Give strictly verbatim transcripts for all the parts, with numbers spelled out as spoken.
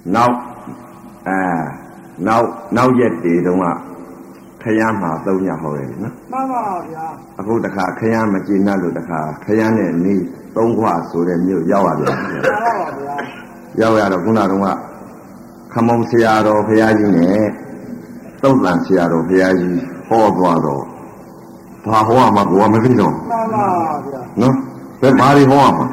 နောက်အဲနောက်နောက်ရက်တည်းတုန်းကခရမ်းမှာသုံးညဟောတယ်နော်မှန်ပါဗျာအခုတခါခရမ်းမကျေနပ်လို့တခါခရမ်းနဲ့နေသုံးခွဆိုတဲ့မြို့ရောက်ရပြန်မှန်ပါဗျာရောက်ရတော့ခုနတုန်းကခမုံဆရာတော်ဘုရားကြီးနဲ့သုတ်တန်ဆရာတော်ဘုရားကြီးဟောသွားတော့ဘာဟောမှာကိုကမသိတော့မှန်ပါဗျာနော်ဘယ်ဘာတွေဟောမှာ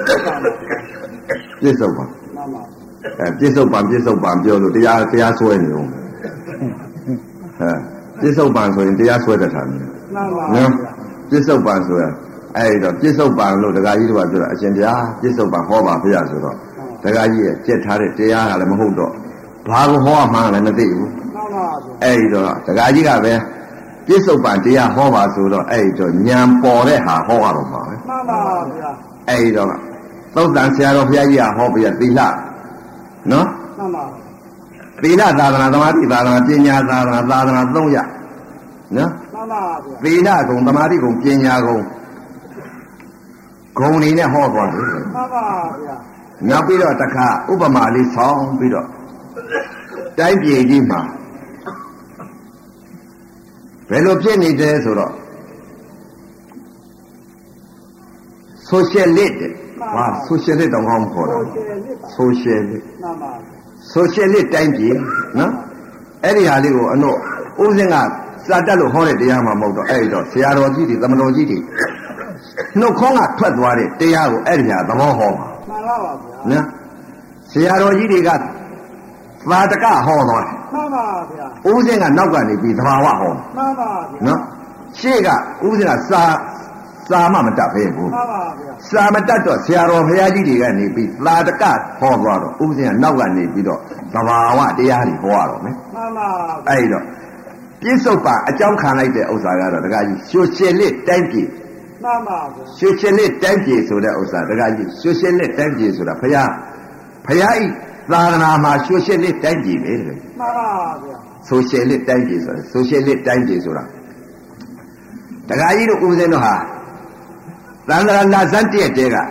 ပြစ္ဆုတ်ပါမှန်ပါအဲပြစ္ဆုတ်ပံပြစ္ဆုတ်ပံပြောလို့တရားတရားဆွဲနေတော့အဲပြစ္ဆုတ်ပံဆိုရင်တရားဆွဲတတ်တာမှန်ပါနော်ပြစ္ဆုတ်ပံဆိုရင်အဲ့တော့ပြစ္ဆုတ်ပံလို့ဒကာကြီးတို့ကပြောတာအရှင်ဘုရားပြစ္ဆုတ်ပံဟောပါဖေရဆိုတော့ဒကာကြီးရဲ့ကြက်ထားတဲ့တရားကလည်းမဟုတ်တော့ဘာကိုဟောမှန်းလည်းမသိဘူးမှန်ပါအဲ့တော့ဒကာကြီးကပဲပြစ္ဆုတ်ပံတရားဟောပါဆိုတော့အဲ့တော့ဉာဏ်ပေါ်တဲ့ဟာဟောရတော့မှာပဲမှန်ပါဗျာအဲ့တော့သုတ်တန်ဆရာတော်ဘုရားကြီးကဟောပြသီလနော်မှန်ပါသီလသာသနာသမာဓိသာသနာပညာသာသနာသာသနာသုံးရနော်မှန်ပါဗျာသီလကုံသမာဓိကုံပညာကုံဂုံနေနဲ့ဟောသွားတယ်မှန်ပါဗျာနောက်ပြီးတော့တခါဥပမာလေးဆောင်းပြီးတော့တိုင်းပြည်ကြီးမှာဘယ်လိုဖြစ်နေတယ်ဆိုတော့ socialist ဟာ socialist တောင်ကောင်းခေါ်တာ socialist မှန်ပါ socialist တိုင်းပြည်နော်အဲ့ဒီဟာလေးကိုအတော့ဦးစင်းကစာတက်လို့ဟောတဲ့တရားမှမဟုတ်တော့အဲ့ဒီတော့ဆရာတော်ကြီးတွေသမတော်ကြီးတွေနှုတ်ခေါင်းကထွက်သွားတဲ့တရားကိုအဲ့ဒီဟာသဘောဟောပါမှန်ပါပါဗျာနော်ဆရာတော်ကြီးတွေကသာတကဟောသွားတယ်မှန်ပါဗျာဦးစင်းကနောက်ကနေပြီးသဘာဝဟောမှန်ပါဗျာနော်ရှေ့ကဦးစင်းကစာစာမှမတတ်ပဲဘူးမှန်ပါဗျာစာမတတ်တော့ဆရာတော်ဘုရားကြီးတွေကနေပြီးသာတကဟောသွားတော့ဦးစင်းကနောက်ကနေပြီးတော့သဘာဝတရားတွေဟောရတော့မယ်မှန်ပါအဲ့တော့ပြစ္ဆုတ်ပါအကြောင်းခံလိုက်တဲ့ဥစ္စာကတော့တခါကြီးဆိုရှယ်လစ်တိုင်းပြည်မှန်ပါဗျာဆိုရှယ်လစ်တိုင်းပြည်ဆိုတဲ့ဥစ္စာတခါကြီးဆိုရှယ်လစ်တိုင်းပြည်ဆိုတာဘုရားဘုရားဤသာသနာမှာဆိုရှယ်လစ်တိုင်းပြည်ပဲတဲ့မှန်ပါဗျာဆိုရှယ်လစ်တိုင်းပြည်ဆိုတာဆိုရှယ်လစ်တိုင်းပြည်ဆိုတာတခါကြီးတို့ဦးဇင်းတို့ဟာသန္တရာလာဇန်တည့်တဲ့က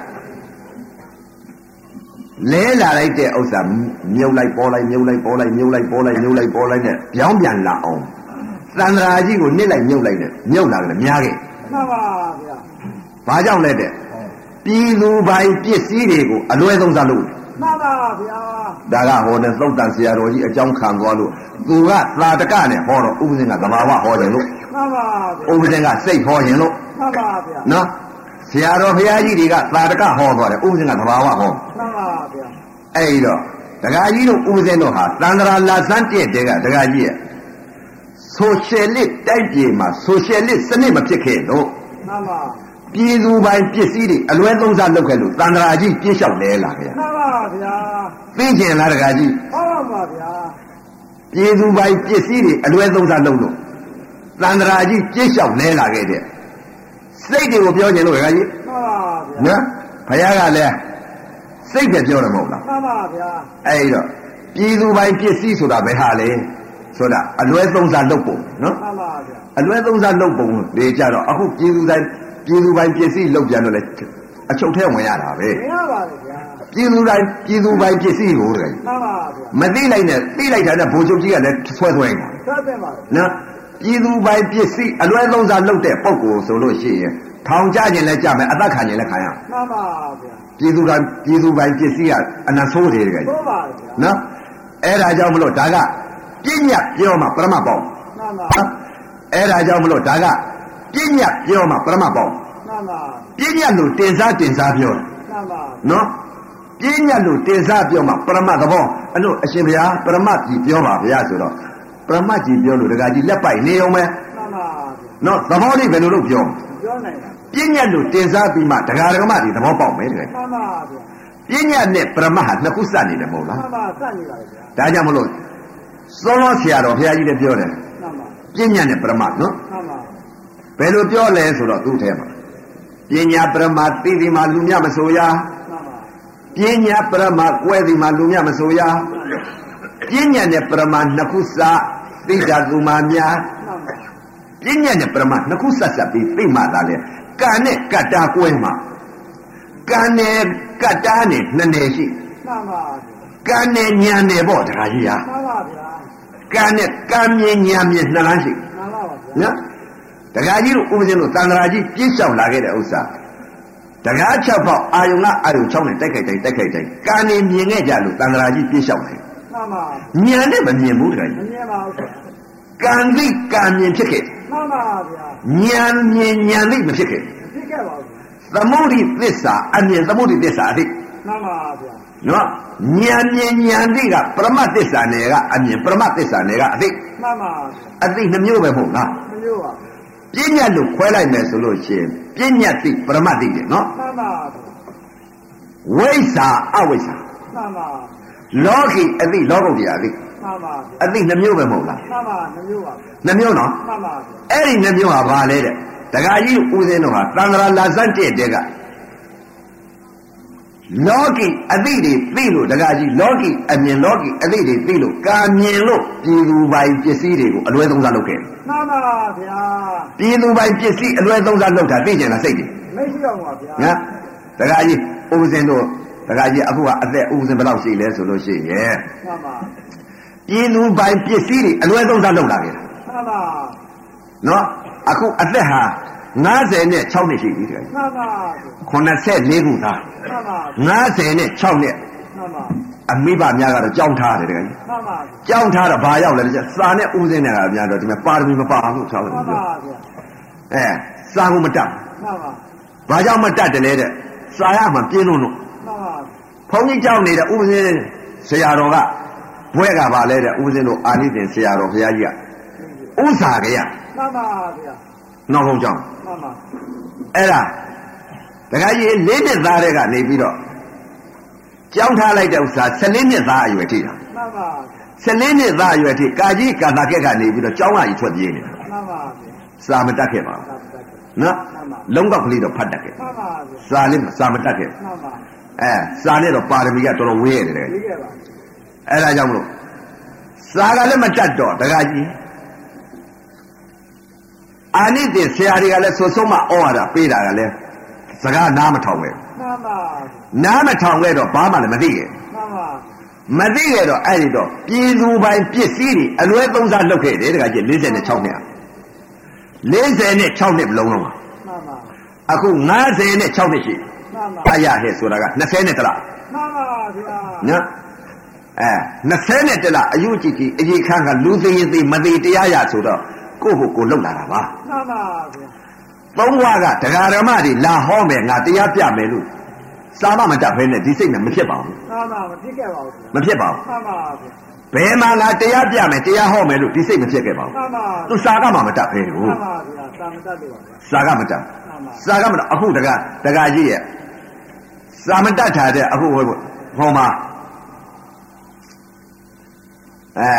လဲလာလိုက်တဲ့ဥစ္စာမြုပ်လိုက်ပေါ်လိုက်မြုပ်လိုက်ပေါ်လိုက်မြုပ်လိုက်ပေါ်လိုက်မြုပ်လိုက်ပေါ်လိုက်နဲ့ပြောင်းပြန်လာအောင်သန္တရာကြီးကိုနစ်လိုက်မြုပ်လိုက်နဲ့မြုပ်လာတယ်များခဲ့မှန်ပါဗျာဘာကြောင့်လဲတဲ့ပြည်သူပိုင်းပစ္စည်းတွေကိုအလွဲသုံးစားလို့မှန်ပါဗျာဒါကဟောတဲ့သုတ်တန်ဆရာတော်ကြီးအကြောင်းခံသွားလို့သူကသာတကနဲ့ဟောတော့ဥပဇင်ကသဘာဝဟောတယ်လို့မှန်ပါဗျာဥပဇင်ကစိတ်ဟောရင်လို့မှန်ပါဗျာနော်ဆရာတော်ဘုရားကြီးတွေကသာတကဟောသွားတယ်ဥပဇင်ကသဘာဝဟောမှန်ပါဗျာအဲ့တော့ဒကာကြီးတို့ဥပဇင်တို့ဟာသန္တရာလာစမ်းတဲ့တဲ့ကဒကာကြီးရဲ့ဆိုရှယ်လစ်တိုက်ပြည်မှာဆိုရှယ်လစ်စနစ်မဖြစ်ခဲ့တော့မှန်ပါပြည်သူပိုင်းပစ္စည်းတွေအလွဲသုံးစားလုပ်ခဲ့လို့သန္တရာကြီးပြည့်လျှောက်လဲလာခဲ့မှန်ပါဗျာသိကျင်လားဒကာကြီးမှန်ပါဗျာပြည်သူပိုင်းပစ္စည်းတွေအလွဲသုံးစားလုပ်လို့သန္တရာကြီးပြည့်လျှောက်လဲလာခဲ့တဲ့စိတ်တွေကိုပြောကျင်လို့ဒကာကြီးမှန်ပါဗျာနော်ဘုရားကလည်းစိတ်ပဲပြောတယ်မဟုတ်လားမှန်ပါဗျာအဲ့တော့ပြည်သူပိုင်းပစ္စည်းဆိုတာဘယ်ဟာလဲဆိုတာအလွဲသုံးစားလုပ်ပုံနော်မှန်ပါဗျာအလွဲသုံးစားလုပ်ပုံတွေကြတော့အခုပြည်သူတိုင်းပြည်သူပိုင်းပစ္စည်းလုပ်ပြန်တော့လေအချုပ်ထဲဝင်ရတာပဲဝင်ရပါတယ်ဗျာပြည်သူတိုင်းပြည်သူပိုင်းပစ္စည်းကိုတည်းမှန်ပါဗျာမသိလိုက်နဲ့သိလိုက်တာနဲ့ဘိုလ်ချုပ်ကြီးကလည်းဆွဲဆွဲနေတာဆွဲတယ်ပါနော်ပြည်သူပိုင်းပစ္စည်းအလွဲသုံးစားလုပ်တဲ့ပုံကိုဆိုလို့ရှိရင်ထောင်ကြခြင်းလည်းကြမယ်အသက်ခံခြင်းလည်းခံရမှန်ပါဗျာပြည်သူကပြည်သူပိုင်းပစ္စည်းကအနဆိုးတယ်တကယ်ဆိုးပါဗျာနော်အဲ့ဒါကြောင့်မလို့ဒါကပြညတ်ပြောမှပရမတ်ပေါ့မှန်ပါအဲ့ဒါကြောင့်မလို့ဒါကပြညတ်ပြောမှပရမတ်ပေါ့မှန်ပါပြညတ်လို့တင်စားတင်စားပြောမှန်ပါနော်ပြညတ်လို့တင်စားပြောမှပရမတ်သဘောအဲ့လိုအရှင်ဘုရားပရမတ်ကြီးပြောပါဗျာဆိုတော့ပရမတ်ကြီးပြောလို့ဒကာကြီးလက်ပိုက်နေအောင်ပဲမှန်ပါနော်သဘောလေးဘယ်လိုလုပ်ပြောပြောနိုင်တာပြညတ်လို့တင်စားပြီးမှဒကာဒကမတွေသဘောပေါက်မယ်တကယ်မှန်ပါဗျာပြညတ်နဲ့ပရမတ်ဟာနှစ်ခုစနေတယ်မဟုတ်လားမှန်ပါစနေပါဗျာဒါကြောင့်မလို့စောစောဆရာတော်ဘုရားကြီးလည်းပြောတယ်မှန်ပါပြညတ်နဲ့ပရမတ်နော်မှန်ပါဘယ်လိုပြောလဲဆိုတော့သူ့ထဲမှာပညာပရမတ်သိသည်မှာလူမြမဆိုရမှန်ပါပညာပရမတ်ကွဲသည်မှာလူမြမဆိုရပညာနဲ့ပရမတ်နှစ်ခုစသိတာသူမှာများပညာနဲ့ပရမတ်နှစ်ခုဆက်ဆက်ပြီးသိမှသာလေကံနဲ့ကတ္တာကွဲမှာကံနဲ့ကတ္တာနဲ့နှစ်နယ်ရှိမှန်ပါကံနဲ့ဉာဏ်နဲ့ပေါ့တရားကြီးဟာမှန်ပါဗျာကံနဲ့ကံမြင်ဉာဏ်မြင်နှစ်လမ်းရှိမှန်ပါဗျာနော်တရားကြီးတို့ဥပဇင်းတို့တန်ត្រာကြီးပြည့်လျှောက်လာခဲ့တဲ့ဥစ္စာတရား၆ပေါက်အာယုံကအာယုံ၆နဲ့တိုက်ခိုက်တိုင်းတိုက်ခိုက်တိုင်းကံနဲ့မြင်ခဲ့ကြလို့တန်ត្រာကြီးပြည့်လျှောက်တယ်မှန်ပါဉာဏ်နဲ့မမြင်ဘူးတရားမကြီးမြင်ပါဘူးကံသိကံမြင်ဖြစ်ခဲ့မှန်ပါဗျာဉာဏ်မြင်ဉာဏ်သိမဖြစ်ခဲ့ဖြစ်ခဲ့ပါဘူးသမုဒိသစ္စာအမြင်သမုဒိသစ္စာအသိမှန်ပါဗျာနော်ဉာဏ်မြင်ဉာဏ်သိကပရမတ်သစ္စာနယ်ကအမြင်ပရမတ်သစ္စာနယ်ကအသိမှန်ပါအသိနှမျိုးပဲမဟုတ်လားမလို့ပါပညာလို့ခွဲလိုက်မယ်ဆိုလို့ရှိရင်ပညာသိပရမတ်သိတယ်နော်မှန်ပါဝိဇ္ဇာအဝိဇ္ဇာမှန်ပါလောကီအသိလောကုတ္တရာအသိမှန်ပါအသိနှမျိုးပဲမဟုတ်လားမှန်ပါမလို့ပါနှမျိုးနော်မှန်ပါအဲ့ဒီနှမျိုးဟာဘာလဲတဲ့ဒကာကြီးဦးစင်းတို့ဟာသံဃာလာဇတ်တဲ့တဲ့ကလောကီအသိတွေသိလို့ဒကာကြီးလောကီအမြင်လောကီအသိတွေသိလို့ကာမြင်လို့ပြည်သူပိုင်ပစ္စည်းတွေကိုအလွဲသုံးစားလုပ်ခဲ့တယ်မှန်ပါဗျာပြည်သူပိုင်ပစ္စည်းအလွဲသုံးစားလုပ်တာသိကျင်လားစိတ်တယ်မရှိတော့ပါဗျာနော်ဒကာကြီးဦးစင်းတို့ဒကာကြီးအခုကအသက်ဦးစင်းဘယ်လောက်ရှိလဲဆိုလို့ရှိရင်မှန်ပါပြည်သူပိုင်ပစ္စည်းတွေအလွဲသုံးစားလုပ်လာခဲ့တာမှန်ပါနော်အခုအသက်ဟာ၅၀နဲ့၆နှစ်ရှိပြီတကယ်မှန်ပါခုနှစ်ဆယ့်လေးခုသားမှန်ပါ၅၀နဲ့၆နှစ်မှန်ပါအမိဘများကတော့ကြောင်းထားတယ်တကယ်မှန်ပါကြောင်းထားတော့ဘာရောက်လဲတကယ်စာနဲ့ဦးစင်းနဲ့ကများတော့ဒီမှာပါရမီမပါဘူးထားလို့မှန်ပြောပါဗျာအဲစာကိုမတတ်မှန်ပါဘာကြောင့်မတတ်တယ်လဲတဲ့စာရမှပြင်းလို့လို့မှန်ပါဘုန်းကြီးကြောင်းနေတဲ့ဦးစင်းဆရာတော်ကဘွဲကပါလဲတဲ့ဦးစင်းတို့အာနိသင်ဆရာတော်ဘုရားကြီးကဥစာကရမှန်ပါဗျာနောက်ဆုံးကြောင်းမှန်ပါအဲ့ဒါတခါကြီးလေးနှစ်သားတဲ့ကနေပြီးတော့ကြောင်းထားလိုက်တဲ့ဥစ္စာဆယ်လေးနှစ်သားအရွယ်ထိတာမှန်ပါဆယ်လေးနှစ်သားအရွယ်ထိကာကြီးကာသာကက်ကနေပြီးတော့ကြောင်းလာကြီးထွက်ပြေးနေတာမှန်ပါဗျာစာမတတ်ခဲ့ပါဘူးနော်လုံးကောက်ကလေးတော့ဖတ်တတ်ခဲ့မှန်ပါဗျာစာလေးစာမတတ်ခဲ့မှန်ပါအဲစာနဲ့တော့ပါရမီကတော်တော်ဝေးရတယ်တဲ့ပြီးခဲ့ပါအဲ့ဒါကြောင့်မလို့စာကလည်းမတတ်တော့တခါကြီးအာနိသင်ဆရာတွေကလည်းဆိုဆုံးမဩဝါဒပေးတာကလည်းစကားနားမထောင်ပဲမှန်ပါနားမထောင်ခဲ့တော့ဘာမှလည်းမသိခဲ့မှန်ပါမသိခဲ့တော့အဲ့ဒီတော့ပြည်သူပိုင်ပစ္စည်းတွေအလွဲသုံးစားလုပ်ခဲ့တယ်တခါကြီး၄၆နှစ်၄၆နှစ်မလုံးလုံးပါမှန်ပါအခု၅၀နဲ့၆နှစ်ရှိမှန်ပါအရဟဲ့ဆိုတာက၂၀နဲ့တလားမှန်ပါဗျာနော်အဲ၂၀နဲ့တလားအယူကြည့်ကြည့်အကြီးခန်းကလူသိရင်သိမသိတရားရဆိုတော့ကိုယ့်ကိုယ်ကိုလှုပ်လာတာပါမှန်ပါဗျာသုံးဝါကတရားဓမ္မတွေလာဟောမယ်ငါတရားပြမယ်လို့စာမမတတ်ဖဲနဲ့ဒီစိတ်နဲ့မဖြစ်ပါဘူးမှန်ပါမဖြစ်ခဲ့ပါဘူးဗျာမဖြစ်ပါဘူးမှန်ပါဗျာဘယ်မှာငါတရားပြမယ်တရားဟောမယ်လို့ဒီစိတ်မဖြစ်ခဲ့ပါဘူးမှန်ပါသူစာကမှမတတ်ဖဲဘူးမှန်ပါဗျာသာမတတ်လို့ပါဗျာစာကမတတ်မှန်ပါစာကမတတ်အခုတကတကကြီးရဲ့စာမတတ်ထားတဲ့အခုဟောမှာအဲ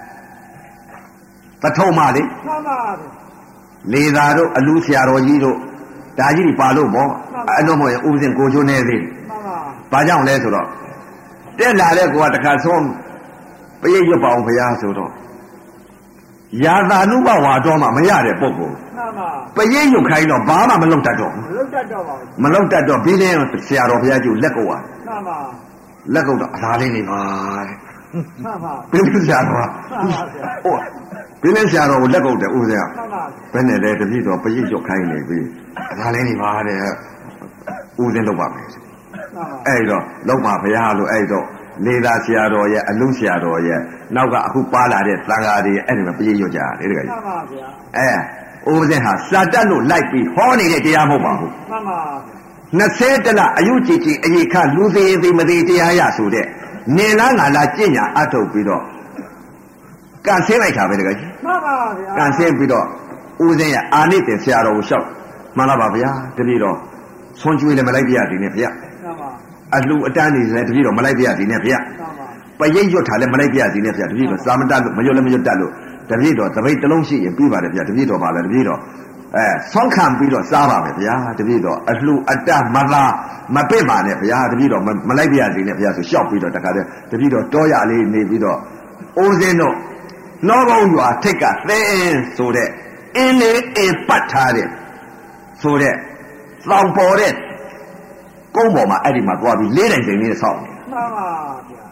ပထုံမလေးမှန်ပါဗျာလေသာတို့အလူဆရာတော်ကြီးတို့ဒါကြီးတွေပါလို့ပေါ့အဲ့တော့မဟုတ်ရင်ဦးစင်ကိုချိုးနေသေးတယ်မှန်ပါဘာကြောင့်လဲဆိုတော့တက်လာတဲ့ကောတခါဆုံးပရိတ်ရွတ်ပါအောင်ဘုရားဆိုတော့ယာသာနုဘဝါတော်မှမရတဲ့ပုဂ္ဂိုလ်မှန်ပါပရိတ်ရွတ်ခိုင်းတော့ဘာမှမလုပ်တတ်တော့မလုပ်တတ်တော့ပါဘူးမလုပ်တတ်တော့ဘီလင်းဆရာတော်ဘုရားကြီးလက်ကုပ်ပါမှန်ပါလက်ကုပ်တော့အလားလေးနေပါတဲ့မှန်ပါဘီလင်းဆရာတော်ကဟိုဘီလင်းဆရာတော်ကိုလက်ကုပ်တယ်ဦးစင်ကမှန်ပါဘယ်နဲ့လဲတပည့်တော်ပရိတ်ရွတ်ခိုင်းနေပြီအလားလေးနေပါတဲ့ဦးစင်လုပ်ပါမယ်မှန်ပါအဲ့တော့လုံးပါဘုရားလို့အဲ့တော့လေသာဆရာတော်ရဲ့အလုံးဆရာတော်ရဲ့နောက်ကအခုပါလာတဲ့သံဃာတွေအဲ့ဒီမှာပြေးရွတ်ကြတယ်တကယ်မှန်ပါဗျာအဲဦးစင်ဟာစာတတ်လို့လိုက်ပြီးဟောနေတဲ့တရားမဟုတ်ပါဘူးမှန်ပါ၂၀တလအယုကြည်ကြည်အရေးခလူသေးသေးမသေးတရားရဆိုတဲ့နေလားငါလားကြင်ညာအထုတ်ပြီးတော့ကန်ဆင်းလိုက်တာပဲတကယ်ကြီးမှန်ပါဗျာကန်ဆင်းပြီးတော့ဦးစင်ရဲ့အာနိသင်ဆရာတော်ကိုလျှောက်မှန်လားပါဗျာတပည့်တော်ဆွန်ကျွေးလည်းမလိုက်ပြရသေးနဲ့ဗျာမှန်ပါအလှအတန်းနေလည်းတပည့်တော်မလိုက်ပြရသေးနဲ့ဗျာမှန်ပါပရိတ်ရွတ်ထားလည်းမလိုက်ပြရသေးနဲ့ဗျာတပည့်တော်စာမတတ်လို့မရွတ်လည်းမရွတ်တတ်လို့တပည့်တော်တပိတ်တစ်လုံးရှိရင်ပြီးပါတယ်ဗျာတပည့်တော်ပါလဲတပည့်တော်အဲဆွမ်းခံပြီးတော့စားပါမယ်ဗျာတပည့်တော်အလှအတမသာမပင့်ပါနဲ့ဗျာတပည့်တော်မလိုက်ပြရသေးနဲ့ဗျာဆိုရှောက်ပြီးတော့တခါတည်းတပည့်တော်တောရလေးနေပြီးတော့အိုးစင်းတို့လောကုံရွာထိတ်ကသင်းဆိုတဲ့အင်းလေးအင်းပတ်ထားတဲ့ဆိုတဲ့လောင်ပေါ်တဲ့ကုန်းပေါ်မှာအဲ့ဒီမှာသွားပြီးလေးတိုင်တိုင်လေးဆောက်နေမှန်ပါဗျာ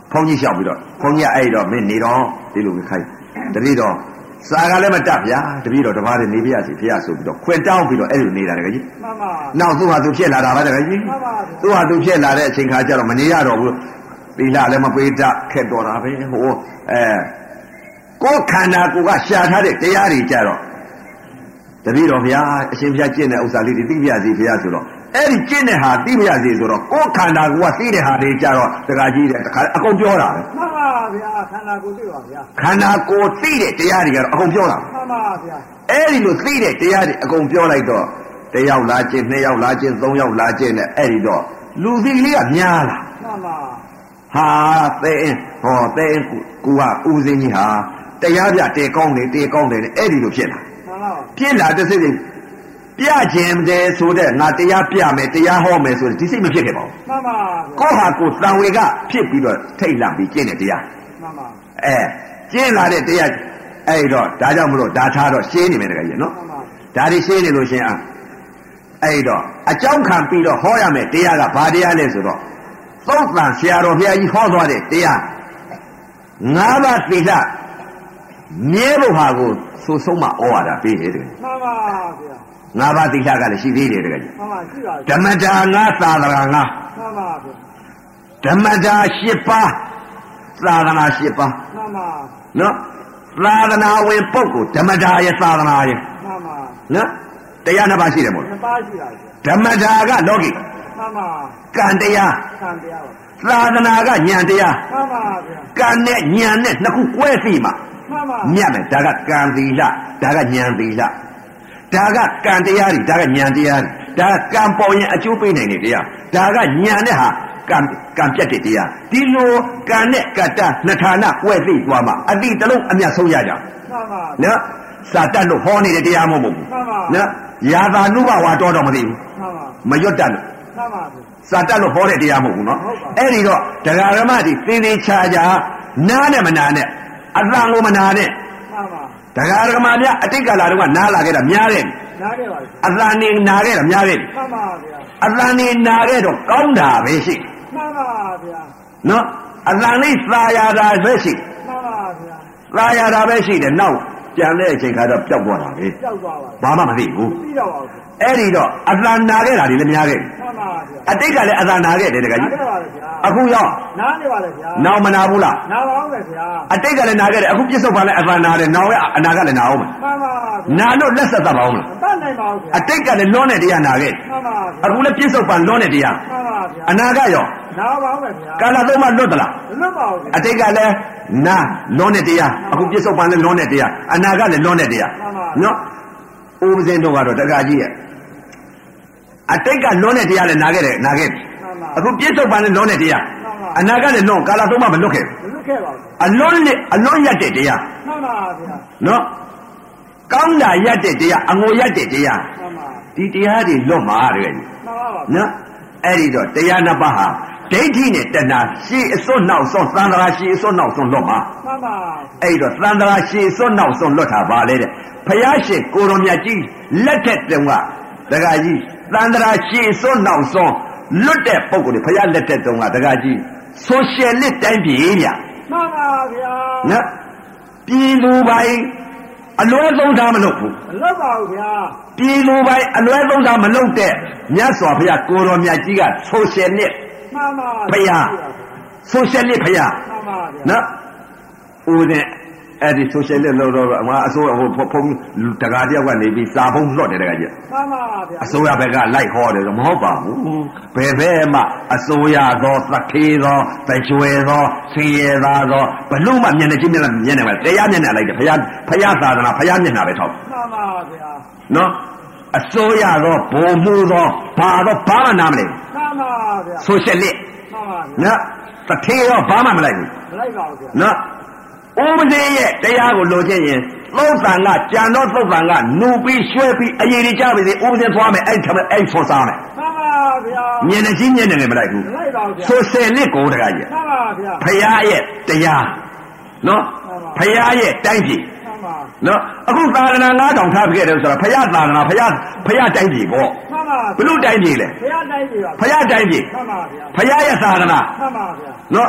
ဘုန်းကြီးလျှောက်ပြီးတော့ဘုန်းကြီးကအဲ့တော့မင်းနေတော့ဒီလိုပဲခိုင်းတတိတော့စာကလည်းမတတ်ဗျာတပည့်တော်တပါးတွေနေပြရစီဖေရဆိုပြီးတော့ခွင်တောင်းပြီးတော့အဲ့လိုနေတာတကယ်ကြီးမှန်ပါနောက်သူ့ဟာသူဖြစ်လာတာပါတကယ်ကြီးမှန်ပါသူ့ဟာသူဖြစ်လာတဲ့အချိန်ခါကျတော့မနေရတော့ဘူးသီလလည်းမပေးတတ်ခက်တော်တာပဲဟိုအဲကိုယ်ခန္ဓာကိုယ်ကရှာထားတဲ့တရားတွေကြတော့တပည့်တော်ဗျာအရှင်ဘုရားကျင့်တဲ့ဥစ္စာလေးတွေသိပြရစီဖေရဆိုတော့အဲ့ဒီကျင့်တဲ့ဟာသိပြရစီဆိုတော့ကိုယ်ခန္ဓာကိုယ်ကသိတဲ့ဟာတွေကြတော့တခါကြီးတဲ့တခါအကုန်ပြောတာပဲမှန်ပါဗျာခန္ဓာကိုယ်သိပါဗျာခန္ဓာကိုယ်သိတဲ့တရားတွေကတော့အကုန်ပြောတာမှန်ပါဗျာအဲ့ဒီလိုသိတဲ့တရားတွေအကုန်ပြောလိုက်တော့တယောက်လာကျင့်နှစ်ယောက်လာကျင့်သုံးယောက်လာကျင့်နဲ့အဲ့ဒီတော့လူသိလေးကများလာမှန်ပါဟာသဲဟောသဲကူကဦးစင်းကြီးဟာတရားပြတေကောင်းတယ်တေကောင်းတယ်အဲ့ဒီလိုဖြစ်လာမှန်ပါဖြစ်လာတဲ့စိတ်ပြခြင်းတယ်ဆိုတဲ့ငါတရားပြမယ်တရားဟောမယ်ဆိုတဲ့ဒီစိတ်မဖြစ်ခဲ့ပါဘူးမှန်ပါကိုယ့်ဟာကိုယ်တန်ဝေကဖြစ်ပြီးတော့ထိတ်လန့်ပြီးကျင့်တဲ့တရားမှန်ပါအဲကျင့်လာတဲ့တရားအဲ့တော့ဒါကြောင့်မလို့ဒါထားတော့ရှင်းနေမယ်တကယ်ကြီးနော်မှန်ပါဒါတွေရှင်းနေလို့ရှင်းအောင်အဲ့တော့အကြောင်းခံပြီးတော့ဟောရမယ်တရားကဘာတရားလဲဆိုတော့သုတ်တန်ဆရာတော်ဘုရားကြီးဟောသွားတဲ့တရားငါးပါးသီလမြဲဖို့ဟာကိုဆိုဆုံးမဩဝါဒပေးတယ်မှန်ပါဗျာငါးပါးသီလကလည်းရှိသေးတယ်တကယ်ကြီးမှန်ပါရှိပါဓမ္မတာငါသာသနာငါမှန်ပါဗျာဓမ္မတာ၈ပါးသာသနာ၈ပါးမှန်ပါနော်သာသနာဝင်ပုဂ္ဂိုလ်ဓမ္မတာရဲ့သာသနာရဲ့မှန်ပါနော်တရားနှစ်ပါးရှိတယ်မို့နှစ်ပါးရှိပါဓမ္မတာကလောကီမှန်ပါကံတရားကံတရားသာသနာကဉာဏ်တရားမှန်ပါဗျာကံနဲ့ဉာဏ်နဲ့နှစ်ခုကွဲစီမှာမှန်ပါမြတ်မယ်ဒါကကံသီလဒါကဉာဏ်သီလဒါကကံတရားတွေဒါကဉာဏ်တရားတွေဒါကကံပေါ်ရင်အကျိုးပေးနိုင်တဲ့တရားဒါကဉာဏ်နဲ့ဟာကံကံပြတ်တဲ့တရားဒီလိုကံနဲ့ကတ္တနှစ်ဌာနကွဲသိသွားမှာအတိတလုံးအမြတ်ဆုံးရကြမှန်ပါနော်စာတတ်လို့ဟောနေတဲ့တရားမဟုတ်ဘူးမှန်ပါနော်ယာသာနုဘဝါတော်တော်မသိဘူးမှန်ပါမရွတ်တတ်လို့မှန်ပါစာတတ်လို့ဟောတဲ့တရားမဟုတ်ဘူးနော်အဲ့ဒီတော့တရားဓမ္မတွေသင်္သေးချာချာနားနဲ့မနာနဲ့အတန်ကိုမနာနဲ့မှန်ပါတရားဓမ္မများအတိတ်ကာလတုန်းကနားလာခဲ့တာများတယ်နားခဲ့ပါအတန်နေနာခဲ့တာများတယ်မှန်ပါဗျာအတန်နေနာခဲ့တော့ကောင်းတာပဲရှိမှန်ပါဗျာနော်အတန်လေးသာယာတာပဲရှိမှန်ပါဗျာသာယာတာပဲရှိတယ်နောက်ပြန်တဲ့အချိန်ခါတော့ပျောက်သွားတာပဲပျောက်သွားပါဘာမှမသိဘူးပြီးတော့ပါဘူးအဲ့ဒီတော့အတန်နာခဲ့တာတွေလည်းများခဲ့မှန်ပါဗျာအတိတ်ကလည်းအတန်နာခဲ့တယ်တကယ်ကြီးနားခဲ့ပါလေဗျာအခုရောက်နားနေပါလေဗျာနောက်မနာဘူးလားနားပါအောင်လေဗျာအတိတ်ကလည်းနာခဲ့တယ်အခုပြစ္ဆုတ်ပါလဲအတန်နာတယ်နောက်ရဲ့အနာကလည်းနာအောင်မယ်မှန်ပါနာလို့လက်ဆက်သတ်ပါအောင်လားတတ်နိုင်ပါဘူးဗျာအတိတ်ကလည်းလွန်းတဲ့တရားနာခဲ့မှန်ပါအခုလည်းပြစ္ဆုတ်ပါလွန်းတဲ့တရားမှန်ပါဗျာအနာကရောနားပါအောင်လေဗျာကာလသုံးပါလွတ်သလားလွတ်ပါဘူးဗျာအတိတ်ကလည်းနာလွန်းတဲ့တရားအခုပြစ္ဆုတ်ပါလည်းလွန်းတဲ့တရားအနာကလည်းလွန်းတဲ့တရားနော်ဦးပဇင်းတို့ကတော့တက္ကကြီးရဲ့အတိတ်ကလွန်းတဲ့တရားလည်းနာခဲ့တယ်နာခဲ့ပြီအခုပြစ္ဆုတ်ပါလည်းလွန်းတဲ့တရားအနာကလည်းလွန်းကာလသုံးပါမလွတ်ခဲ့ဘူးမလွတ်ခဲ့ပါဘူးအလွန်းနဲ့အလွန်းရက်တဲ့တရားမှန်ပါဗျာနော်ကောင်းတာရက်တဲ့တရားအငိုရက်တဲ့တရားမှန်ပါဒီတရားတွေလွတ်မှာတဲ့မှန်ပါပါနော်အဲ့ဒီတော့တရားနှစ်ပါးဟာဒိဋ္ဌိနဲ့တဏှာရှေ့အစွန်းနောက်စွန်းသံဃာရှေ့အစွန်းနောက်စွန်းလွတ်မှာမှန်ပါအဲ့ဒီတော့သံဃာရှေ့အစွန်းနောက်စွန်းလွတ်တာပါလေတဲ့ဘုရားရှင်ကိုတော်မြတ်ကြီးလက်ထက်တုန်းကဒကာကြီးသံဃာရှေ့အစွန်းနောက်စွန်းလွတ်တဲ့ပုံကိုယ်ဘုရားလက်ထက်တုန်းကဒကာကြီးဆိုရှယ်လစ်တိုင်းပြည်ဗျာမှန်ပါဗျာနော်ပြည်သူပိုင်းအလွဲသုံးစားမလုပ်ဘူးမလုပ်ပါဘူးဗျာပြည်သူပိုင်းအလွဲသုံးစားမလုပ်တဲ့မြတ်စွာဘုရားကိုတော်မြတ်ကြီးကဆိုရှယ်လစ်မှန်ပါဘုရားဆိုရှယ်လစ်ဘုရားမှန်ပါဗျာနော်ဦးတဲ့အဲ့ဒီဆိုရှယ်လစ်လို့တော့ငါအစိုးရဟိုဖုံးတကားတယောက်ကနေပြီးစာဖုံးလွှတ်တယ်တကားကြီးမှန်ပါဗျာအစိုးရဘက်ကလိုက်ဟောတယ်ဆိုမဟုတ်ပါဘူးဘယ်ဘဲမှအစိုးရသောသခေသောတရွယ်သောဆင်းရဲသားသောဘလို့မှမျက်နှာချင်းမျက်နှာမျက်နှာပဲတရားမျက်နှာလိုက်တယ်ဘုရားဘုရားသာသနာဘုရားမျက်နှာပဲထောက်မှန်ပါဗျာနော်အစိုးရသောဘုံမှုသောဘာသောဘာမှနားမလဲမှန်ပါဗျာဆိုရှယ်လစ်မှန်ပါဗျာနော်တထေရောဘာမှမလိုက်ဘူးမလိုက်ပါဘူးဗျာနော်ဦးမင်းရဲ့တရားကိုလိုချင်ရင်သုတ်တန်ကကြံတော့သုတ်တန်ကနူပြီးရွှဲပြီးအရေးကြီးကြပြီဦးမင်းသွားမယ်အဲ့ထမအဲ့ဖော်စားမယ်မှန်ပါဗျာမျက်နှာချင်းမျက်နှာနဲ့မလိုက်ဘူးမလိုက်ပါဘူးဗျာဆိုဆယ်လစ်ကိုတကားကြီးမှန်ပါဗျာဖရာရဲ့တရားနော်ဖရာရဲ့တိုင်းပြည်မှန်ပါနော်အခုသာသနာငါးတောင်ထားပြခဲ့တယ်ဆိုတော့ဖရာသာသနာဖရာဖရာတိုင်းပြည်ပေါ့မှန်ပါဘလို့တိုင်းပြည်လဲဖရာတိုင်းပြည်ပါဖရာတိုင်းပြည်မှန်ပါဗျာဖရာရဲ့သာသနာမှန်ပါဗျာနော်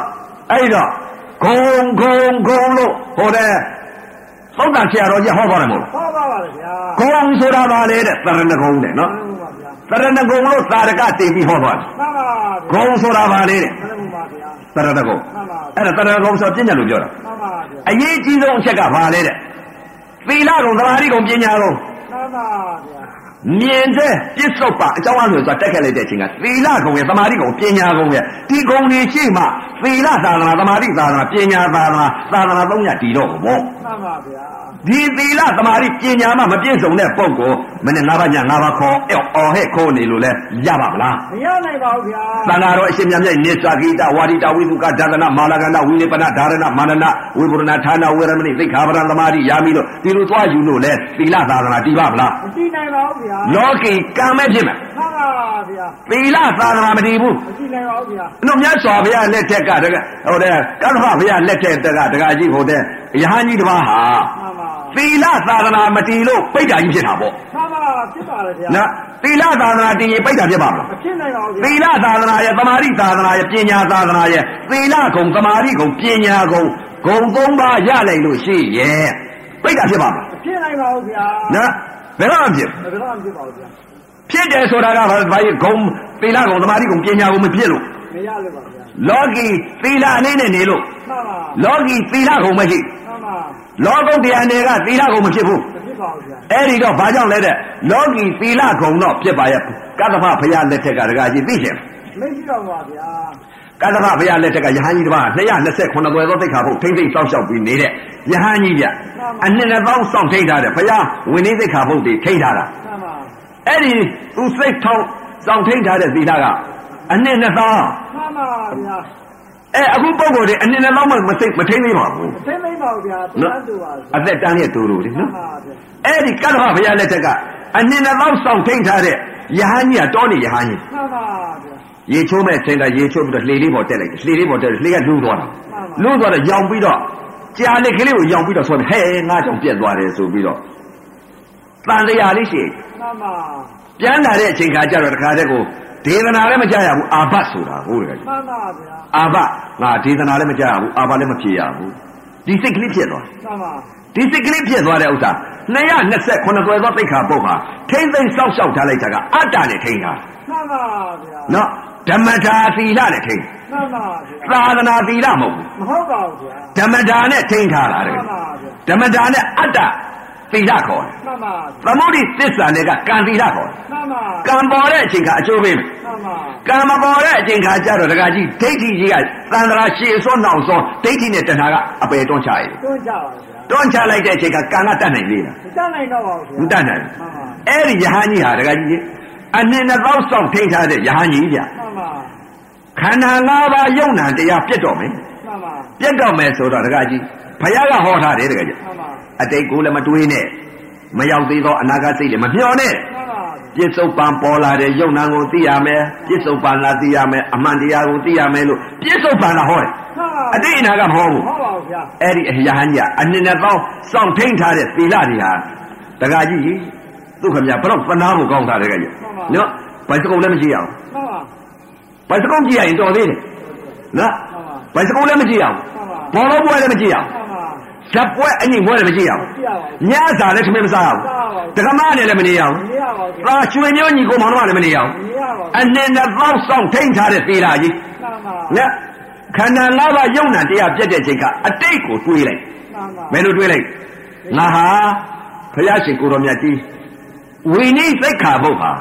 အဲ့တော့ဂုံဂုံဂုံလို့ဟိုတဲ့သုတ်တန်ဆရာတော်ကြီးဟောပါတယ်မို့ဟောပါပါလေဗျာဂုံဆိုတာပါလေတဲ့သရဏဂုံတဲ့နော်မှန်ပါဗျာသရဏဂုံလို့သာရကတင်ပြီးဟောသွားတယ်မှန်ပါဗျာဂုံဆိုတာပါလေတဲ့မှန်ပါဗျာသရဏဂုံမှန်ပါအဲ့ဒါသရဏဂုံဆိုပြညာလို့ပြောတာမှန်ပါဗျာအရေးကြီးဆုံးအချက်ကဘာလဲတဲ့သီလဂုံသမာဓိဂုံပညာဂုံမှန်ပါဗျာမြင်တဲ့ပြစ္ဆုတ်ပါအကြောင်းအဆိုဆိုတက်ခဲ့လိုက်တဲ့အချိန်ကသီလဂုံရဲ့သမာဓိဂုံပညာဂုံရဲ့ဒီဂုံတွေရှိမှသီလသာသနာသမာဓိသာသနာပညာသာသနာသာသနာသုံးရတည်တော့ဘောမှန်ပါဗျာဒီသီလသမာဓိပညာမှမပြည့်စုံတဲ့ပုဂ္ဂိုလ်မနဲ့ငါးပါးညငါးပါးခေါ်အော်ဟဲ့ခေါ်နေလို့လဲရပါမလားမရနိုင်ပါဘူးဗျာသံဃာတော်အရှင်မြတ်မြတ်နိစ္စဂိတဝါဒိတဝိသုကဒါသနာမာလကန္တဝိနိပနဒါရဏမာနနဝိပုရဏဌာနဝေရမဏိသိက္ခာပဒသမာဓိယာမိလို့ဒီလိုသွားယူလို့လဲသီလသာသနာတည်ပါမလားမတည်နိုင်ပါဘူးဗျာလောကီကံမဲ့ဖြစ်မယ်မှန်ပါဗျာသီလသာသနာမတည်ဘူးမတည်နိုင်ပါဘူးဗျာတို့မြတ်စွာဘုရားလက်ထက်ကတကဟိုတဲ့ကသဗ္ဗဘုရားလက်ထက်ကတကကြီးဟိုတဲ့ယဟန်ကြီးတစ်ပါးဟာမှန်ပါသီလသာသနာမတည်လို့ပိဋ္ဌာကြီးဖြစ်တာပေါ့မှန်ပါဖြစ်ပါလေဗျာနော်သီလသာသနာတည်ရင်ပိဋ္ဌာဖြစ်ပါမလားမဖြစ်နိုင်ပါဘူးဗျာသီလသာသနာရဲ့သမာဓိသာသနာရဲ့ပညာသာသနာရဲ့သီလကုံသမာဓိကုံပညာကုံဂုံသုံးပါးရလိုက်လို့ရှိရဲ့ပိဋ္ဌာဖြစ်ပါမလားမဖြစ်နိုင်ပါဘူးဗျာနော်ဘယ်တော့မှဖြစ်ဘယ်တော့မှဖြစ်ပါဘူးဗျာဖြစ်တယ်ဆိုတာကဘာဘာကြီးဂုံသီလကုံသမာဓိကုံပညာကုံမဖြစ်လို့မရလို့ပါဗျာလောကီသီလအနေနဲ့နေလို့မှန်ပါလောကီသီလကုံမရှိမှန်ပါလောကုတ်တရားနယ်ကသီလကုံမဖြစ်ဘူးမဖြစ်ပါဘူးဗျာအဲ့ဒီတော့ဘာကြောင့်လဲတဲ့လောကီသီလကုံတော့ဖြစ်ပါရဲ့ကသဗ္ဗဘုရားလက်ထက်ကတကကြီးသိရှင်မရှိတော့ပါဗျာကသဗ္ဗဘုရားလက်ထက်ကယဟန်ကြီးတစ်ပါး၂၂၈သွယ်သောသိက္ခာပုဒ်ထိမ့်သိမ့်စောင့်ရှောက်ပြီးနေတဲ့ယဟန်ကြီးပြအနှစ်နှစ်ပေါင်းစောင့်ထိမ့်ထားတယ်ဘုရားဝိနည်းသိက္ခာပုဒ်တွေထိမ့်ထားတာမှန်ပါအဲ့ဒီသူစိတ်ထောင်းစောင့်ထိမ့်ထားတဲ့သီလကအနှစ်နှစ်သောင်းမှန်ပါဗျာအဲအခုပုဂ္ဂိုလ်တွေအနှစ်နှစ်သောင်းမှမသိမထိမ့်သေးပါဘူးမသိနိုင်ပါဘူးဗျာတန်းတူပါအသက်တန်းရဲ့တူတူလေမှန်နော်ပါဗျာအဲ့ဒီကသဗ္ဗဘုရားလက်ထက်ကအနှစ်နှစ်သောင်းစောင့်ထိမ့်ထားတဲ့ယဟန်ကြီးကတောနေယဟန်ကြီးမှန်ပါဗျာရေချိုးမဲ့ချိန်ကရေချိုးပြီးတော့လှေလေးပေါ်တက်လိုက်တယ်လှေလေးပေါ်တက်တယ်လှေကလူးသွားတာလူးသွားတော့ရောင်ပြီးတော့ကြာလက်ကလေးကိုရောင်ပြီးတော့ဆိုတယ်ဟဲ့ငါကြောင့်ပြက်သွားတယ်ဆိုပြီးတော့တန်တရားလေးရှိမှန်ပါပြန်လာတဲ့အချိန်ခါကျတော့တခါတည်းကိုဒေသနာလည်းမကြရဘူးအာဘတ်ဆိုတာဟုတ်တယ်မှန်ပါဗျာအာဘငါဒေသနာလည်းမကြရဘူးအာဘလည်းမဖြစ်ရဘူးဒီစိတ်ကလေးဖြစ်သွားမှန်ပါဒီစိတ်ကလေးဖြစ်သွားတဲ့ဥစ္စာ၂၂၈သွယ်သောသိက္ခာပုဒ်ဟာထိမ့်သိမ့်စောက်ရှောက်ထားလိုက်တာကအတ္တနဲ့ထိမ့်တာမှန်ပါဗျာနော်ဓမ္မတာသီလနဲ့ထိမ့်မှန်ပါဗျာသာသနာသီလမဟုတ်ဘူးမဟုတ်ပါဘူးဗျာဓမ္မတာနဲ့ထိမ့်ထားတာတဲ့မှန်ပါဗျာဓမ္မတာနဲ့အတ္တသီလခေါ်တယ်မှန်ပါသမုဒိသစ္စာနဲ့ကကံသီလခေါ်တယ်မှန်ပါကံပေါ်တဲ့အချိန်ကအကျိုးပေးမယ်မှန်ပါကံမပေါ်တဲ့အချိန်ခါကျတော့တကကြီးဒိဋ္ဌိကြီးကသန္တရာရှည်စောနောက်စောဒိဋ္ဌိနဲ့တဏှာကအပယ်တွန်းချရတယ်တွန်းကြပါဗျာတွန်းချလိုက်တဲ့အချိန်ကကံကတတ်နိုင်လေလားမတတ်နိုင်တော့ပါဘူးဗျာမတတ်နိုင်မှန်ပါအဲ့ဒီယဟန်ကြီးဟာတကကြီးအနှစ်နှစ်သောင်းစောင့်ထိန်းထားတဲ့ယဟန်ကြီးပြမှန်ပါခန္ဓာ၅ပါးယုံနာတရားပြတ်တော့မယ်မှန်ပါပြတ်တော့မယ်ဆိုတော့တကကြီးဘုရားကဟောထားတယ်တကကြီးမှန်ပါအတိတ်ကိုလည်းမတွေးနဲ့မရောက်သေးသောအနာဂတ်စိတ်လည်းမမျှော်နဲ့မှန်ပါပြစ္ဆုတ်ပံပေါ်လာတဲ့ယုံနာကိုသိရမယ်ပြစ္ဆုတ်ပံလာသိရမယ်အမှန်တရားကိုသိရမယ်လို့ပြစ္ဆုတ်ပံလာဟောတယ်မှန်ပါအတိတ်အနာကမဟောဘူးဟုတ်ပါဘူးဗျာအဲ့ဒီအယဟန်ကြီးအနှစ်နှစ်ပေါင်းစောင့်ထိန်ထားတဲ့သီလတွေဟာတကကြီးသူခမရဘတော့ပနာဖို့ကောင်းတာတကကြီးနော်ဘိုက်စကုံလည်းမရှိအောင်မှန်ပါဘိုက်စကုံကြည့်ရရင်တော်သေးတယ်နော်ဘိုက်စကုံလည်းမကြည့်အောင်မှန်ပါဘောလုံးပွဲလည်းမကြည့်အောင်မှန်ပါဇက်ပွဲအငိမ့်ပွဲလည်းမကြည့်အောင်ကြည့်ရပါဘူးညစာလည်းခမင်းမစားအောင်တက္ကမနဲ့လည်းမနေအောင်မရပါဘူးဗျာသာရွှေမျိုးညီကိုမောင်တို့ကလည်းမနေအောင်မရပါဘူးအနှစ်နှစ်ပေါင်းစောင့်ထိန်ထားတဲ့သီလကြီးမှန်ပါနော်ခန္ဓာ၅ပါးယုံနာတရားပြတ်တဲ့ချိန်ကအတိတ်ကိုတွေးလိုက်မှန်ပါဘယ်လိုတွေးလိုက်ငါဟာဘုရားရှင်ကိုတော်မြတ်ကြီးဝိနည်းသိက္ခာပုဒ်ဟာ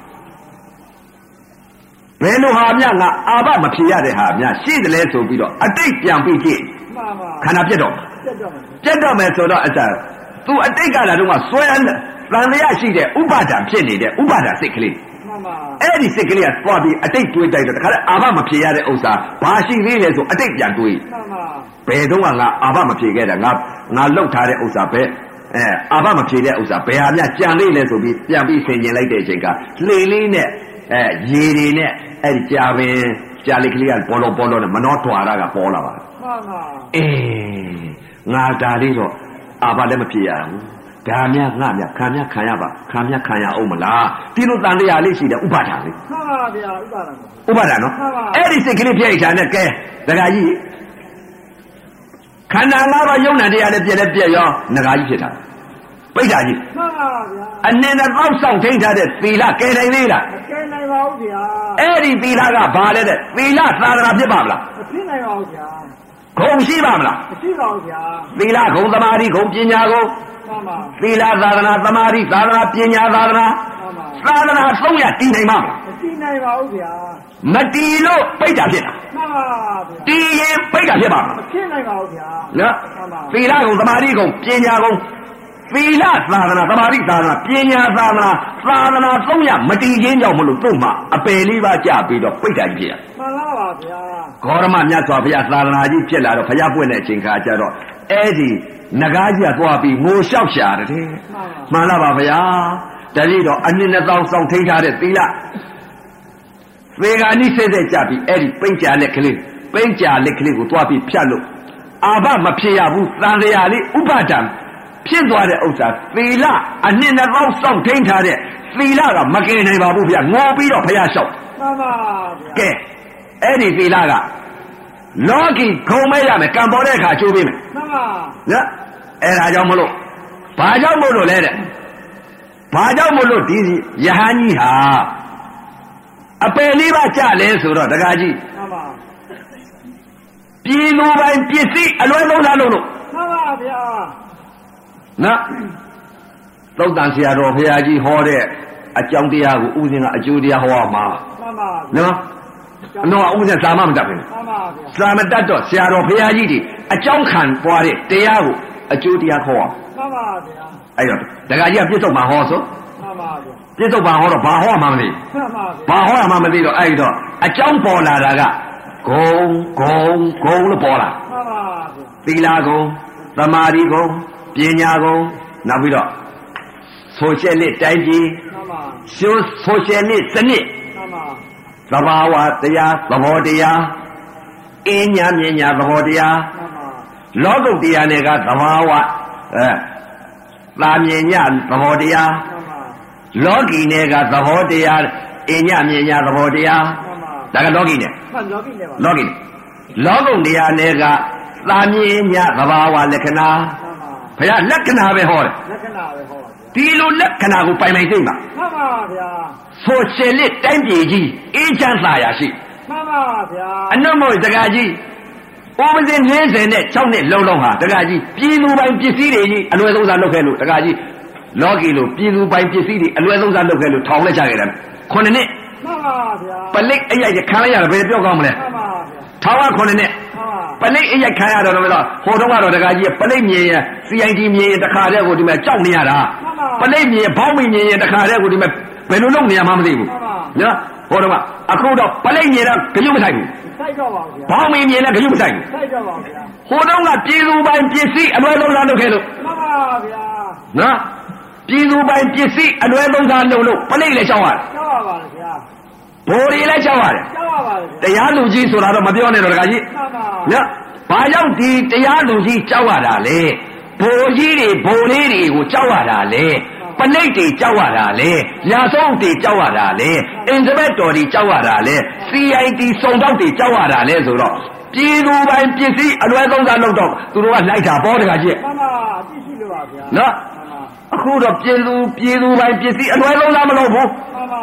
ဘယ်လိုဟာမြငါအာဘမဖြေရတဲ့ဟာမြရှိတယ်လဲဆိုပြီးတော့အတိတ်ပြန်ပြီးကြည့်မှန်ပါခန္ဓာပြတ်တော့ပြတ်တော့မယ်ပြတ်တော့မယ်ဆိုတော့အတသူအတိတ်ကလာတော့ကဆွဲသံတရားရှိတဲ့ဥပါဒံဖြစ်နေတဲ့ဥပါဒံစိတ်ကလေးမှန်ပါအဲ့ဒီစိတ်ကလေးကသွားပြီးအတိတ်တွေးတိုက်တော့တခါတည်းအာဘမဖြေရတဲ့ဥစ္စာဘာရှိသေးလဲဆိုအတိတ်ပြန်တွေးမှန်ပါဘယ်တော့ကငါအာဘမဖြေခဲ့တာငါငါလှုပ်ထားတဲ့ဥစ္စာပဲအဲအာဘမဖြေတဲ့ဥစ္စာဘယ်ဟာများကြံလေးလဲဆိုပြီးပြန်ပြီးဆင်ကျင်လိုက်တဲ့အချိန်ကလှေလေးနဲ့အဲရေတွေနဲ့အဲ့ဒီကြာပင်ကြာလေးကလေးကဘောလုံးဘောလုံးနဲ့မနှောထွာရကပေါ်လာပါမှန်ပါအေးငါဒါလေးတော့အာဘလည်းမဖြေရဘူးဒါများငါများခံများခံရပါခံများခံရအောင်မလားဒီလိုတန်တရားလေးရှိတယ်ဥပါဒာလေးမှန်ပါဗျာဥပါဒံဥပါဒာနော်အဲ့ဒီစိတ်ကလေးပြည့်ချာနဲ့ကဲဒကာကြီးခန္ဓာ၅ပါးယုံနာတရားလည်းပြည့်လည်းပြည့်ရောငကားကြီးဖြစ်တာပိဋကကြီးမှန်ပါဗျာအနည်းနဲ့တောက်ဆောင်ထိန်းထားတဲ့သီလကယ်နိုင်သေးလားမကယ်နိုင်ပါဘူးဗျာအဲ့ဒီသီလကဘာလဲတဲ့သီလသာသနာဖြစ်ပါမလားမဖြစ်နိုင်ပါဘူးဗျာဂုဏ်ရှိပါမလားမရှိပါဘူးဗျာသီလဂုဏ်သမာဓိဂုဏ်ပညာဂုဏ်မှန်ပါသီလသာသနာသမာဓိသာသနာပညာသာသနာမှန်ပါသာသနာသုံးရတည်နိုင်မှာမလားမတည်နိုင်ပါဘူးဗျာမတည်လို့ပိဋကဖြစ်တာမှန်ပါဗျာတည်ရင်ပိဋကဖြစ်ပါမလားမဖြစ်နိုင်ပါဘူးဗျာနော်သီလဂုဏ်သမာဓိဂုဏ်ပညာဂုဏ်သီလသာသနာသမာဓိသာသနာပညာသာသနာသာသနာသုံးရမတည်ခြင်းကြောင့်မလို့သူ့မှာအပယ်လေးပါးကြပြီးတော့ပိဋကကြီးဖြစ်ရမှန်ပါပါဗျာဂေါရမမြတ်စွာဘုရားသာသနာကြီးဖြစ်လာတော့ဘုရားပွင့်တဲ့အချိန်ခါကျတော့အဲ့ဒီနဂါးကြီးကသွားပြီးငိုလျှောက်ရှာတယ်မှန်လားပါဗျာတတိတော့အနှစ်နှစ်သောင်းဆောင်ထိန်းထားတဲ့သီလသေဂာနိစိတ်စိတ်ကြပြီးအဲ့ဒီပိန့်ကြလက်ကလေးပိန့်ကြလက်ကလေးကိုသွားပြီးဖြတ်လို့အာဘမဖြစ်ရဘူးသံဃာလေးဥပဒံဖြစ်သွားတဲ့ဥစ္စာသီလအနှစ်နှစ်သောင်းဆောင်ထိန်းထားတဲ့သီလကမကယ်နိုင်ပါဘူးဗျာငိုပြီးတော့ဘုရားလျှောက်မှန်ပါဗျာကဲအဲ့ဒီသီလကလောကီခုံမဲ့ရမယ်ကံပေါ်တဲ့အခါချိုးပေးမယ်မှန်ပါနော်အဲ့ဒါကြောင့်မလို့ဘာကြောင့်မို့လို့လဲတဲ့ဘာကြောင့်မို့လို့ဒီယဟန်ကြီးဟာအပယ်လေးပါကြလဲဆိုတော့တကားကြီးမှန်ပါပြည်လူပိုင်းပစ္စည်းအလွဲသုံးစားလို့လို့မှန်ပါဗျာနော်သုတ်တန်ဆရာတော်ဘုရားကြီးဟောတဲ့အကြောင်းတရားကိုဥစဉ်ကအကျိုးတရားဟောမှာမှန်ပါနော်အနော်ဥစဉ်စာမမတတ်ဘူးမှန်ပါဗျာစာမတတ်တော့ဆရာတော်ဘုရားကြီးဒီအကြောင်းခံပွားတဲ့တရားကိုအကျိုးတရားခေါ်အောင်မှန်ပါဗျာအဲ့တော့ဒကာကြီးကပြစ္ဆုတ်မှာဟောဆိုမှန်ပါဗျာပြစ္ဆုတ်မှာဟောတော့ဘာဟောမှမသိမှန်ပါဗျာဘာဟောမှမသိတော့အဲ့တော့အကြောင်းပေါ်လာတာကဂုံဂုံဂုံလို့ပေါ်လာမှန်ပါဗျာသီလဂုံသမာဓိဂုံပညာဂုံနောက်ပြီးတော့ဆိုရှယ်လစ်တိုင်းပြည်မှန်ပါဆိုဆိုရှယ်လစ်စနစ်မှန်ပါသဘာဝတရားသဘောတရားအင်းညာမြညာသဘောတရားမှန်ပါလောကုတ်တရားတွေကသဘာဝအဲသာမြညာသဘောတရားမှန်ပါလောကီတွေကသဘောတရားအင်းညာမြညာသဘောတရားမှန်ပါဒါကလောကီနဲ့မှန်လောကီနဲ့ပါလောကီလောကုတ်တရားတွေကသာမြညာသဘာဝလက္ခဏာဘုရားလက္ခဏာပဲဟောတယ်လက္ခဏာပဲဟောဒီလိုလက္ခဏာကိုပိုင်ပိုင်သိမှာမှန်ပါဗျာဆိုရှယ်လစ်တိုင်းပြည်ကြီးအေးချမ်းသာယာရှိမှန်ပါဗျာအနုမို့တကားကြီးဥပဇင်၄၀နဲ့၆နှစ်လုံးလုံးဟာတကားကြီးပြည်သူပိုင်ပစ္စည်းတွေကြီးအလွယ်သုံးစားလုပ်ခဲ့လို့တကားကြီးလောကီလိုပြည်သူပိုင်ပစ္စည်းတွေအလွယ်သုံးစားလုပ်ခဲ့လို့ထောင်လက်ချခဲ့တယ်ခုနှစ်နှစ်မှန်ပါဗျာပလိတ်အရိုက်ခံရရတယ်ဘယ်ပြောကောင်းမလဲမှန်ပါဗျာထောင်ကခုနှစ်နှစ်ပလိတ်အရိုက်ခံရတော့တော့ဟိုတုန်းကတော့တကားကြီးပလိတ်မြင်ရင် စီ အိုင် ဒီ မြင်ရင်တခါတည်းကိုဒီမှာကြောက်နေရတာပလိတ်မြင်ဘောင်းမြင်ရင်တခါတည်းကိုဒီမှာဘယ်လိုလုပ်နေရမှမသိဘူးနော်ဟိုတုန်းကအခုတော့ပလိတ်မြင်တော့ကြွမထိုက်ဘူးထိုက်တော့ပါဗျာဘောင်းမြင်မြင်လည်းကြွမထိုက်ဘူးထိုက်တော့ပါဗျာဟိုတုန်းကပြည်သူပိုင်ပစ္စည်းအလွယ်သုံးစားလုပ်ခဲ့လို့မှန်ပါဗျာနော်ပြည်သူပိုင်ပစ္စည်းအလွယ်သုံးစားလုပ်လို့ပလိတ်လည်းကြောက်ရတယ်ကြောက်ရပါဗျာဘိုးတွေလည်းကြောက်ရတယ်ကြောက်ရပါဗျာတရားလူကြီးဆိုတာတော့မပြောနဲ့တော့တခါကြီးမှန်ပါနော်ဘာကြောင့်ဒီတရားလူကြီးကြောက်ရတာလဲဘိုးကြီးတွေဘိုးလေးတွေကိုကြောက်ရတာလဲပလိတ်တွေကြောက်ရတာလဲရာဆုံးတွေကြောက်ရတာလဲအင်စပက်တော်တွေကြောက်ရတာလဲ စီ အိုင် ဒီ စုံတော့တွေကြောက်ရတာလဲဆိုတော့ပြည်သူပိုင်ပစ္စည်းအလွယ်သုံးစားလုပ်တော့သူတို့ကလိုက်တာပေါ်တခါကြီးမှန်ပါကြည့်ရှိလို့ပါဗျာနော်အခုတော့ပြည်သူပြည်သူပိုင်ပစ္စည်းအလွယ်သုံးစားမလုပ်ဘူးမှန်ပါ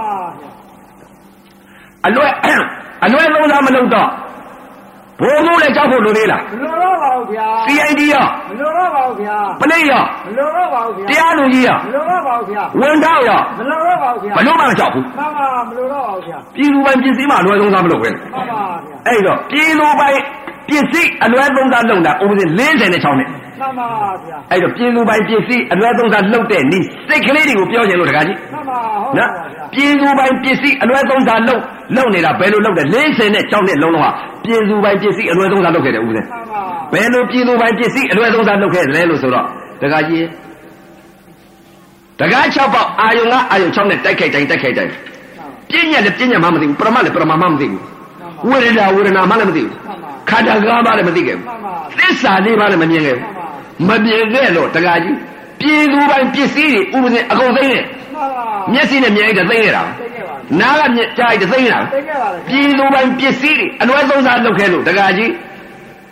အလွယ်အလွယ်သုံးစားမလုပ်တော့ဘိုးမိုးလည်းကြောက်ဖို့လိုသေးလားမလိုတော့ပါဘူးဗျာစီ အိုင် ဒီ ရောမလိုတော့ပါဘူးဗျာပလိတ်ရောမလိုတော့ပါဘူးဗျာတရားလူကြီးရောမလိုတော့ပါဘူးဗျာဝန်ထောက်ရောမလိုတော့ပါဘူးဗျာဘလို့မှမကြောက်ဘူးမှန်ပါမလိုတော့ပါဘူးဗျာပြည်သူပိုင်ပစ္စည်းမှအလွယ်သုံးစားမလုပ်ပဲမှန်ပါဗျာအဲ့တော့ပြည်သူပိုင်ပစ္စည်းအလွယ်သုံးစားလုပ်တာဥပဒေ၄၀နဲ့၆နှစ်မှန်ပါဗျာအဲ့တော့ပြည်သူပိုင်ပစ္စည်းအလွယ်သုံးစားလုပ်တဲ့ဤစိတ်ကလေးတွေကိုပြောချင်လို့တကားကြီးမှန်ပါဟုတ်ပါဗျာပြည်သူပိုင်ပစ္စည်းအလွယ်သုံးစားလုပ်လုပ်နေတာဘယ်လိုလုပ်တယ်၄၀နဲ့၆နှစ်လုံးလုံးဟာပြည်သူပိုင်ပစ္စည်းအလွယ်သုံးစားလုပ်ခဲ့တယ်ဥပဒေမှန်ပါဘယ်လိုပြည်သူပိုင်ပစ္စည်းအလွယ်သုံးစားလုပ်ခဲ့တယ်လဲလို့ဆိုတော့တကားကြီးတကား၆ပေါက်အာယုံကအာယုံ၆နဲ့တိုက်ခိုက်တိုင်းတိုက်ခိုက်တိုင်းပြည့်ညက်လည်းပြည့်ညက်မှမသိဘူးပရမတ်လည်းပရမတ်မှမသိဘူးဝေဒနာဝေဒနာမှလည်းမသိဘူးခန္ဓာ၅ပါးလည်းမသိခဲ့ဘူးသစ္စာ၄ပါးလည်းမမြင်ခဲ့ဘူးမမြင်ခဲ့လို့တကားကြီးပြည်သူပိုင်ပစ္စည်းတွေဥပဒေအကုန်သိနေမျက်စိနဲ့မြင်ရတဲ့သိနေတာနားကမြင်ကြိုက်တဲ့သိနေတာပြည်သူပိုင်ပစ္စည်းတွေအလွယ်သုံးစားလုပ်ခဲ့လို့တကားကြီး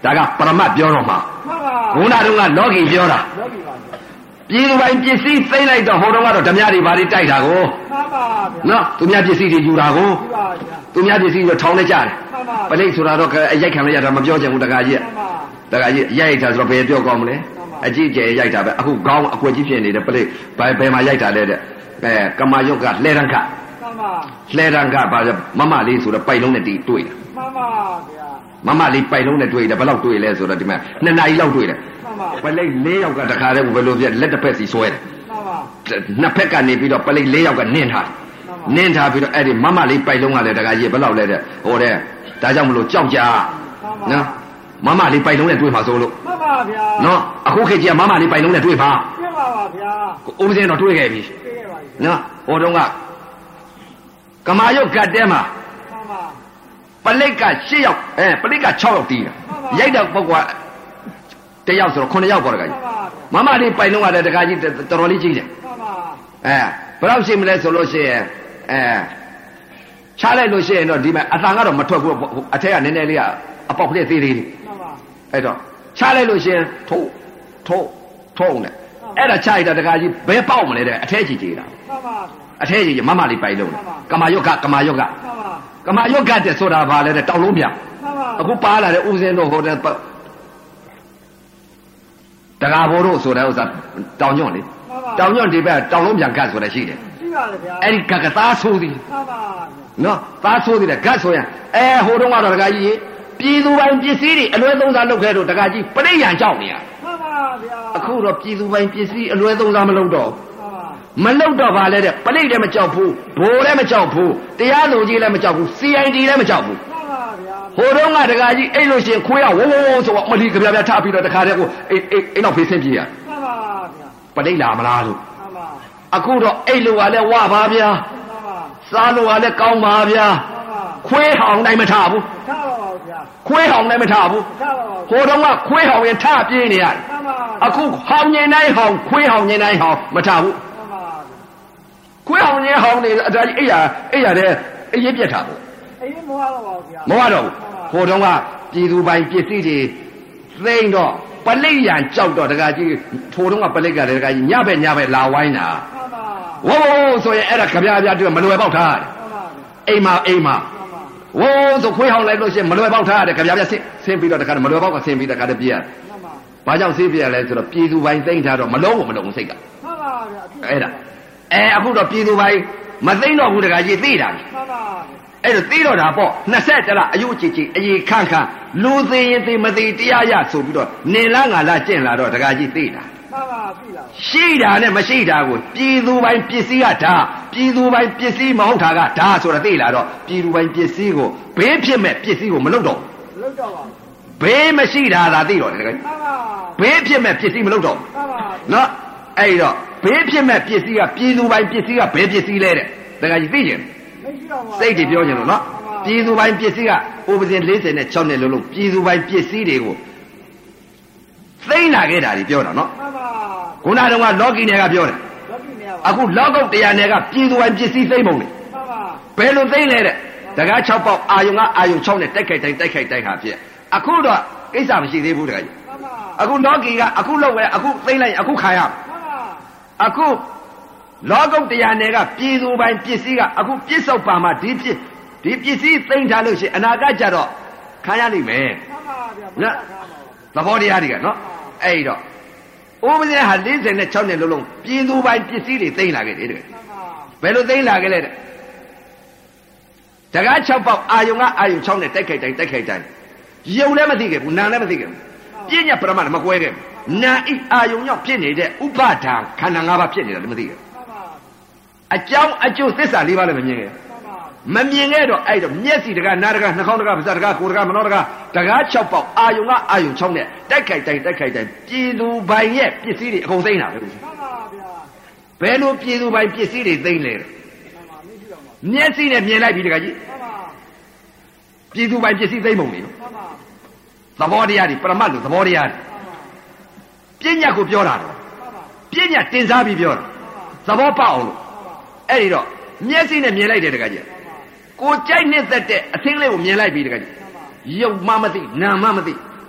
ဒါကပရမတ်ပြောတော့မှာမှန်ပါဘုရားတော်ကလောကီပြောတာလောကီပါပြည်သူပိုင်းပစ္စည်းသိမ့်လိုက်တော့ဟိုတုန်းကတော့ဓမြတွေဘာတွေတိုက်တာကိုမှန်ပါဗျာနော်သူများပစ္စည်းတွေယူတာကိုဒီပါဗျာသူများပစ္စည်းတွေထောင်းနေကြတယ်မှန်ပါပလိတ်ဆိုတာတော့အရိုက်ခံလိုက်ရတာမပြောချင်ဘူးတခါကြီးမှန်ပါတခါကြီးရိုက်တာဆိုတော့ဘယ်ပြောကောင်းမလဲအကြည့်ကျယ်ရိုက်တာပဲအခုခေါင်းအကွက်ကြီးဖြစ်နေတဲ့ပလိတ်ဘယ်ဘယ်မှာရိုက်တာလဲတဲ့အဲကမာယုတ်ကလှဲရန်ခမှန်ပါလှဲရန်ခဘာမမလေးဆိုတော့ပိုက်လုံးနဲ့တီးတွေ့တယ်မှန်ပါဗျာမမလေးပိုက်လုံးနဲ့တွေ့တယ်ဘယ်လောက်တွေ့လဲဆိုတော့ဒီမှာနှစ်နာရီလောက်တွေ့တယ်မှန်ပါပလိတ်၄ယောက်ကတခါတည်းဘယ်လိုပြလက်တစ်ဖက်စီဆွဲတယ်မှန်ပါနှစ်ဖက်ကနေပြီးတော့ပလိတ်၄ယောက်ကနင်းထားနင်းထားပြီးတော့အဲ့ဒီမမလေးပိုက်လုံးကလည်းတခါကြီးဘယ်လောက်လဲတဲ့ဟိုတဲ့ဒါကြောင့်မလို့ကြောက်ကြနော်မမလေးပိုက်လုံးနဲ့တွေ့မှာဆိုလို့မှန်ပါဗျာနော်အခုခေတ်ကြီးကမမလေးပိုက်လုံးနဲ့တွေ့ပါပြပါပါဗျာဦးမစင်းတော့တွေ့ခဲ့ပြီပြခဲ့ပါပြီနော်ဟိုတုန်းကကမာယုတ်ကတ်တဲမှာမှန်ပါပလိတ်က၈ယောက်အဲပလိတ်က၆ယောက်တီးတာရိုက်တော့ပုဂ္ဂိုလ်တယောက်ဆိုတော့9ယောက်ပေါ့တခါကြီးမှန်ပါဗျာမမလေးပိုက်လုံးကလည်းတခါကြီးတော်တော်လေးကြီးတယ်မှန်ပါအဲဘယ်တော့ရှိမလဲဆိုလို့ရှိရင်အဲချလိုက်လို့ရှိရင်တော့ဒီမှာအတန်ကတော့မထွက်ဘူးအထက်ကနည်းနည်းလေးကအပေါက်ကလေးသေးသေးလေးမှန်ပါအဲ့တော့ချလိုက်လို့ရှိရင်ထိုးထိုးထုံးတယ်အဲ့ဒါချလိုက်တာတခါကြီးဘယ်ပေါက်မလဲတဲ့အထဲကြီးကြီးတာမှန်ပါအထဲကြီးမမလေးပိုက်လုံးကမာယုတ်ကကမာယုတ်ကမှန်ပါကမာယုတ်ကတဲ့ဆိုတာဘာလဲတဲ့တောင်လုံးပြမှန်ပါအခုပါလာတဲ့ဦးစင်းတို့ဟိုတဲ့တကားဘိုးတို့ဆိုတဲ့ဥစ္စာတောင်ညွန့်လေတောင်ညွန့်ဒီဘက်တောင်လုံးပြန်ကတ်ဆိုတာရှိတယ်ရှိပါလေဗျာအဲ့ဒီကကသားဆိုးသည်မှန်ပါနော်သားဆိုးသည်တဲ့ကတ်ဆိုရင်အဲဟိုတုန်းကတော့တကားကြီးပြည်သူပိုင်းပစ္စည်းတွေအလွဲသုံးစားလုပ်ခဲ့တော့တကားကြီးပြိယံကြောက်နေရမှန်ပါဗျာအခုတော့ပြည်သူပိုင်းပစ္စည်းအလွဲသုံးစားမလုပ်တော့မှန်ပါမလုပ်တော့ပါလေတဲ့ပြိလည်းမကြောက်ဘူးဘိုးလည်းမကြောက်ဘူးတရားလူကြီးလည်းမကြောက်ဘူး စီ အိုင် ဒီ လည်းမကြောက်ဘူးမှန်ပါဗျာဟိုတုန်းကတကားကြီးအိတ်လို့ရှိရင်ခွေးကဝုန်းဝုန်းဝုန်းဆိုတော့မလီကြပြပြထားပြီးတော့တခါတည်းကိုအိတ်အိတ်အိတ်တော့ဖေးဆင်းပြေးရမှန်ပါဗျာပဋိလာမလားလို့မှန်ပါအခုတော့အိတ်လို့ကလည်းဝပါဗျာမှန်ပါစားလို့ကလည်းကောင်းပါဗျာမှန်ပါခွေးဟောင်တိုင်းမထဘူးထားပါပါဗျာခွေးဟောင်တိုင်းမထဘူးထားပါပါဟိုတုန်းကခွေးဟောင်ရင်ထပြေးနေရတယ်မှန်ပါအခုဟောင်ငင်တိုင်းဟောင်ခွေးဟောင်ငင်တိုင်းဟောင်မထဘူးမှန်ပါခွေးဟောင်ငင်ဟောင်နေအတားကြီးအိတ်ရအိတ်ရတဲ့အရေးပြတ်တာပေါ့အေးမဟုတ်တော့ပါဗျာမဟုတ်တော့ဘူးဟိုတုန်းကပြည်သူပိုင်ပစ္စည်းတွေသိမ့်တော့ပလိတ်ရန်ကြောက်တော့တကကြီးထိုတုန်းကပလိတ်ကလည်းတကကြီးညဘက်ညဘက်လာဝိုင်းတာမှန်ပါဝုန်းဆိုရင်အဲ့ဒါကြပြပြတွေ့မလွယ်ပေါက်ထားတယ်မှန်ပါအိမ်မှာအိမ်မှာမှန်ပါဝုန်းဆိုခွေးဟောင်းလိုက်လို့ရှိရင်မလွယ်ပေါက်ထားတယ်ကြပြပြဆင်းဆင်းပြီးတော့တခါမလွယ်ပေါက်ကဆင်းပြီးတခါတည်းပြရမှန်ပါဘာကြောင့်ဆင်းပြရလဲဆိုတော့ပြည်သူပိုင်သိမ့်ထားတော့မလုံးဘူးမလုံးစိတ်ကမှန်ပါဗျာအဲ့ဒါအဲအခုတော့ပြည်သူပိုင်မသိမ့်တော့ဘူးတခါကြီးသိတာမှန်ပါအဲ့တော့သိတော့တာပေါ့နှစ်ဆက်တလားအယုတ်ကြည်ကြည်အေခန့်ခန့်လူသေးရင်သိမသိတရားရဆိုပြီးတော့နေလားငါလားကျင့်လာတော့တခါကြီးသိတာမှန်ပါပြီလားရှိတာနဲ့မရှိတာကိုပြည်သူပိုင်ပစ္စည်းကဒါပြည်သူပိုင်ပစ္စည်းမဟုတ်တာကဒါဆိုတာသိလာတော့ပြည်သူပိုင်ပစ္စည်းကိုဘေးဖြစ်မဲ့ပစ္စည်းကိုမလုပ်တော့လောက်တော့ပါဘေးမရှိတာသာသိတော့တယ်တကယ်မှန်ပါဘေးဖြစ်မဲ့ပစ္စည်းမလုပ်တော့မှန်ပါနော်အဲ့တော့ဘေးဖြစ်မဲ့ပစ္စည်းကပြည်သူပိုင်ပစ္စည်းကဘယ်ပစ္စည်းလဲတဲ့တကယ်ကြီးသိကျင်မရှိတော့ပါစိတ်တွေပြောကြလို့နော်ပြည်သူပိုင်ပစ္စည်းကဥပဒေ၄၀နဲ့၆နဲ့လုံးလုံးပြည်သူပိုင်ပစ္စည်းတွေကိုသိမ့်လာခဲ့တာကြီးပြောတာနော်မှန်ပါခုနတုန်းကလောကီနယ်ကပြောတယ်လောကီနေပါအခုလောကုတ်တရားနယ်ကပြည်သူပိုင်ပစ္စည်းသိမ့်ပုံလေမှန်ပါဘယ်လိုသိမ့်လဲတဲ့တကား၆ပေါက်အာယုံကအာယုံ၆နဲ့တိုက်ခိုက်တိုင်းတိုက်ခိုက်တိုင်းဟာဖြစ်အခုတော့ကိစ္စမရှိသေးဘူးတကယ်ကြီးမှန်ပါအခုလောကီကအခုလောက်ပဲအခုသိမ့်လိုက်အခုခံရမှန်ပါအခုလောကုတ်တရားနယ်ကပြည်သူပိုင်ပစ္စည်းကအခုပြစ္ဆုတ်ပါမှာဒီပြဒီပစ္စည်းသိမ့်ထားလို့ရှိရင်အနာဂတ်ကြတော့ခံရလိမ့်မယ်မှန်ပါဗျာဘုရားထားပါသဘောတရားတွေကနော်အဲ့တော့ဥပဒေဟာ၄၀နဲ့၆နဲ့လုံးလုံးပြည်သူပိုင်ပစ္စည်းတွေသိမ့်လာခဲ့တယ်တဲ့မှန်ပါဘယ်လိုသိမ့်လာခဲ့လဲတဲ့တကား၆ပေါက်အာယုံကအာယုံ၆နဲ့တိုက်ခိုက်တိုင်းတိုက်ခိုက်တိုင်းယုံလည်းမသိခဲ့ဘူးနာလည်းမသိခဲ့ဘူးပြည့်ညက်ပရမတ်မကွဲခဲ့ဘူးနာဤအာယုံရောက်ဖြစ်နေတဲ့ဥပဒါခန္ဓာ၅ပါးဖြစ်နေတာလည်းမသိခဲ့ဘူးမှန်ပါအကြောင်းအကျိုးသစ္စာ၄ပါးလည်းမမြင်ခဲ့ဘူးမှန်ပါမမြင်ခဲ့တော့အဲ့တော့မျက်စိတကားနားတကားနှာခေါင်းတကားပါးစပ်တကားကိုယ်တကားမနှောတကားတကား၆ပေါက်အာယုံကအာယုံ၆နဲ့တိုက်ခိုက်တိုင်းတိုက်ခိုက်တိုင်းပြည်သူပိုင်ရဲ့ပစ္စည်းတွေအကုန်သိမ်းတာပဲမှန်ပါဗျာဘယ်လိုပြည်သူပိုင်ပစ္စည်းတွေသိမ်းလဲတဲ့မှန်ပါမရှိတော့ပါမျက်စိနဲ့မြင်လိုက်ပြီတကားကြီးမှန်ပါပြည်သူပိုင်ပစ္စည်းသိမ်းပုံလေမှန်ပါသဘောတရားတွေပရမတ်လို့သဘောတရားတွေပြဉ္ညာကိုပြောတာတော့မှန်ပါပြဉ္ညာတင်စားပြီးပြောတာသဘောပေါက်အောင်လို့အဲ့ဒီတော့မျက်စိနဲ့မြင်လိုက်တယ်တကားကြီးကိုကြိုက်နှစ်သက်တဲ့အသင်းလေးကိုမြင်လိုက်ပြီတကားကြီးရုပ်မှမသိနာမှမသိ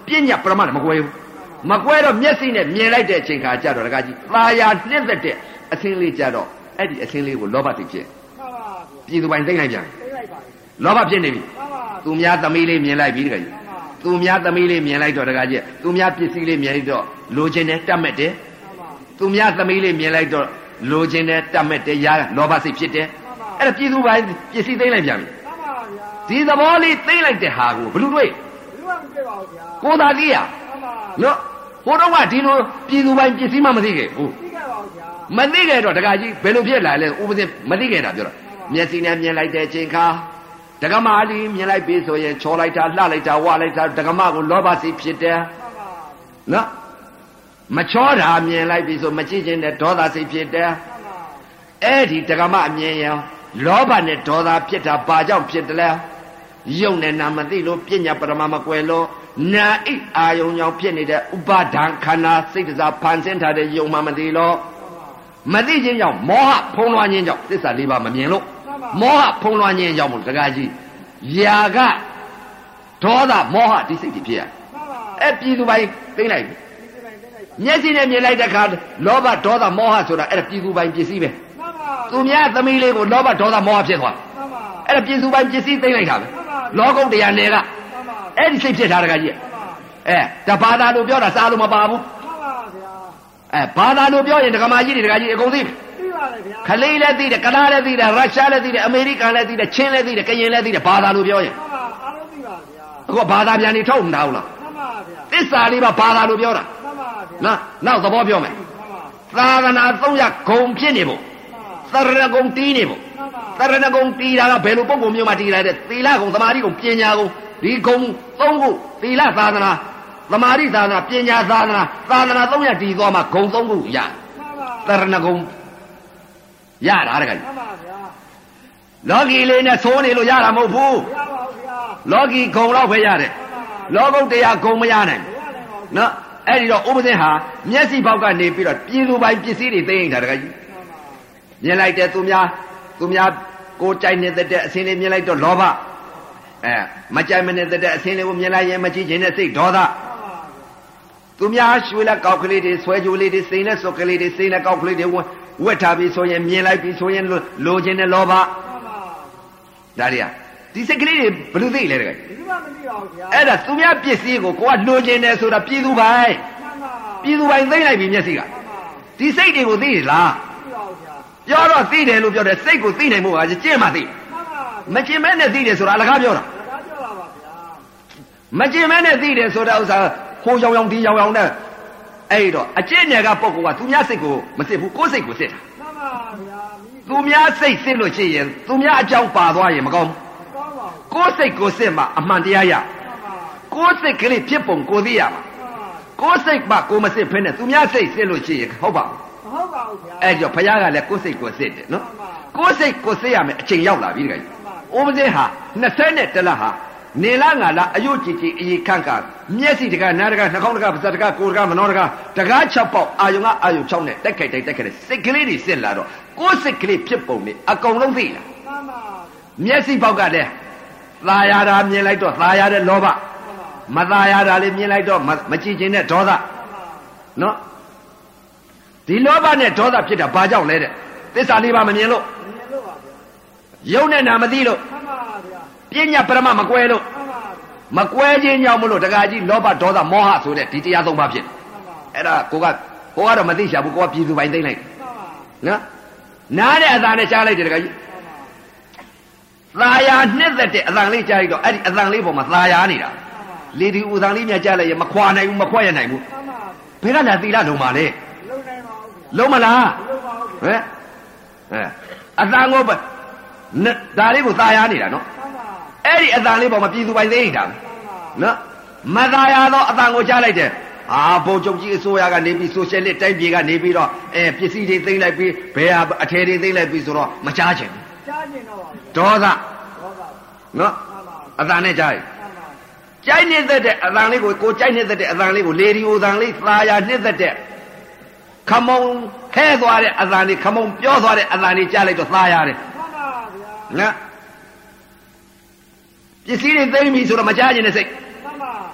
ပြညတ်ပရမတ်မကွဲဘူးမကွဲတော့မျက်စိနဲ့မြင်လိုက်တဲ့အချိန်ခါကျတော့တကကြီးသာယာနှစ်သက်တဲ့အသင်းလေးကြတော့အဲ့ဒီအသင်းလေးကိုလောဘသိဖြစ်ပြည်သူပိုင်သိမ့်လိုက်ပြန်လောဘဖြစ်နေပြီသူများသမီးလေးမြင်လိုက်ပြီတကကြီးသူများသမီးလေးမြင်လိုက်တော့တကကြီးသူများပစ္စည်းလေးမြင်လိုက်တော့လိုချင်တယ်တတ်မဲ့တယ်သူများသမီးလေးမြင်လိုက်တော့လိုချင်တယ်တတ်မဲ့တယ်ရာလောဘစိတ်ဖြစ်တယ်အဲ့ဒါပြည်သူပိုင်ပစ္စည်းသိမ့်လိုက်ပြန်ပြီဒီသဘောလေးသိမ့်လိုက်တဲ့ဟာကိုဘယ်လိုတွေ့ကိုသာသိရနော်ဟိုတော့ကဒီလိုပြည်သူပိုင်ပစ္စည်းမှမသိခဲ့ဘူးမသိခဲ့တော့တကကြီးဘယ်လိုဖြစ်လာလဲဥပဒေမသိခဲ့တာပြောတာမျက်စိနဲ့မြင်လိုက်တဲ့အချိန်ခါဒကမလေးမြင်လိုက်ပြီဆိုရင်ချောလိုက်တာလှလိုက်တာဝလိုက်တာဒကမကိုလောဘစိတ်ဖြစ်တယ်နော်မချောတာမြင်လိုက်ပြီဆိုမကြည့်ခြင်းနဲ့ဒေါသစိတ်ဖြစ်တယ်အဲ့ဒီဒကမအမြင်ရောလောဘနဲ့ဒေါသဖြစ်တာဘာကြောင့်ဖြစ်တယ်လဲယုံနဲ့နာမသိလို့ပြညာပရမမကွယ်လို့နာဣအာယုံကြောင့်ဖြစ်နေတဲ့ဥပါဒံခန္ဓာစိတ်တစားဖန်ဆင်းထားတဲ့ယုံမှမသိလို့မသိခြင်းကြောင့်မောဟဖုံးလွှမ်းခြင်းကြောင့်သစ္စာလေးပါမမြင်လို့မောဟဖုံးလွှမ်းခြင်းကြောင့်မို့တကားကြီးຢာကဒေါသမောဟဒီစိတ်တွေဖြစ်ရအဲ့ပြည်သူပိုင်းသိလိုက်ပြီမျက်စိနဲ့မြင်လိုက်တဲ့အခါလောဘဒေါသမောဟဆိုတာအဲ့ဒါပြည်သူပိုင်းပစ္စည်းပဲသူများသမီးလေးကိုလောဘဒေါသမောဟဖြစ်သွားအဲ့ဒါပြည်သူပိုင်းပစ္စည်းသိလိုက်တာပဲလောကုတ်တရားနယ်ကအဲ့ဒီစိတ်ဖြစ်ထားတကားကြီးအဲတဘာသာလို့ပြောတာစားလို့မပါဘူးအဲဘာသာလို့ပြောရင်ဒကမာကြီးတွေဒကာကြီးအကုန်သိပြီခလေးလည်းသိတယ်ကနာလည်းသိတယ်ရုရှားလည်းသိတယ်အမေရိကန်လည်းသိတယ်ချင်းလည်းသိတယ်ကရင်လည်းသိတယ်ဘာသာလို့ပြောရင်အားလုံးသိပါဗျာအခုဘာသာပြန်နေထုတ်မထားဘူးလားမှန်ပါဗျာသစ္စာလေးပါဘာသာလို့ပြောတာမှန်ပါဗျာနော်နောက်သဘောပြောမယ်သာသနာသုံးရဂုံဖြစ်နေဖို့သရဏဂုံတီးနေဖို့သရဏဂုံတီးတာကဘယ်လိုပုံပုံမျိုးမှတီးလိုက်တဲ့သီလဂုံသမာဓိဂုံပညာဂုံဒီဂုံသုံးခုသီလသာသနာသမာဓိသာသနာပညာသာသနာသာသနာသုံးရတည်သွားမှဂုံသုံးခုရသရဏဂုံရတာတကယ်မှန်ပါဗျာလောကီလေးနဲ့သိုးနေလို့ရတာမဟုတ်ဘူးမရပါဘူးဗျာလောကီဂုံတော့ပဲရတယ်လောကုတ်တရားဂုံမရနိုင်နော်အဲ့ဒီတော့ဥပဒေဟာမျက်စိပေါက်ကနေပြီးတော့ပြည်သူပိုင်းပစ္စည်းတွေသိနေတာတကယ်ကြီးမြင်လိုက်တဲ့သူများသူများကိုကြိုက်နေတဲ့အစင်းလေးမြင်လိုက်တော့လောဘအဲမကြိုက်မနေတဲ့အစင်းလေးကိုမြင်လိုက်ရင်မကြည့်ခြင်းနဲ့စိတ်ဒေါသသူများရွှေလက်ကောက်ကလေးတွေဆွဲကြိုလေးတွေစိန်လက်စုပ်ကလေးတွေစိန်လက်ကောက်ကလေးတွေဝက်ထားပြီးဆိုရင်မြင်လိုက်ပြီးဆိုရင်လိုချင်တဲ့လောဘဒါတွေကဒီစိတ်ကလေးတွေဘယ်လိုသိလဲတကယ်ဒီလိုမှမသိပါဘူးဗျာအဲ့ဒါသူများပစ္စည်းကိုကိုကလိုချင်တယ်ဆိုတာပြည်သူပိုင်းပြည်သူပိုင်းသိလိုက်ပြီမျက်စိကဒီစိတ်တွေကိုသိလားသိပါဘူးဗျာပြောတော့သိတယ်လို့ပြောတယ်စိတ်ကိုသိနိုင်ဖို့ကကျင့်မှသိမကျင့်မဲနဲ့သိတယ်ဆိုတာအလကားပြောတာအလကားပြောပါပါဗျာမကျင့်မဲနဲ့သိတယ်ဆိုတာဥစ္စာဟိုရောင်ရောင်ဒီရောင်ရောင်နဲ့အဲ့တော့အကျင့်နယ်ကပုဂ္ဂိုလ်ကသူများစိတ်ကိုမစစ်ဘူးကိုယ်စိတ်ကိုစစ်တာမှန်ပါဗျာသူများစိတ်စစ်လို့ရှိရင်သူများအကြောင်းပါသွားရင်မကောင်းဘူးကောင်းပါဘူးကိုယ်စိတ်ကိုစစ်မှအမှန်တရားရမှန်ပါကိုယ်စိတ်ကလေးဖြစ်ပုံကိုသိရမှာကိုယ်စိတ်မှကိုမစစ်ဖ ೇನೆ သူများစိတ်စစ်လို့ရှိရင်ဟုတ်ပါဘူးမဟုတ်ပါဘူးဗျာအဲ့ကြောင့်ဘုရားကလည်းကိုယ်စိတ်ကိုစစ်တယ်နော်ကိုယ်စိတ်ကိုစစ်ရမယ်အချိန်ရောက်လာပြီတကယ်ဥပဒေဟာနှစ်ဆယ်နဲ့တလဟာနေလားငါလားအယုတ်ကြည်ကြည်အေးခန့်ခန့်မျက်စိတကနားတကနှာခေါင်းတကပါးစပ်တကကိုယ်တကမနောတကတကား၆ပေါက်အာယုံကအာယုံ၆နဲ့တက်ခိုက်တိုက်တက်ခိုက်စိတ်ကလေးတွေစစ်လာတော့ကိုယ်စိတ်ကလေးဖြစ်ပုံနဲ့အကုန်လုံးသိလားမှန်ပါမျက်စိပေါက်ကလည်းသာယာတာမြင်လိုက်တော့သာယာတဲ့လောဘမသာယာတာလေးမြင်လိုက်တော့မကြည်ခြင်းတဲ့ဒေါသနော်ဒီလောဘနဲ့ဒေါသဖြစ်တာဘာကြောင့်လဲတဲ့သစ္စာလေးပါမမြင်လို့မြင်လို့ပါဗျာယုံနဲ့နာမသိလို့မှန်ပါဗျာပညာပရမမကွဲလို့မကွဲခြင်းကြောင့်မလို့တကားကြီးလောဘဒေါသမောဟဆိုတဲ့ဒီတရားသုံးပါးဖြစ်အဲ့ဒါကိုကကိုကတော့မသိချဘူးကိုကပြည်သူပိုင်သိမ့်လိုက်နော်နားတဲ့အသာနဲ့ကြားလိုက်တယ်တကားကြီးသာယာနှစ်သက်တဲ့အသံလေးကြားလိုက်တော့အဲ့ဒီအသံလေးပေါ်မှာသာယာနေတာလေဒီဥသံလေးများကြားလိုက်ရင်မခွာနိုင်ဘူးမခွဲရနိုင်ဘူးဘယ်ကလာသီလလုံးပါလဲလုံးနိုင်ပါဘူးလုံးမလားလုံးပါဘူးဟဲ့အဲအသံကိုဒါလေးကိုသာယာနေတာနော်အဲ့ဒီအတန်လေးပေါ်မှာပြည်သူပိုင်သိနေတာနော်မသာယာတော့အတန်ကိုကြားလိုက်တယ်အာဘုံချုပ်ကြီးအစိုးရကနေပြီးဆိုရှယ်လစ်တိုင်းပြည်ကနေပြီးတော့အဲပစ္စည်းတွေသိမ်းလိုက်ပြီးဘယ်ဟာအထည်တွေသိမ်းလိုက်ပြီးဆိုတော့မကြားချင်ဘူးကြားချင်တော့ဒေါသဒေါသနော်အတန်နဲ့ကြားကြိုက်နေတဲ့အတန်လေးကိုကိုကြိုက်နေတဲ့အတန်လေးကိုလေဒီအိုတန်လေးသာယာနှစ်သက်တဲ့ခမုံခဲသွားတဲ့အတန်လေးခမုံပြောသွားတဲ့အတန်လေးကြားလိုက်တော့သာယာတယ်မှန်ပါဗျာနော်ပစ္စည်းတွေသိမ့်ပြီဆိုတော့မကြားခြင်းနဲ့စိတ်မှန်ပါ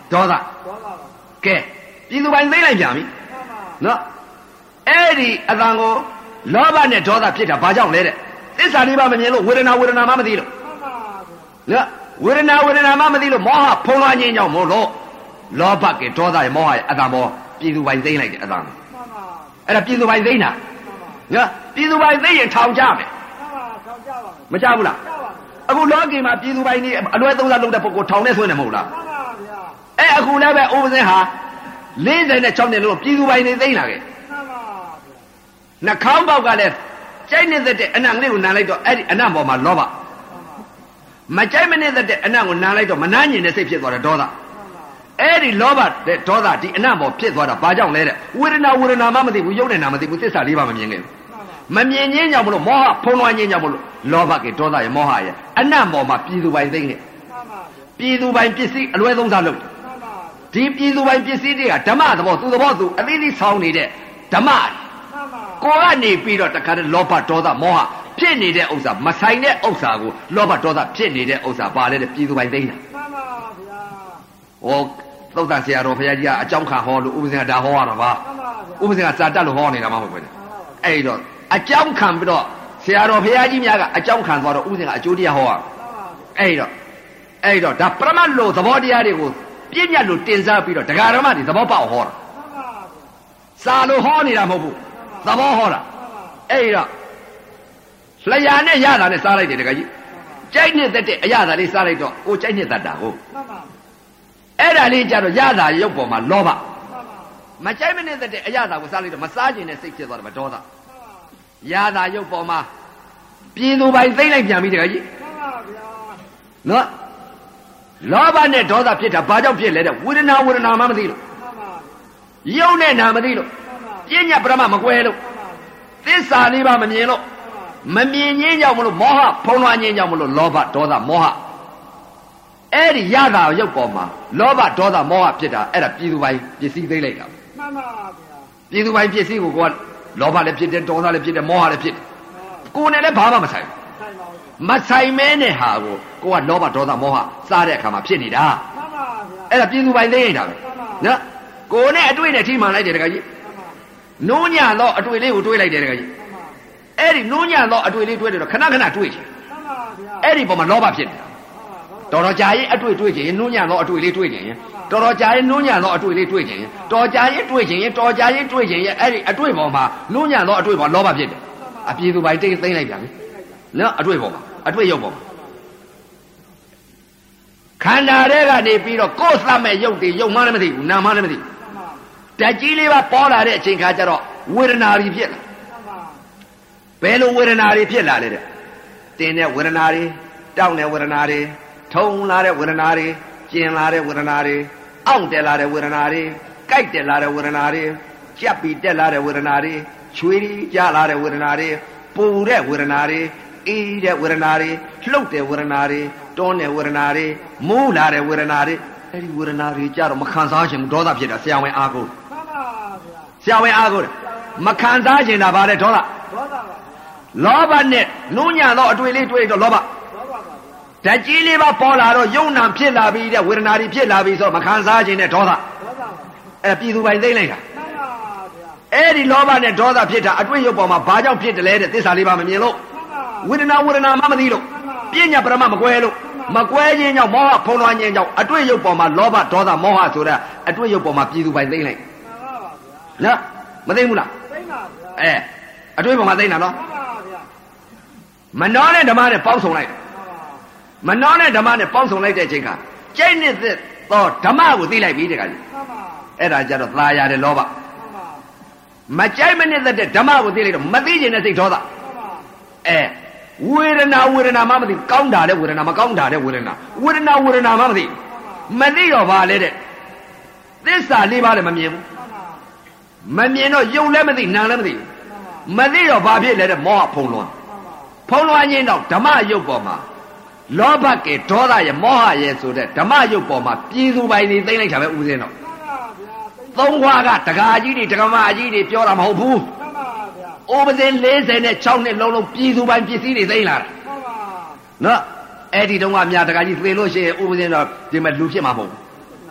ဒေါသဒေါသပါကဲပြည်သူပိုင်သိမ့်လိုက်ပြန်ပြီမှန်ပါနော်အဲ့ဒီအတန်ကိုလောဘနဲ့ဒေါသဖြစ်တာဘာကြောင့်လဲတဲ့သစ္စာလေးပါမမြင်လို့ဝေဒနာဝေဒနာမှမသိလို့မှန်ပါဗျာနော်ဝေဒနာဝေဒနာမှမသိလို့မောဟဖုံးလွှမ်းခြင်းကြောင့်မို့လို့လောဘကဒေါသရဲ့မောဟရဲ့အတန်ပေါ်ပြည်သူပိုင်သိမ့်လိုက်တဲ့အတန်မှန်ပါအဲ့ဒါပြည်သူပိုင်သိမ့်တာမှန်ပါနော်ပြည်သူပိုင်သိမ့်ရင်ထောင်ကြမယ်မှန်ပါဆောင်းကြပါမယ်မကြဘူးလားကြပါမယ်အခုလောကီမှာပြည်သူပိုင်นี่အလွဲသုံးစားလုပ်တဲ့ပုဂ္ဂိုလ်ထောင်နဲ့ဆွဲနေမဟုတ်လားမှန်ပါဗျာအဲ့အခုလည်းပဲဥပဇင်းဟာ၄၆နှစ်လို့ပြည်သူပိုင်နေသိမ့်လာခဲ့မှန်ပါဗျာနှာခေါင်းပေါက်ကလည်းကြိုက်နေတဲ့အနံ့ကလေးကိုနမ်းလိုက်တော့အဲ့ဒီအနံ့ပေါ်မှာလောဘမကြိုက်မနေတဲ့အနံ့ကိုနမ်းလိုက်တော့မနှမ်းညင်တဲ့စိတ်ဖြစ်သွားတယ်ဒေါသအဲ့ဒီလောဘတဲ့ဒေါသဒီအနံ့ပေါ်ဖြစ်သွားတာဘာကြောင့်လဲတဲ့ဝေဒနာဝေဒနာမှမသိဘူးယုတ်နဲ့နာမသိဘူးသစ္စာလေးပါမမြင်ခဲ့ဘူးမမြင်ခြင်းကြောင့်မလို့မောဟဖုံးလွှမ်းခြင်းကြောင့်မလို့လောဘကဒေါသရဲ့မောဟရဲ့အနံ့ပေါ်မှာပြည်သူပိုင်သိမ့်ခဲ့မှန်ပါဗျာပြည်သူပိုင်ပစ္စည်းအလွဲသုံးစားလုပ်တယ်မှန်ပါဒီပြည်သူပိုင်ပစ္စည်းတွေကဓမ္မသဘောသူသဘောသူအသီးသီးဆောင်းနေတဲ့ဓမ္မမှန်ပါကိုကနေပြီးတော့တခါတည်းလောဘဒေါသမောဟဖြစ်နေတဲ့ဥစ္စာမဆိုင်တဲ့ဥစ္စာကိုလောဘဒေါသဖြစ်နေတဲ့ဥစ္စာပါလေတဲ့ပြည်သူပိုင်သိမ့်တာမှန်ပါဗျာဟောသုတ်တန်ဆရာတော်ဘုရားကြီးကအကြောင်းခံဟောလို့ဥပဇင်ကဒါဟောရတာပါမှန်ပါဗျာဥပဇင်ကစာတတ်လို့ဟောနေတာမှမဟုတ်ဘူးအဲ့တော့အကြောင်းခံပြီးတော့ဆရာတော်ဘုရားကြီးများကအကြောင်းခံသွားတော့ဥပဇင်ကအကျိုးတရားဟောရအဲ့တော့အဲ့တော့ဒါပရမတ်လို့သဘောတရားတွေကိုပြည့်ညတ်လို့တင်စားပြီးတော့ဒကာရမတွေသဘောပေါက်ဟောတာမှန်ပါဗျာစာလို့ဟောနေတာမဟုတ်ဘူးသဘောဟောတာမှန်ပါအဲ့တော့လျာနဲ့ရတာနဲ့စားလိုက်တယ်တခါကြီးကြိုက်နေတဲ့အရသာလေးစားလိုက်တော့ကိုကြိုက်နေတတ်တာကိုမှန်ပါအဲ့ဒါလေးကြတော့ရတာရုပ်ပေါ်မှာလောဘမှန်ပါမကြိုက်မနေတဲ့အရသာကိုစားလိုက်တော့မစားကျင်တဲ့စိတ်ဖြစ်သွားတယ်မဒေါသရတာရုပ်ပေါ်မှာပြည်သူပိုင်သိမ့်လိုက်ပြန်ပြီတခါကြီးမှန်ပါဗျာနော်လောဘနဲ့ဒေါသဖြစ်တာဘာကြောင့်ဖြစ်လဲတဲ့ဝေဒနာဝေဒနာမှမသိလို့မှန်ပါယုံနဲ့နာမသိလို့မှန်ပါပညာပရမမကွဲလို့သစ္စာလေးပါမမြင်လို့မမြင်ခြင်းကြောင့်မလို့မောဟဖုံးလွှမ်းခြင်းကြောင့်မလို့လောဘဒေါသမောဟအဲ့ဒီရတာရုပ်ပေါ်မှာလောဘဒေါသမောဟဖြစ်တာအဲ့ဒါပြည်သူပိုင်ပစ္စည်းသိမ့်လိုက်တာမှန်ပါဗျာပြည်သူပိုင်ပစ္စည်းကိုကိုကလောဘလည်းဖြစ်တယ်ဒေါသလည်းဖြစ်တယ်မောဟလည်းဖြစ်တယ်ကိုယ်နဲ့လည်းဘာမှမဆိုင်ဘူးဆိုင်ပါဦးမဆိုင်မဲနဲ့ဟာကိုကိုကလောဘဒေါသမောဟစားတဲ့အခါမှာဖြစ်နေတာမှန်ပါဗျာအဲ့ဒါပြည်သူပိုင်သိမ့်နေတာပဲနော်ကိုယ်နဲ့အတွေ့နဲ့ထိမှန်လိုက်တယ်တခါကြီးမှန်ပါနိုးညံတော့အတွေ့လေးကိုတွေးလိုက်တယ်တခါကြီးမှန်ပါအဲ့ဒီနိုးညံတော့အတွေ့လေးတွေးတယ်တော့ခဏခဏတွေးချင်မှန်ပါဗျာအဲ့ဒီပုံမှာလောဘဖြစ်နေတာတော်တော်ကြာရင်အတွေ့တွေးချင်ရင်နိုးညံတော့အတွေ့လေးတွေးချင်ရင်တော်တော်ကြာရင်နိုးညံတော့အတွေ့လေးတွေးချင်ရင်တော်ကြာရင်တွေးချင်ရင်တော်ကြာရင်တွေးချင်ရင်အဲ့ဒီအတွေ့ပေါ်မှာနိုးညံတော့အတွေ့ပေါ်လောဘဖြစ်တယ်အပြည်သူပိုင်တိတ်သိမ့်လိုက်ပြန်ပြီနော်အတွေ့ပေါ်မှာအတွေ့ရုပ်ပေါ်မှာခန္ဓာတွေကနေပြီးတော့ကိုယ်သတ်မဲ့ရုပ်တွေရုပ်မှလည်းမသိဘူးနာမှလည်းမသိဘူးဓာတ်ကြီးလေးပါပေါ်လာတဲ့အချိန်ခါကျတော့ဝေဒနာတွေဖြစ်လာမှန်ပါဘယ်လိုဝေဒနာတွေဖြစ်လာလဲတဲ့တင်းတဲ့ဝေဒနာတွေတောက်တဲ့ဝေဒနာတွေထုံလာတဲ့ဝေဒနာတွေကျင်လာတဲ့ဝေဒနာတွေအောင့်တက်လာတဲ့ဝေဒနာတွေကြိုက်တက်လာတဲ့ဝေဒနာတွေကြက်ပြီးတက်လာတဲ့ဝေဒနာတွေချွေးရီးကြလာတဲ့ဝေဒနာတွေပူတဲ့ဝေဒနာတွေအေးတဲ့ဝေဒနာတွေလှုပ်တဲ့ဝေဒနာတွေတွန်းတဲ့ဝေဒနာတွေမူးလာတဲ့ဝေဒနာတွေအဲ့ဒီဝေဒနာတွေကြတော့မခံစားချင်ဘူးဒေါသဖြစ်တာဆရာဝန်အားကိုမှန်ပါဗျာဆရာဝန်အားကိုမခံစားချင်တာဗါတဲ့ဒေါသဒေါသပါဗျာလောဘနဲ့နုညံ့သောအတွေ့လေးတွေ့တော့လောဘဒေါသပါဗျာဓာတ်ကြီးလေးပါပေါ်လာတော့ယုံနာဖြစ်လာပြီးတဲ့ဝေဒနာတွေဖြစ်လာပြီးဆိုမခံစားခြင်းနဲ့ဒေါသဒေါသပါအဲ့ပြည်သူပိုင်သိမ့်လိုက်တာမှန်ပါဗျာအဲ့ဒီလောဘနဲ့ဒေါသဖြစ်တာအတွေ့ရုပ်ပေါ်မှာဘာကြောင့်ဖြစ်တယ်လဲတဲ့သစ္စာလေးပါမမြင်လို့မှန်ပါဝေဒနာဝေဒနာမှမသိလို့ပညာပရမမကွဲလို့မကွဲခြင်းကြောင့်မောဟဖုံးလွှမ်းခြင်းကြောင့်အတွေ့ရုပ်ပေါ်မှာလောဘဒေါသမောဟဆိုတာအတွေ့ရုပ်ပေါ်မှာပြည်သူပိုင်သိမ့်လိုက်မှန်ပါဗျာနော်မသိဘူးလားသိပါဗျာအဲအတွေ့ပေါ်မှာသိမ့်တာနော်မှန်ပါဗျာမနှောနဲ့ဓမ္မနဲ့ပေါင်းစုံလိုက်မှန်ပါမနှောနဲ့ဓမ္မနဲ့ပေါင်းစုံလိုက်တဲ့အချိန်ကကျိတ်နေတဲ့တော့ဓမ္မကိုသိလိုက်ပြီတဲ့ကကြီးမှန်ပါအဲ့ဒါကြတော့သာယာတဲ့လောဘမှန်ပါမကြိုက်မနေတဲ့ဓမ္မကိုသိလိုက်တော့မသိကျင်တဲ့စိတ်ဒေါသမှန်ပါအဲဝေဒနာဝေဒနာမှမသိကောင်းတာတဲ့ဝေဒနာမကောင်းတာတဲ့ဝေဒနာဝေဒနာဝေဒနာမှမသိမသိတော့ပါလေတဲ့သစ္စာလေးပါးလည်းမမြင်ဘူးမှန်ပါမမြင်တော့ယုံလည်းမသိနာလည်းမသိမှန်ပါမသိတော့ဘာဖြစ်လဲတဲ့မောဟဖုံးလွှမ်းမှန်ပါဖုံးလွှမ်းခြင်းတော့ဓမ္မယုတ်ပေါ်မှာလောဘကဲဒေါသရဲ့မောဟရဲ့ဆိုတဲ့ဓမ္မယုတ်ပေါ်မှာပြည်သူပိုင်နေသိမ့်လိုက်တာပဲဥစဉ်တော့မှန်ပါဗျာသုံးခွားကတကာကြီးတွေတကမာကြီးတွေပြောတာမဟုတ်ဘူးမှန်ပါဗျာဥပဇင်၄၀နဲ့၆နှစ်လုံးလုံးပြည်သူပိုင်ပစ္စည်းတွေသိမ့်လာတာမှန်ပါနော်အဲ့ဒီတုန်းကမြာတကာကြီးသေလို့ရှိရင်ဥပဇင်တော့ဒီမဲ့လူဖြစ်မှာမဟုတ်ဘူး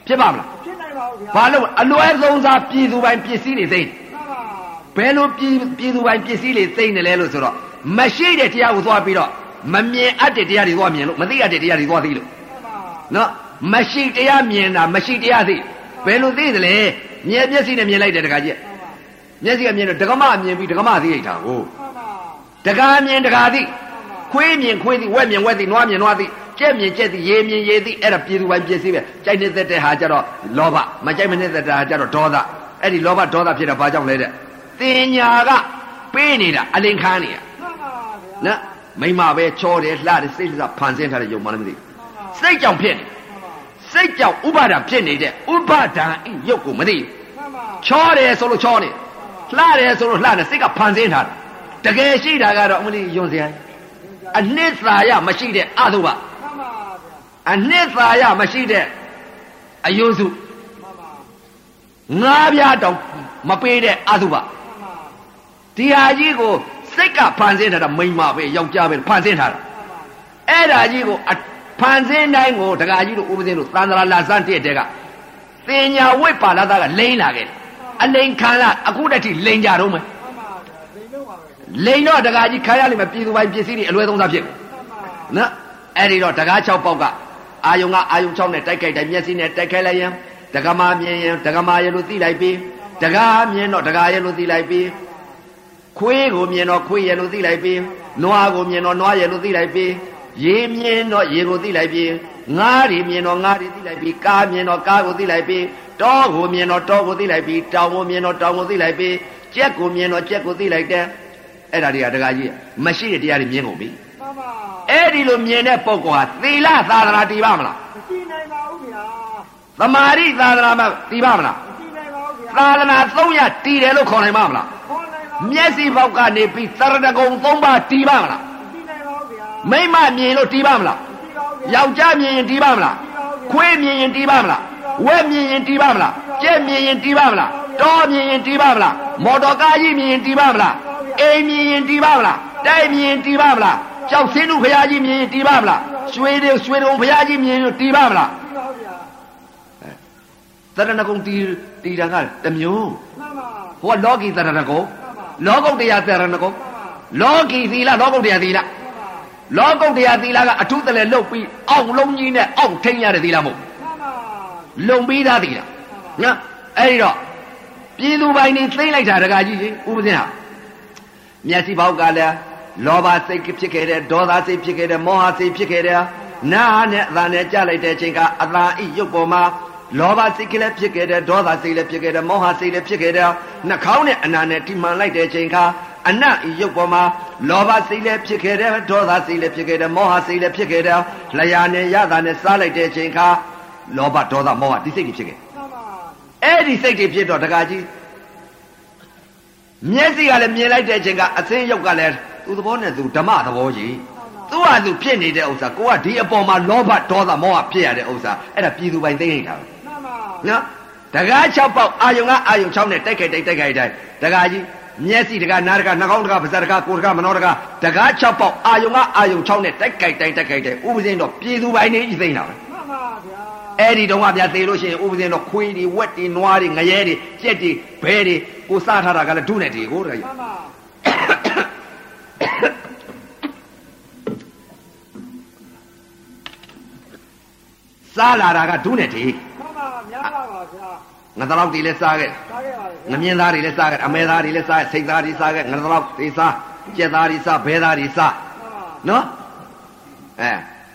ဖြစ်ပါမလားဖြစ်နိုင်ပါဘူးဗျာဘာလို့အလွဲသုံးစားပြည်သူပိုင်ပစ္စည်းတွေသိမှန်ပါဘယ်လိုပြည်ပြည်သူပိုင်ပစ္စည်းတွေသိနေလဲလို့ဆိုတော့မရှိတဲ့တရားကိုသွားပြီးတော့မမြင်အပ်တဲ့တရားတွေသွားမြင်လို့မသိအပ်တဲ့တရားတွေသွားသိလို့နော်မရှိတရားမြင်တာမရှိတရားသိဘယ်လိုသိသလဲမြင်မျက်စိနဲ့မြင်လိုက်တယ်တခါကြီးမျက်စိကမြင်တော့ဒကမမြင်ပြီးဒကမသိလိုက်တာကိုဒကာမြင်ဒကာသိခွေးမြင်ခွေးသိဝက်မြင်ဝက်သိနွားမြင်နွားသိကြက်မြင်ကြက်သိရေမြင်ရေသိအဲ့ဒါပြည်သူပိုင်ပစ္စည်းပဲကြိုက်နေတဲ့တဲ့ဟာကြတော့လောဘမကြိုက်မနေတဲ့တဲ့ဟာကြတော့ဒေါသအဲ့ဒီလောဘဒေါသဖြစ်တာဘာကြောင့်လဲတဲ့တင်ညာကပေးနေတာအလင်ခန်းနေတာနော်မိမပဲချောတယ်လှတယ်စိတ်လှဖန်ဆင်းထားတဲ့ယုံမှလည်းမသိစိတ်ကြောင့်ဖြစ်နေစိတ်ကြောင့်ဥပါဒံဖြစ်နေတဲ့ဥပါဒံအယုတ်ကိုမသိချောတယ်ဆိုလို့ချောနေလှတယ်ဆိုလို့လှတယ်စိတ်ကဖန်ဆင်းထားတယ်တကယ်ရှိတာကတော့အမလေးယွန်စရာအနှစ်သာရမရှိတဲ့အသုဘအနှစ်သာရမရှိတဲ့အယုစုငါးပြားတောင်မပေးတဲ့အသုဘဒီဟာကြီးကိုစိတ်ကဖန်ဆင်းထားတာမိန်မပဲယောက်ျားပဲဖန်ဆင်းထားတာအဲ့ဒါကြီးကိုဖန်ဆင်းတိုင်းကိုဒကာကြီးတို့ဥပဇင်းတို့သန္တရာလာစန်းတဲ့တဲ့ကသင်ညာဝိပါလာသားကလိမ့်လာခဲ့အလိန်ခံလာအခုတည်းထိလိန်ကြတော့မယ်လိန်တော့ဒကာကြီးခံရလိမ့်မယ်ပြည်သူပိုင်းပစ္စည်းတွေအလွဲသုံးစားဖြစ်နော်အဲ့ဒီတော့ဒကာ၆ပေါက်ကအာယုံကအာယုံ၆နဲ့တိုက်ခိုက်တိုင်းမျက်စိနဲ့တိုက်ခိုက်လိုက်ရင်ဒကမာမြင်ရင်ဒကမာရဲ့လို့သိလိုက်ပြီဒကာမြင်တော့ဒကာရဲ့လို့သိလိုက်ပြီခွေးကိုမြင်တော့ခွေးရဲ့လို့သိလိုက်ပြီနွားကိုမြင်တော့နွားရဲ့လို့သိလိုက်ပြီရေမြင်တော့ရေကိုသိလိုက်ပြီငါးတွေမြင်တော့ငါးတွေသိလိုက်ပြီကားမြင်တော့ကားကိုသိလိုက်ပြီတောကိုမြင်တော့တောကိုသိလိုက်ပြီတောင်ကိုမြင်တော့တောင်ကိုသိလိုက်ပြီကြက်ကိုမြင်တော့ကြက်ကိုသိလိုက်တယ်အဲ့ဒါတွေကဒကာကြီးမရှိတဲ့တရားတွေမြင်ကုန်ပြီမှန်ပါအဲ့ဒီလိုမြင်တဲ့ပုဂ္ဂိုလ်ဟာသီလသာသနာတည်ပါမလားမရှိနိုင်ပါဘူးဗျာသမာဓိသာသနာမတည်ပါမလားမရှိနိုင်ပါဘူးဗျာသာသနာသုံးရတည်တယ်လို့ခေါ်နိုင်ပါမလားခေါ်နိုင်ပါမျက်စိပေါက်ကနေပြီးသရဏဂုံသုံးပါးတည်ပါမလားမရှိနိုင်ပါဘူးဗျာမိမမြင်လို့တည်ပါမလားမရှိပါဘူးဗျာယောက်ျားမြင်ရင်တည်ပါမလားခွေးမြင်ရင်တည်ပါမလားဝက်မြင်ရင်တည်ပါမလားကြက်မြင်ရင်တည်ပါမလားတောမြင်ရင်တည်ပါမလားမော်တော်ကားကြီးမြင်ရင်တည်ပါမလားအိမ်မြင်ရင်တည်ပါမလားတိုက်မြင်ရင်တည်ပါမလားကြောက်စင်းတို့ဘုရားကြီးမြင်ရင်တည်ပါမလားရွှေတွေရွှေတုံဘုရားကြီးမြင်ရင်တည်ပါမလားသရဏဂုံတည်တည်တာကတမျိုးဟိုကလောကီသရဏဂုံလောကုတ္တရာသရဏဂုံလောကီသီလလောကုတ္တရာသီလလောကုတ္တရာသီလကအထုတလဲလုတ်ပြီးအောက်လုံးကြီးနဲ့အောက်ထိန်ရတဲ့သီလမဟုတ်လုံပြီးသားသီလနော်အဲ့ဒီတော့ပြည်သူပိုင်းနေသိမ့်လိုက်တာတကကြီးကြီးဥပဇင်းဟာမျက်စိပေါက်ကလည်းလောဘစိတ်ဖြစ်ခဲ့တယ်ဒေါသစိတ်ဖြစ်ခဲ့တယ်မောဟစိတ်ဖြစ်ခဲ့တယ်နာနဲ့အသာနဲ့ကြားလိုက်တဲ့အချိန်ကအသာဤရုပ်ပေါ်မှာလောဘစိတ်ကလေးဖြစ်ခဲ့တယ်ဒေါသစိတ်လည်းဖြစ်ခဲ့တယ်မောဟစိတ်လည်းဖြစ်ခဲ့တယ်နှာခေါင်းနဲ့အနာနဲ့ထိမှန်လိုက်တဲ့အချိန်ကအနတ်ဤရုပ်ပေါ်မှာလောဘစိတ်လည်းဖြစ်ခဲ့တယ်ဒေါသစိတ်လည်းဖြစ်ခဲ့တယ်မောဟစိတ်လည်းဖြစ်ခဲ့တယ်လျာနဲ့ရတာနဲ့စားလိုက်တဲ့အချိန်ကလောဘဒေါသမောဟဒီစိတ်တွေဖြစ်ခဲ့အဲ့ဒီစိတ်တွေဖြစ်တော့တခါကြီးမျက်စိကလည်းမြင်လိုက်တဲ့အချိန်ကအသင်းရုပ်ကလည်းသူ့သဘောနဲ့သူဓမ္မသဘောကြီးသူ့ဟာသူဖြစ်နေတဲ့ဥစ္စာကိုကဒီအပေါ်မှာလောဘဒေါသမောဟဖြစ်ရတဲ့ဥစ္စာအဲ့ဒါပြည်သူပိုင်သိနေတာပဲနော်တကား၆ပေါက်အာယုံကအာယုံ၆နဲ့တိုက်ခိုက်တိုက်တိုက်ခိုက်တိုက်တကားကြီးမျက်စိတကားနားတကားနှာခေါင်းတကားပါးစပ်တကားကိုယ်တကားမနှောတကားတကား၆ပေါက်အာယုံကအာယုံ၆နဲ့တိုက်ခိုက်တိုက်တိုက်ခိုက်တိုက်ဥပဇင်းတော့ပြည်သူပိုင်နေကြီးသိနေတာပဲမှန်ပါဗျာအဲ့ဒီတုန်းကဗျာသေလို့ရှိရင်ဥပဇင်းတော့ခွေးတွေဝက်တွေနွားတွေငရဲတွေကြက်တွေဘဲတွေကိုစားထားတာကလည်းဒုနဲ့တွေကိုတကကြီးမှန်ပါစားလာတာကဒုနဲ့တွေမှန်ပါများပါပါဗျာငါတော့ဒီလဲစားခဲ့စားခဲ့ပါလေငမြင်းသားတွေလဲစားခဲ့အမဲသားတွေလဲစားခဲ့စိတ်သားတွေစားခဲ့ငါတော့ဒီစားကြက်သားတွေစားဘဲသားတွေစားနော်အဲ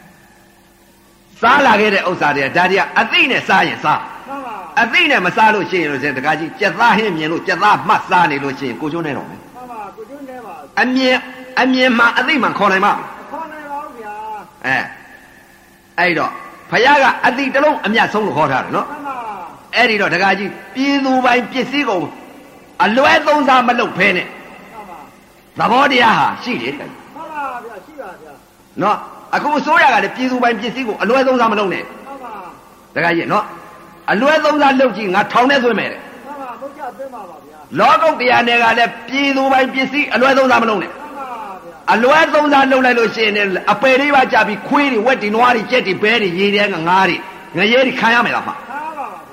စားလာခဲ့တဲ့ဥစ္စာတွေကဒါတွေကအသိနဲ့စားရင်စားမှန်ပါအသိနဲ့မစားလို့ရှိရင်လို့ရှင်တကားကြီးကြက်သားဟင်းမြင်လို့ကြက်သားမှတ်စားနေလို့ရှိရင်ကိုကျိုးနေတော့မယ်မှန်ပါကိုကျိုးနေပါအမြင်အမြင်မှအသိမှခေါ်နိုင်မှာခေါ်နိုင်ပါဘူးဗျာအဲအဲ့တော့ဖယားကအသိတလုံးအမြတ်ဆုံးလို့ခေါ်ထားတယ်နော်မှန်ပါအဲ့ဒီတော့တကားကြီးပြည်သူပိုင်ပစ္စည်းကိုအလွဲသုံးစားမလုပ်ဖဲနဲ့မှန်ပါသဘောတရားဟာရှိတယ်တကားကြီးမှန်ပါဗျာရှိပါဗျာနော်အခုအစိုးရကလည်းပြည်သူပိုင်ပစ္စည်းကိုအလွဲသုံးစားမလုပ်နဲ့မှန်ပါတကားကြီးနော်အလွဲသုံးစားလုပ်ကြည့်ငါထောင်ထဲသွင်းမယ်တဲ့မှန်ပါဘုရားသွင်းပါပါဗျာလောကုတ္တရာနယ်ကလည်းပြည်သူပိုင်ပစ္စည်းအလွဲသုံးစားမလုပ်နဲ့မှန်ပါဗျာအလွဲသုံးစားလုပ်လိုက်လို့ရှိရင်အပယ်လေးပါကြပြီးခွေးတွေဝက်တွေနွားတွေကြက်တွေဘဲတွေရေတွေငါးတွေငရဲတွေခံရမယ်လားမှခံပါ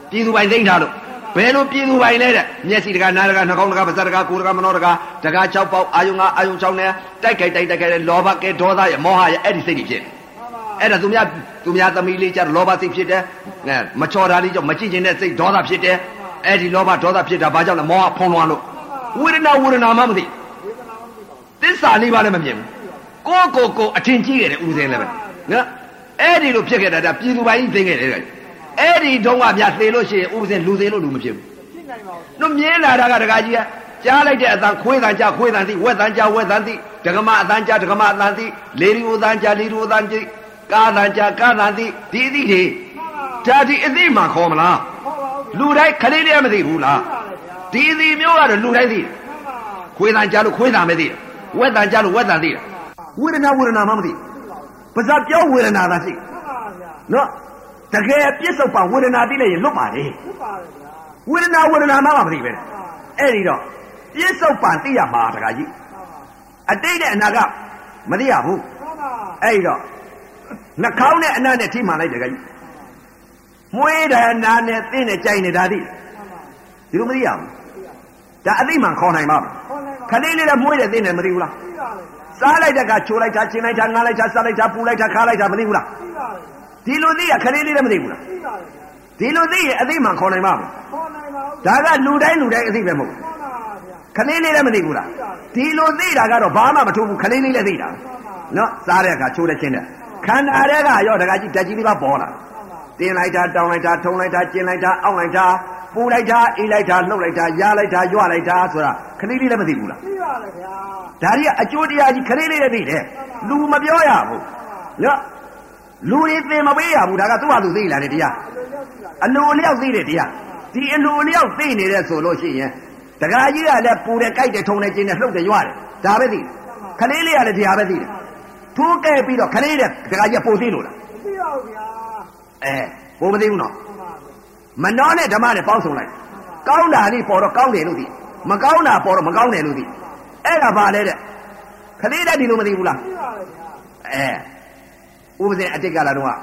ပြည်သူပိုင်သိမ့်ထားလို့ဘယ်လိုပြည်သူပိုင်လဲတဲ့မျက်စိတကာနားတကာနှာခေါင်းတကာပါးစပ်တကာကိုယ်တကာမနောတကာတကာ၆ပေါက်အာယုံငါအာယုံ၆နဲ့တိုက်ခိုက်တိုက်တိုက်ခိုက်တဲ့လောဘကဲဒေါသရဲ့မောဟရဲ့အဲ့ဒီစိတ်တွေဖြစ်အဲ့ဒါသူများသူများသမီးလေးကြလောဘစိတ်ဖြစ်တယ်မချော်တာလေးကြောင့်မကြည့်ကျင်တဲ့စိတ်ဒေါသဖြစ်တယ်အဲ့ဒီလောဘဒေါသဖြစ်တာဘာကြောင့်လဲမောဟဖုံးလွှမ်းလို့ဝေဒနာဝေဒနာမှမသိသစ္စာလေးပါလည်းမမြင်ဘူးကိုကိုကိုအထင်ကြီးခဲ့တယ်ဦးစင်းလည်းပဲနော်အဲ့ဒီလိုဖြစ်ခဲ့တာဒါပြည်သူပိုင်းသိခဲ့တယ်အဲ့ဒီတုန်းကဗျာသေလို့ရှိရင်ဦးစင်းလူသေးလို့လူမဖြစ်ဘူးတို့မြင်လာတာကတကကြီးကကြားလိုက်တဲ့အတန်ခွေးတန်ကြားခွေးတန်သိဝက်တန်ကြားဝက်တန်သိဒကမအတန်ကြားဒကမအတန်သိလေရီဦးတန်ကြားလေရီဦးတန်သိကာတန်ကြားကာတန်သိဒီအသည့်တွေဒါဒီအသိမှခေါ်မလားလူတိုင်းခလေးလေးမသိဘူးလားဒီအသည့်မျိုးကတော့လူတိုင်းသိခွေးတန်ကြားလို့ခွေးတန်မသိဝက်တန်ကြားလို့ဝက်တန်သိဝေဒနာဝေဒနာမှမသိပါဇာပြောဝေဒနာသာသိနော်တကယ်ပြစ္ဆုတ်ပါဝေဒနာသိလိုက်ရင်လွတ်ပါလေဝေဒနာဝေဒနာမှမသိပဲအဲ့ဒီတော့ပြစ္ဆုတ်ပါသိရမှာတခါကြီးအတိတ်နဲ့အနာကမသိရဘူးအဲ့ဒီတော့နှာခေါင်းနဲ့အနံ့နဲ့ထိမှန်လိုက်တယ်ခါကြီးမွေးတယ်နာနဲ့သင်းနဲ့ကြိုင်နေတာသိဒီလိုမသိရဘူးဒါအသိမှန်ခေါ်နိုင်ပါ့မလားခလေးလေးလည်းမွေးတယ်သင်းတယ်မသိဘူးလားစားလိုက်တဲ့ကချိုးလိုက်တာချင်းလိုက်တာငားလိုက်တာစားလိုက်တာပူလိုက်တာခါလိုက်တာမသိဘူးလားဒီလိုသိရခလေးလေးလည်းမသိဘူးလားဒီလိုသိရင်အသိမှန်ခေါ်နိုင်ပါ့မလားဒါကလူတိုင်းလူတိုင်းအသိပဲမဟုတ်ခလေးလေးလည်းမသိဘူးလားဒီလိုသိတာကတော့ဘာမှမထူးဘူးခလေးလေးလည်းသိတာနော်စားတဲ့အခါချိုးတဲ့ချင်းတဲ့ခန္ဓာတဲ့ကရောတကကြီးဓာတ်ကြီးလေးပါပေါ်လာတင်းလိုက်တာတောင်းလိုက်တာထုံလိုက်တာကျင်လိုက်တာအောက်လိုက်တာပူလိုက်တာအေးလိုက်တာလှုပ်လိုက်တာရားလိုက်တာရွလိုက်တာဆိုတာခလေးလေးလည်းမသိဘူးလားသိပါလေဗျာဒါကြီးကအကျိုးတရားကြီးခလေးလေးလည်းသိတယ်လူမပြောရဘူးနော်လူတွေသင်မပေးရဘူးဒါကသူ့ဟာသူသိလာတယ်တရားအလိုလျောက်သိတယ်တရားဒီအလိုလျောက်သိနေတဲ့ဆိုလို့ရှိရင်တခါကြီးကလည်းပူတယ်ကြိုက်တယ်ထုံတယ်ကျင်းတယ်လှုပ်တယ်ရွတယ်ဒါပဲသိတယ်ခလေးလေးကလည်းတရားပဲသိတယ်ထိုးကဲပြီးတော့ခလေးတဲ့တခါကြီးပိုသိလို့လားမသိပါဘူးဗျာအဲပိုမသိဘူးနော်မနှောနဲ့ဓမ္မနဲ့ပေါင်းစုံလိုက်ကောင်းတာလေးပေါ်တော့ကောင်းတယ်လို့သိမကောင်းတာပေါ်တော့မကောင်းတယ်လို့သိအဲ့ဒါဘာလဲတဲ့ခလေးတဲ့ဒီလိုမသိဘူးလားသိပါဘူးဗျာအဲဥပဇင်အတိတ်ကလာတော့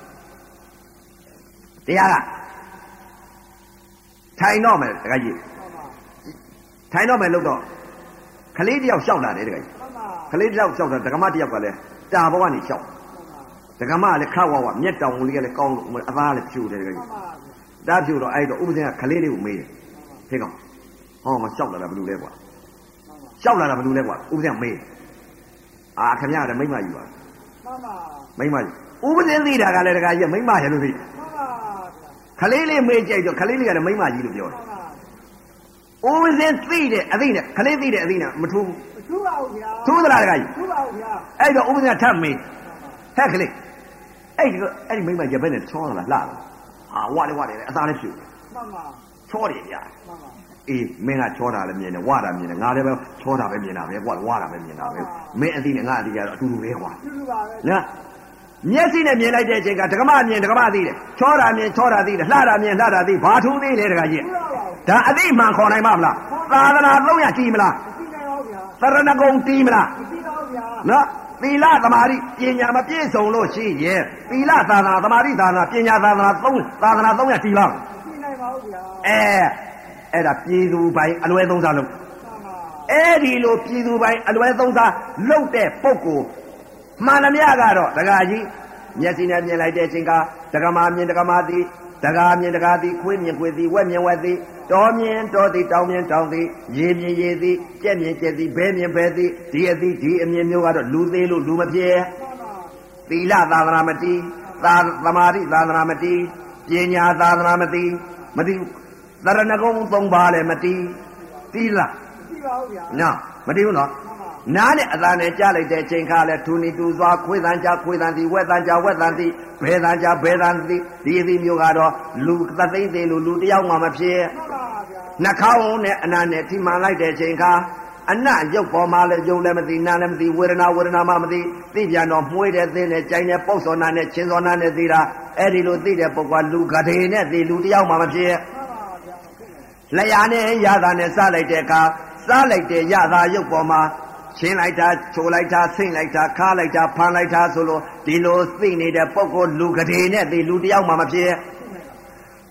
တရားကထိုင်တော့မယ်တခါကြီးထိုင်တော့မယ်လို့တော့ခလေးတယောက်လျှောက်လာတယ်တခါကြီးခလေးတယောက်လျှောက်တာဒကမတယောက်ကလည်းတာဘဝကနေလျှောက်ဒကမကလည်းခဝဝမျက်တောင်လေးကလည်းကောင်းလို့အသားလည်းဖြူတယ်တခါကြီးတားဖြူတော့အဲ့တော့ဥပဇင်ကခလေးလေးကိုမေးတယ်ဟေးကောင်ဟောမလျှောက်လာတာဘယ်လိုလဲကွာလျှောက်လာတာဘယ်လိုလဲကွာဥပဇင်ကမေးအာခင်ဗျားကမိမ့်မယူပါမိမ့်မယူဥပဇင်သိတာကလည်းတခါကြီးမိမ့်မရလို့သိခလေးလေးမေးကြိုက်တော့ခလေးလေးကလည်းမိမ့်မကြီးလို့ပြောတယ်ဥပဇင်သိတဲ့အသိနဲ့ခလေးသိတဲ့အသိနဲ့မထူးဘူးမထူးပါဘူးဗျာထူးသလားတခါကြီးထူးပါဘူးဗျာအဲ့တော့ဥပဇင်ကထပ်မေးဟဲ့ခလေးအဲ့ဒီအဲ့ဒီမိမ့်မကြီးဘယ်နဲ့ချောလာလားလှလားဟာဝါလေဝါလေအသားလည်းဖြူတယ်မှန်ပါချောတယ်ဗျာမှန်ပါအေးမင်းကချောတာလည်းမြင်တယ်ဝါတာမြင်တယ်ငါလည်းပဲချောတာပဲမြင်တာပဲကွာဝါတာပဲမြင်တာပဲမင်းအသိနဲ့ငါအသိကတော့အတူတူပဲကွာအတူတူပါပဲနော်မျက်စိနဲ့မြင်လိုက်တဲ့အချိန်ကဒကမမြင်ဒကမသိတယ်ချောတာမြင်ချောတာသိတယ်လှတာမြင်လှတာသိဘာထူးသေးလဲတခါကြီးဒါအသိမှန်ခေါ်နိုင်မှာမလားသာသနာသုံးရကြည်မလားမကြည်နိုင်ပါဘူးဗျာသရဏဂုံတီးမလားမကြည်ပါဘူးဗျာနော်သီလသမာဓိပညာမပြည့်စုံလို့ရှိရင်သီလသာသနာသမာဓိသာသနာပညာသာသနာသုံးသာသနာသုံးရကြည်ပါ့မကြည်နိုင်ပါဘူးဗျာအဲအဲ့ဒါပြည်သူပိုင်းအလွဲသုံးစားလို့အဲ့ဒီလိုပြည်သူပိုင်းအလွဲသုံးစားလုပ်တဲ့ပုဂ္ဂိုလ်မှန်သမျှကတော့တကားကြီးမျက်စိနဲ့မြင်လိုက်တဲ့အချိန်ကတက္ကမမြင်တက္ကမသိတကားမြင်တကားသိခွေးမြင်ခွေးသိဝက်မြင်ဝက်သိတောမြင်တောသိတောင်မြင်တောင်သိရေမြင်ရေသိကြက်မြင်ကြက်သိဘဲမြင်ဘဲသိဒီအသိဒီအမြင်မျိုးကတော့လူသေးလို့လူမပြေသီလသာသနာမတိသာသမာဓိသာသနာမတိပညာသာသနာမတိမတိသရဏဂုံသုံးပါးလည်းမတိသီလမတိပါဘူးဗျာနော်မတိဘူးနော်နားနဲ့အသာနဲ့ကြားလိုက်တဲ့အချိန်ခါလဲထူနေတူစွာခွေးတန်ကြခွေးတန်သည်ဝက်တန်ကြဝက်တန်သည်ဘဲတန်ကြဘဲတန်သည်ဒီအသည်မျိုးကတော့လူသသိမ့်သေးလို့လူတယောက်မှမဖြစ်နှာခေါင်းနဲ့အနာနဲ့ထိမှန်လိုက်တဲ့အချိန်ခါအနရုပ်ပေါ်မှာလည်းယုံလည်းမသိနာလည်းမသိဝေဒနာဝေဒနာမှမသိသိပြန်တော့မှုေးတဲ့သင်းနဲ့ကြိုင်တဲ့ပုတ်စောနာနဲ့ချင်းစောနာနဲ့သိတာအဲ့ဒီလိုသိတဲ့ပုဂ္ဂိုလ်လူကတိနဲ့သိလူတယောက်မှမဖြစ်လျာနဲ့ရတာနဲ့စလိုက်တဲ့အခါစားလိုက်တဲ့ရတာရုပ်ပေါ်မှာချင်းလိုက်တာချိုလိုက်တာဆိတ်လိုက်တာခါလိုက်တာဖမ်းလိုက်တာဆိုလို့ဒီလိုသိနေတဲ့ပုဂ္ဂိုလ်လူကတိနဲ့သိလူတယောက်မှမဖြစ်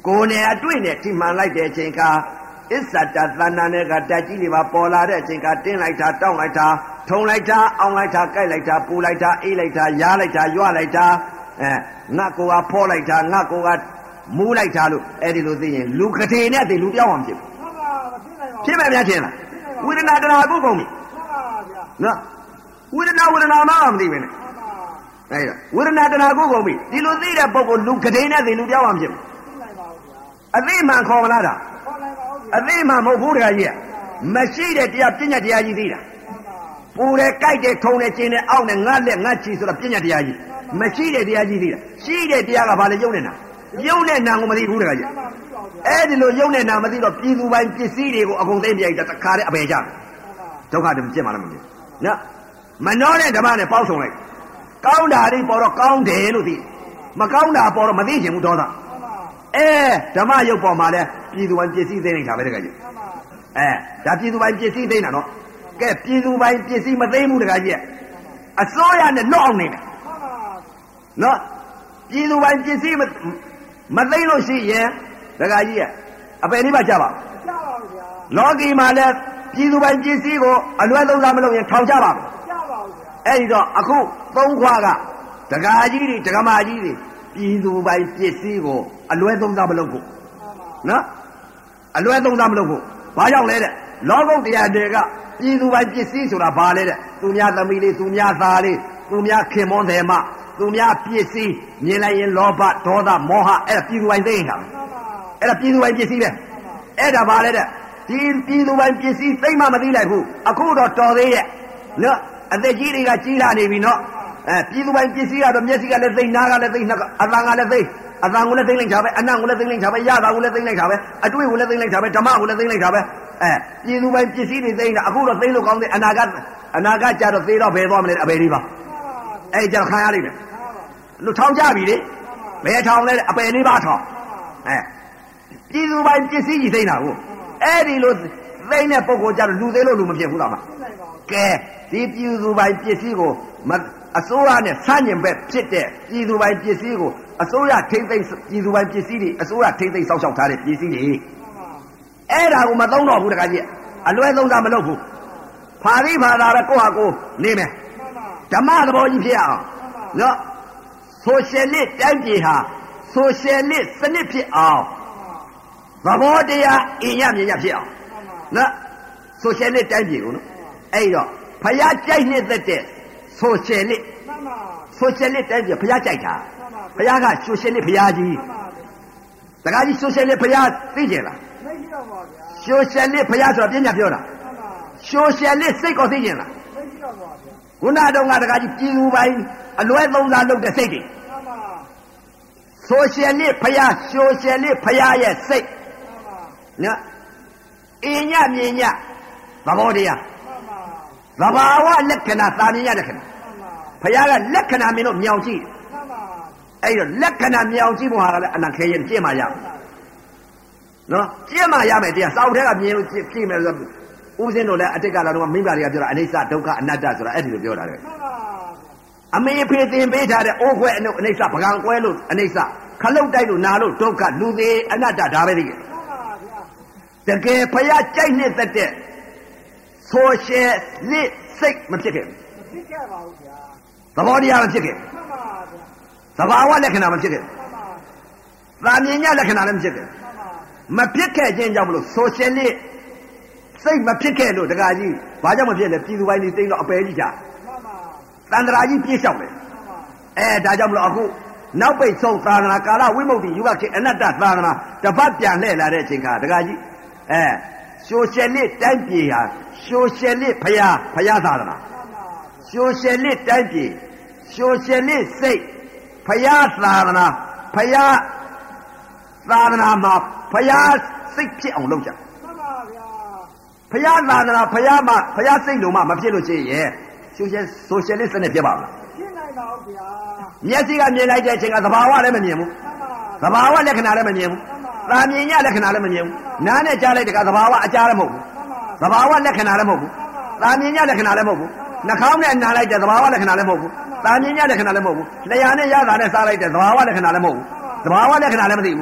ကိုယ်နဲ့အတွေ့နဲ့ထိမှန်လိုက်တဲ့အချိန်ကအစ္ဆတသဏ္ဍာန်နဲ့ကဓာတ်ကြီးတွေပါပေါ်လာတဲ့အချိန်ကတင်းလိုက်တာတောင်းလိုက်တာထုံလိုက်တာအောင်လိုက်တာကြိုက်လိုက်တာပူလိုက်တာအေးလိုက်တာရားလိုက်တာရွလိုက်တာအဲငါကိုကဖောလိုက်တာငါကိုကမူးလိုက်တာလို့အဲ့ဒီလိုသိရင်လူကထေနဲ့သိလူပြောင်းအောင်ဖြစ်ဖြစ်မယ်များထင်လားဝေဒနာတဏှာကိုကုန်ပြီနော်ဝေဒနာဝေဒနာမှမသိပဲနဲ့အဲ့ဒါဝေဒနာတဏှာကိုကုန်ပြီဒီလိုသိတဲ့ပုဂ္ဂိုလ်လူကထေနဲ့သိလူပြောင်းအောင်ဖြစ်အသိမှန်ခေါ်မလားတာအသိမှန်မဟုတ်ဘူးတခါကြီးမရှိတဲ့တရားပြဉ္ညာတရားကြီးသိတာပူတယ်ကြိုက်တယ်ထုံတယ်ကျင်းတယ်အောင့်တယ်ငါလက်ငါချီဆိုတာပြဉ္ညာတရားကြီးမရှိတဲ့တရားကြီးသိတာရှိတဲ့တရားကဘာလဲယုံနေတာယုံတဲ့နာကိုမသိဘူးတခါကြီးအဲ့ဒီလိုယုံတဲ့နာမသိတော့ပြည်သူပိုင်းပစ္စည်းတွေကိုအကုန်သိမ့်ပြိုက်တာတခါတည်းအပေကြတယ်ဒုက္ခတွေပြစ်မှလည်းမမြင်နော်မနှောတဲ့ဓမ္မနဲ့ပေါင်းစုံလိုက်ကောင်းတာတွေပေါ်တော့ကောင်းတယ်လို့သိမကောင်းတာပေါ်တော့မသိချင်ဘူးဒေါသအဲဓမ္မယုတ်ပေါ်မှာလဲပြည်သူပိုင်းပစ္စည်းသိနေတာပဲတခါကြီးအဲဒါပြည်သူပိုင်းပစ္စည်းသိနေတာနော်ကဲပြည်သူပိုင်းပစ္စည်းမသိဘူးတခါကြီးအစိုးရနဲ့လွတ်အောင်နေတယ်နော်ပြည်သူပိုင်းပစ္စည်းမသိလို့ရှိရင်တခါကြီးအပယ်လေးပါကြပါကြပါဘူးဗျာလောကီမှာလဲပြည်သူပိုင်းပစ္စည်းကိုအလွဲသုံးစားမလုပ်ရင်ထောင်ကြပါဘူးကြပါဘူးဗျာအဲ့ဒီတော့အခုသုံးခွားကတခါကြီးတွေတက္ကမကြီးတွေပြည်သူပိုင်းပစ္စည်းကိုအလွဲသုံးစားမလုပ်ဘူးနော်အလွဲသုံးစားမလုပ်ဘူးဘာကြောင့်လဲတဲ့လောကုတ်တရားတွေကပြည်သူပိုင်းပစ္စည်းဆိုတာဘာလဲတဲ့သူများသမီးလေးသူများသားလေးသူများခင်မွန်းတယ်မသူများပစ္စည်းမြင်လိုက်ရင်လောဘဒေါသမောဟအဲ့ဒါပြည်သူပိုင်းသိနေတာအဲ့ဒါပြည်သူပိုင်းပစ္စည်းပဲအဲ့ဒါဘာလဲတဲ့ဒီပြည်သူပိုင်းပစ္စည်းသိမှမသိလိုက်ဘူးအခုတော့တော်သေးရဲ့နော်အသက်ကြီးတွေကကြီးလာနေပြီနော်အဲပြည်သူပိုင်းပစ္စည်းကတော့မျက်စိကလည်းသိနားကလည်းသိနှကအသံကလည်းသိအသံကိုလည်းသိလိုက်တာပဲအနံ့ကိုလည်းသိလိုက်တာပဲရတာကိုလည်းသိလိုက်တာပဲအတွေ့ကိုလည်းသိလိုက်တာပဲဓမ္မကိုလည်းသိလိုက်တာပဲအဲပြည်သူပိုင်းပစ္စည်းတွေသိနေတာအခုတော့သိလို့ကောင်းတယ်အနာကအနာကကြတော့သိတော့ဘယ်သွားမလဲအဘယ်လေးပါအဲ့ကြတော့ခံရလိမ့်မယ်လူထောင်ကြပြီလေဘယ်ထောင်လဲအပယ်လေးပါထောင်အဲပြည်သူပိုင်းပစ္စည်းကြီးသိနေတာကိုအဲ့ဒီလိုသိတဲ့ပုဂ္ဂိုလ်ကြတော့လူသေးလို့လူမဖြစ်ဘူးလားမကဲဒီပြည်သူပိုင်းပစ္စည်းကိုအစိုးရနဲ့ဆန့်ကျင်ဘက်ဖြစ်တဲ့ပြည်သူပိုင်းပစ္စည်းကိုအစိုးရထိမ့်သိမ့်ပြည်သူပိုင်းပစ္စည်းတွေအစိုးရထိမ့်သိမ့်စောင့်ရှောက်ထားတဲ့ပစ္စည်းတွေအဲ့ဒါကိုမသုံးတော့ဘူးတခါကြီးအလွဲသုံးတာမလုပ်ဘူးဖာရိဖာသာပဲကိုယ့်ဟာကိုယ်နေမယ်ဓမ္မသဘောကြီးဖြစ်အောင်နော်ဆိုရှယ်လစ်တိုင်းပြည်ဟာဆိုရှယ်လစ်စနစ်ဖြစ်အောင်သဘောတရားအင်ရမြင်ရဖြစ်အောင်နော်ဆိုရှယ်လစ်တိုင်းပြည်ကိုနော်အဲ့တော့ဖယားကြိုက်နေတဲ့ဆိုရှယ်လစ်ဆိုရှယ်လစ်တိုင်းပြည်ဖယားကြိုက်တာဖယားကဆိုရှယ်လစ်ဖယားကြီးတခါကြီးဆိုရှယ်လစ်ဖယားသိကြလားသိကြပါဗျာဆိုရှယ်လစ်ဖယားဆိုတာပြညာပြောတာဆိုရှယ်လစ်စိတ်ကိုသိကြလားသိကြပါဗျာခုနတုန်းကတခါကြီးပြည်သူပိုင်းအလွဲသုံးစားလုပ်တဲ့စိတ်တွေဆိုရှယ်လစ်ဖယားဆိုရှယ်လစ်ဖယားရဲ့စိတ်နော်အင်းညမြင်ညသဘောတရားသဘာဝလက္ခဏာသာမြင်ရလက္ခဏာဖယားကလက္ခဏာမင်းတို့မြောင်ကြည့်အဲ့တော့လက္ခဏာမြောင်ကြည့်ဖို့ဟာကလည်းအနခဲရင်ကြည့်မှရမယ်နော်ကြည့်မှရမယ်တရားစောက်ထဲကမြင်လို့ကြည့်မယ်ဆိုဦးစင်းတို့လည်းအတိတ်ကလာတော့မိဘတွေကပြောတာအနိစ္စဒုက္ခအနတ္တဆိုတာအဲ့ဒီလိုပြောတာလေအမေဖေသင်ပေးထားတဲ့အိုးခွဲအနုအနိစ္စပကံကွဲလို့အနိစ္စခလုတ်တိုက်လို့နာလို့ဒုက္ခလူသေးအနတ္တဒါပဲသိတယ်တကယ်ဖယားကြိုက်နေတဲ့တဲ့ဆိုရှယ်လစ်စိတ်မဖြစ်ခဲ့ဘူးမဖြစ်ခဲ့ပါဘူးဗျာသဘောတရားမဖြစ်ခဲ့မှန်ပါဗျာသဘာဝလက္ခဏာမဖြစ်ခဲ့မှန်ပါသာမြင်ညလက္ခဏာလည်းမဖြစ်ခဲ့မဖြစ်ခဲ့ခြင်းကြောင့်မလို့ဆိုရှယ်လစ်စိတ်မဖြစ်ခဲ့လို့တကကြီးဘာကြောင့်မဖြစ်လဲပြည်သူပိုင်းတွေသိတော့အပယ်ကြီးကြမှန်ပါတန်ត្រာကြီးပြေးလျှောက်တယ်အဲဒါကြောင့်မလို့အခုနောက်ပိတ်ဆုံးသာသနာကာလဝိမု ക്തി ယူကခေအနတ္တသာသနာတပတ်ပြန်လှည့်လာတဲ့အချိန်ခါတကကြီးအဲဆိုရှယ်လစ်တိုင်းပြည်ဟာဆိုရှယ်လစ်ဖယားဖယားသာသနာဆိုရှယ်လစ်တိုင်းပြည်ဆိုရှယ်လစ်စိတ်ဖယားသာသနာဖယားသာသနာမှာဖယားစိတ်ဖြစ်အောင်လုပ်ကြမှန်ပါဗျာဖယားသာသနာဖယားမှာဖယားစိတ်လုံးမှမဖြစ်လို့ရှိရင်ဆိုရှယ်ဆိုရှယ်လစ်စနစ်ဖြစ်ပါမလားဖြစ်နိုင်ပါဘူးဗျာမျက်စိကမြင်လိုက်တဲ့အချိန်ကသဘာဝလည်းမမြင်ဘူးသဘာဝလက္ခဏာလည်းမမြင်ဘူးသာမြင်ညလက္ခဏာလည်းမမြင်ဘူးနားနဲ့ကြားလိုက်တဲ့ကသဘာဝအကြားလည်းမဟုတ်ဘူးသဘာဝလက္ခဏာလည်းမဟုတ်ဘူးသာမြင်ညလက္ခဏာလည်းမဟုတ်ဘူးနှာခေါင်းနဲ့နားလိုက်တဲ့သဘာဝလက္ခဏာလည်းမဟုတ်ဘူးသာမြင်ညလက္ခဏာလည်းမဟုတ်ဘူးလျှာနဲ့ရတာနဲ့စားလိုက်တဲ့သဘာဝလက္ခဏာလည်းမဟုတ်ဘူးသဘာဝလက္ခဏာလည်းမသိဘူး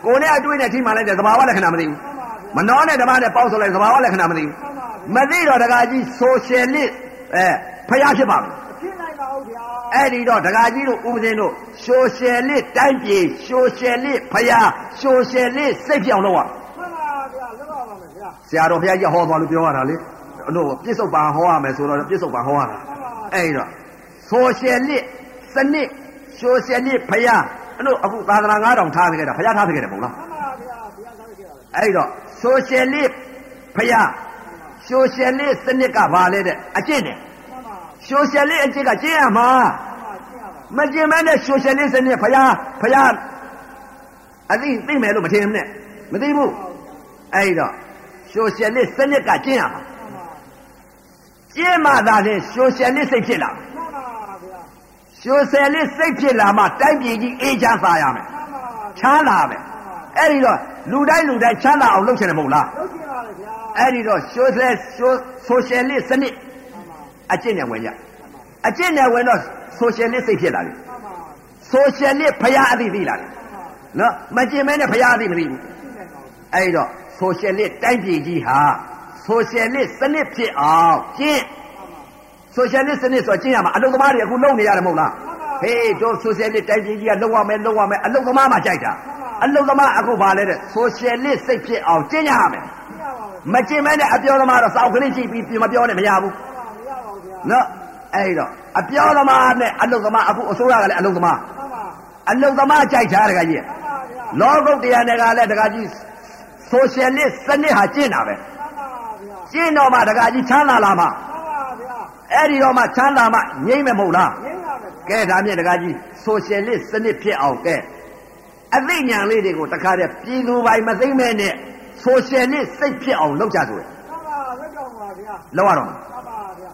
ကိုနဲ့အတွေ့နဲ့ထိမှလိုက်တဲ့သဘာဝလက္ခဏာမသိဘူးမနှောနဲ့ဓမ္မနဲ့ပေါင်းဆိုလိုက်သဘာဝလက္ခဏာမသိဘူးမသိတော့တကားကြီးဆိုရှယ်လစ်အဲဖျားဖြစ်ပါမယ်ဖြစ်နိုင်ပါဦးဗျာအဲ့ဒီတော့တကားကြီးတို့ဥပဒေတို့ဆိုရှယ်လစ်တိုင်းပြည်ဆိုရှယ်လစ်ဖျားဆိုရှယ်လစ်စိတ်ပြောင်းလို့ရမှန်ပါဗျာလောက်ပါမယ်ဗျာဆရာတော်ဘုရားကြီးဟောသွားလို့ပြောရတာလေတို့ပြစ္ဆုတ်ပံဟောရမယ်ဆိုတော့ပြစ္ဆုတ်ပံဟောရတာအဲ့တော့ဆိုရှယ်လစ်စနစ်ဆိုရှယ်လစ်ဖျားအဲ့တို့အခုသာသနာငါးထောင်ထားခဲ့တာဖျားထားခဲ့တယ်မဟုတ်လားမှန်ပါဗျာဘုရားထားခဲ့တာအဲ့တော့ဆိုရှယ်လစ်ဖျားဆိုရှယ်လစ်စနစ်ကဘာလဲတဲ့အကျင့်နဲ့ဆိုရှယ်လစ်အကျင့်ကကျင့်ရမှာမကျင့်မဲနဲ့ဆိုရှယ်လစ်စနစ်ဖျားဖျားအသိသိမယ်လို့မထင်နဲ့မသိဘူးအဲ့တော့ဆိုရှယ်လစ်စနစ်ကကျင့်ရမှာကျင့်မှသာလေဆိုရှယ်လစ်စိတ်ဖြစ်လာမှာဆိုရှယ်လစ်စိတ်ဖြစ်လာမှတိုင်းပြည်ကြီးအေးချမ်းသာရမယ်ချမ်းသာမယ်အဲ့ဒီတော့လူတိုင်းလူတိုင်းချမ်းသာအောင်လုပ်ချင်တယ်မဟုတ်လားလုပ်ချင်ပါလေဗျာအဲ့ဒီတော့ဆိုရှယ်ဆိုရှယ်လစ်စနစ်အကျင့်နဲ့ဝင်ကြအကျင့်နဲ့ဝင်တော့ဆိုရှယ်လစ်စိတ်ဖြစ်လာတယ်ဆိုရှယ်လစ်ဖျားအသိသိလာတယ်နော်မကျင်မဲနဲ့ဖျားအသိမသိဘူးအဲ့တော့ဆိုရှယ်လစ်တိုင်းပြည်ကြီးဟာဆိုရှယ်လစ်စနစ်ဖြစ်အောင်ကျင့်ဆိုရှယ်လစ်စနစ်ဆိုကျင့်ရမှာအလုပ်သမားတွေအခုလုပ်နေရတယ်မဟုတ်လားဟေးတို့ဆိုရှယ်လစ်တိုင်းပြည်ကြီးကလုပ်ရမယ်လုပ်ရမယ်အလုပ်သမားမှကြိုက်တာအလုပ်သမားအခုပါလဲတဲ့ဆိုရှယ်လစ်စိတ်ဖြစ်အောင်ကျင့်ရမယ်မကျင်မဲနဲ့အပြောသမားတော့စောက်ကလေးကြည့်ပြီးမပြောနဲ့မရဘူးနော်အဲ့တော့အပြောသမားနဲ့အလုပ်သမားအခုအစိုးရကလည်းအလုပ်သမားအလုပ်သမားကြိုက်တာတကကြီးလောကုတ်တရားတွေကလည်းတကကြီးဆိုရှယ်လစ်စနစ်ဟာကျင့်တာပဲကျင့်တော့မှတကကြီးချမ်းသာလာမှာအဲ့ဒီတော့မှချမ်းသာမှငြိမ့်မယ်မဟုတ်လားကဲဒါမြင့်တကကြီးဆိုရှယ်လစ်စနစ်ဖြစ်အောင်ကဲအသိဉာဏ်လေးတွေကိုတခါတည်းပြည်သူပိုင်မသိမဲ့နဲ့ဆိုရှယ်လစ်စိတ်ဖြစ်အောင်လုပ်ကြဆိုရယ်မှန်ပါလုပ်ကြပါဗျာလုပ်ရတော့မှာမှန်ပါဗျာ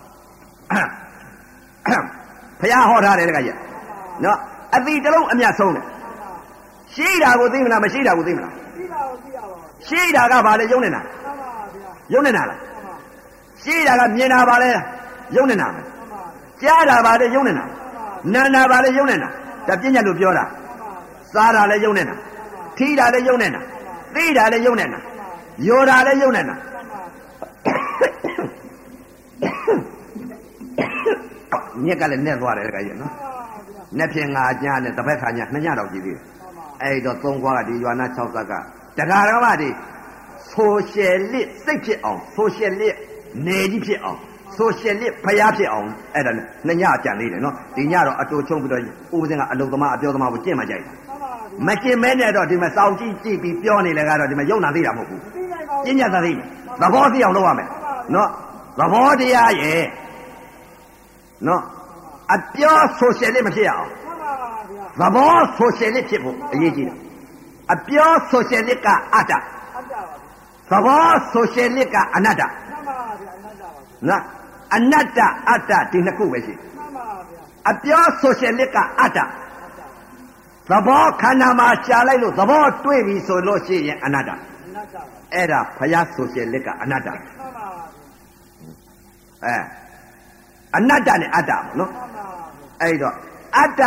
ဘုရားဟောထားတယ်တကကြီးနော်အသိတလုံးအမြတ်ဆုံးတယ်ရှိတာကိုသိမလားမရှိတာကိုသိမလားရှိတာကိုသိရပါဘူးရှိတာကဘာလဲယုံနေတာမှန်ပါဗျာယုံနေတာလားရှိတာကမြင်တာပါလဲယုံနေတာပဲကြားတာပါလဲယုံနေတာနာနာပါလဲယုံနေတာဒါပြဉ္ညာလို့ပြောတာစားတာလဲယုံနေတာထီးတာလဲယုံနေတာသိတာလဲယုံနေတာယောတာလဲယုံနေတာညက်ကလည်းနဲ့သွားတယ်တကကြီးနော်နဲ့ဖြင့်ငါကြားနဲ့တပတ်ခါညာနှစ်ညတော့ကြည့်သေးတယ်အဲ့တော့သုံးခွားကဒီရွာနာ၆ဆက်ကတရားတော်ကဒီဆိုရှယ်လစ်စိတ်ဖြစ်အောင်ဆိုရှယ်လစ်နေကြီးဖြစ်အောင်ဆိုရှယ်လစ်ဖျားဖြစ်အောင်အဲ့ဒါနှစ်ညကြံသေးတယ်နော်ဒီညတော့အတူချုံပြီးတော့ဦးစင်းကအလုပ်သမားအပြောသမားကိုကျင့်မှကြိုက်တယ်မကျင့်မဲနဲ့တော့ဒီမှာစောင့်ကြည့်ကြည့်ပြီးပြောနေလေကတော့ဒီမှာယုံနာသေးတာမဟုတ်ဘူးကျင့်ကြသသိသဘောသိအောင်လုပ်ရမယ်နော်သဘောတရားရဲ့နော်အပြောဆိုရှယ်လစ်မဖြစ်အောင်သဘောဆိုရှယ်လစ်ဖြစ်ဖို့အရေးကြီးတယ်အပြောဆိုရှယ်လစ်ကအတ္တသဘောဆိုရှယ်လစ်ကအနတ္တနော်အနတ္တအတ္တဒီနှစ်ခုပဲရှိအပြောဆိုရှယ်လစ်ကအတ္တသဘောခန္ဓာမှာရှားလိုက်လို့သဘောတွေ့ပြီဆိုလို့ရှိရင်အနတ္တအဲ့ဒါဘုရားဆိုရှယ်လစ်ကအနတ္တအဲအနတ္တနဲ့အတ္တပေါ့နော်အဲ့တော့အတ္တ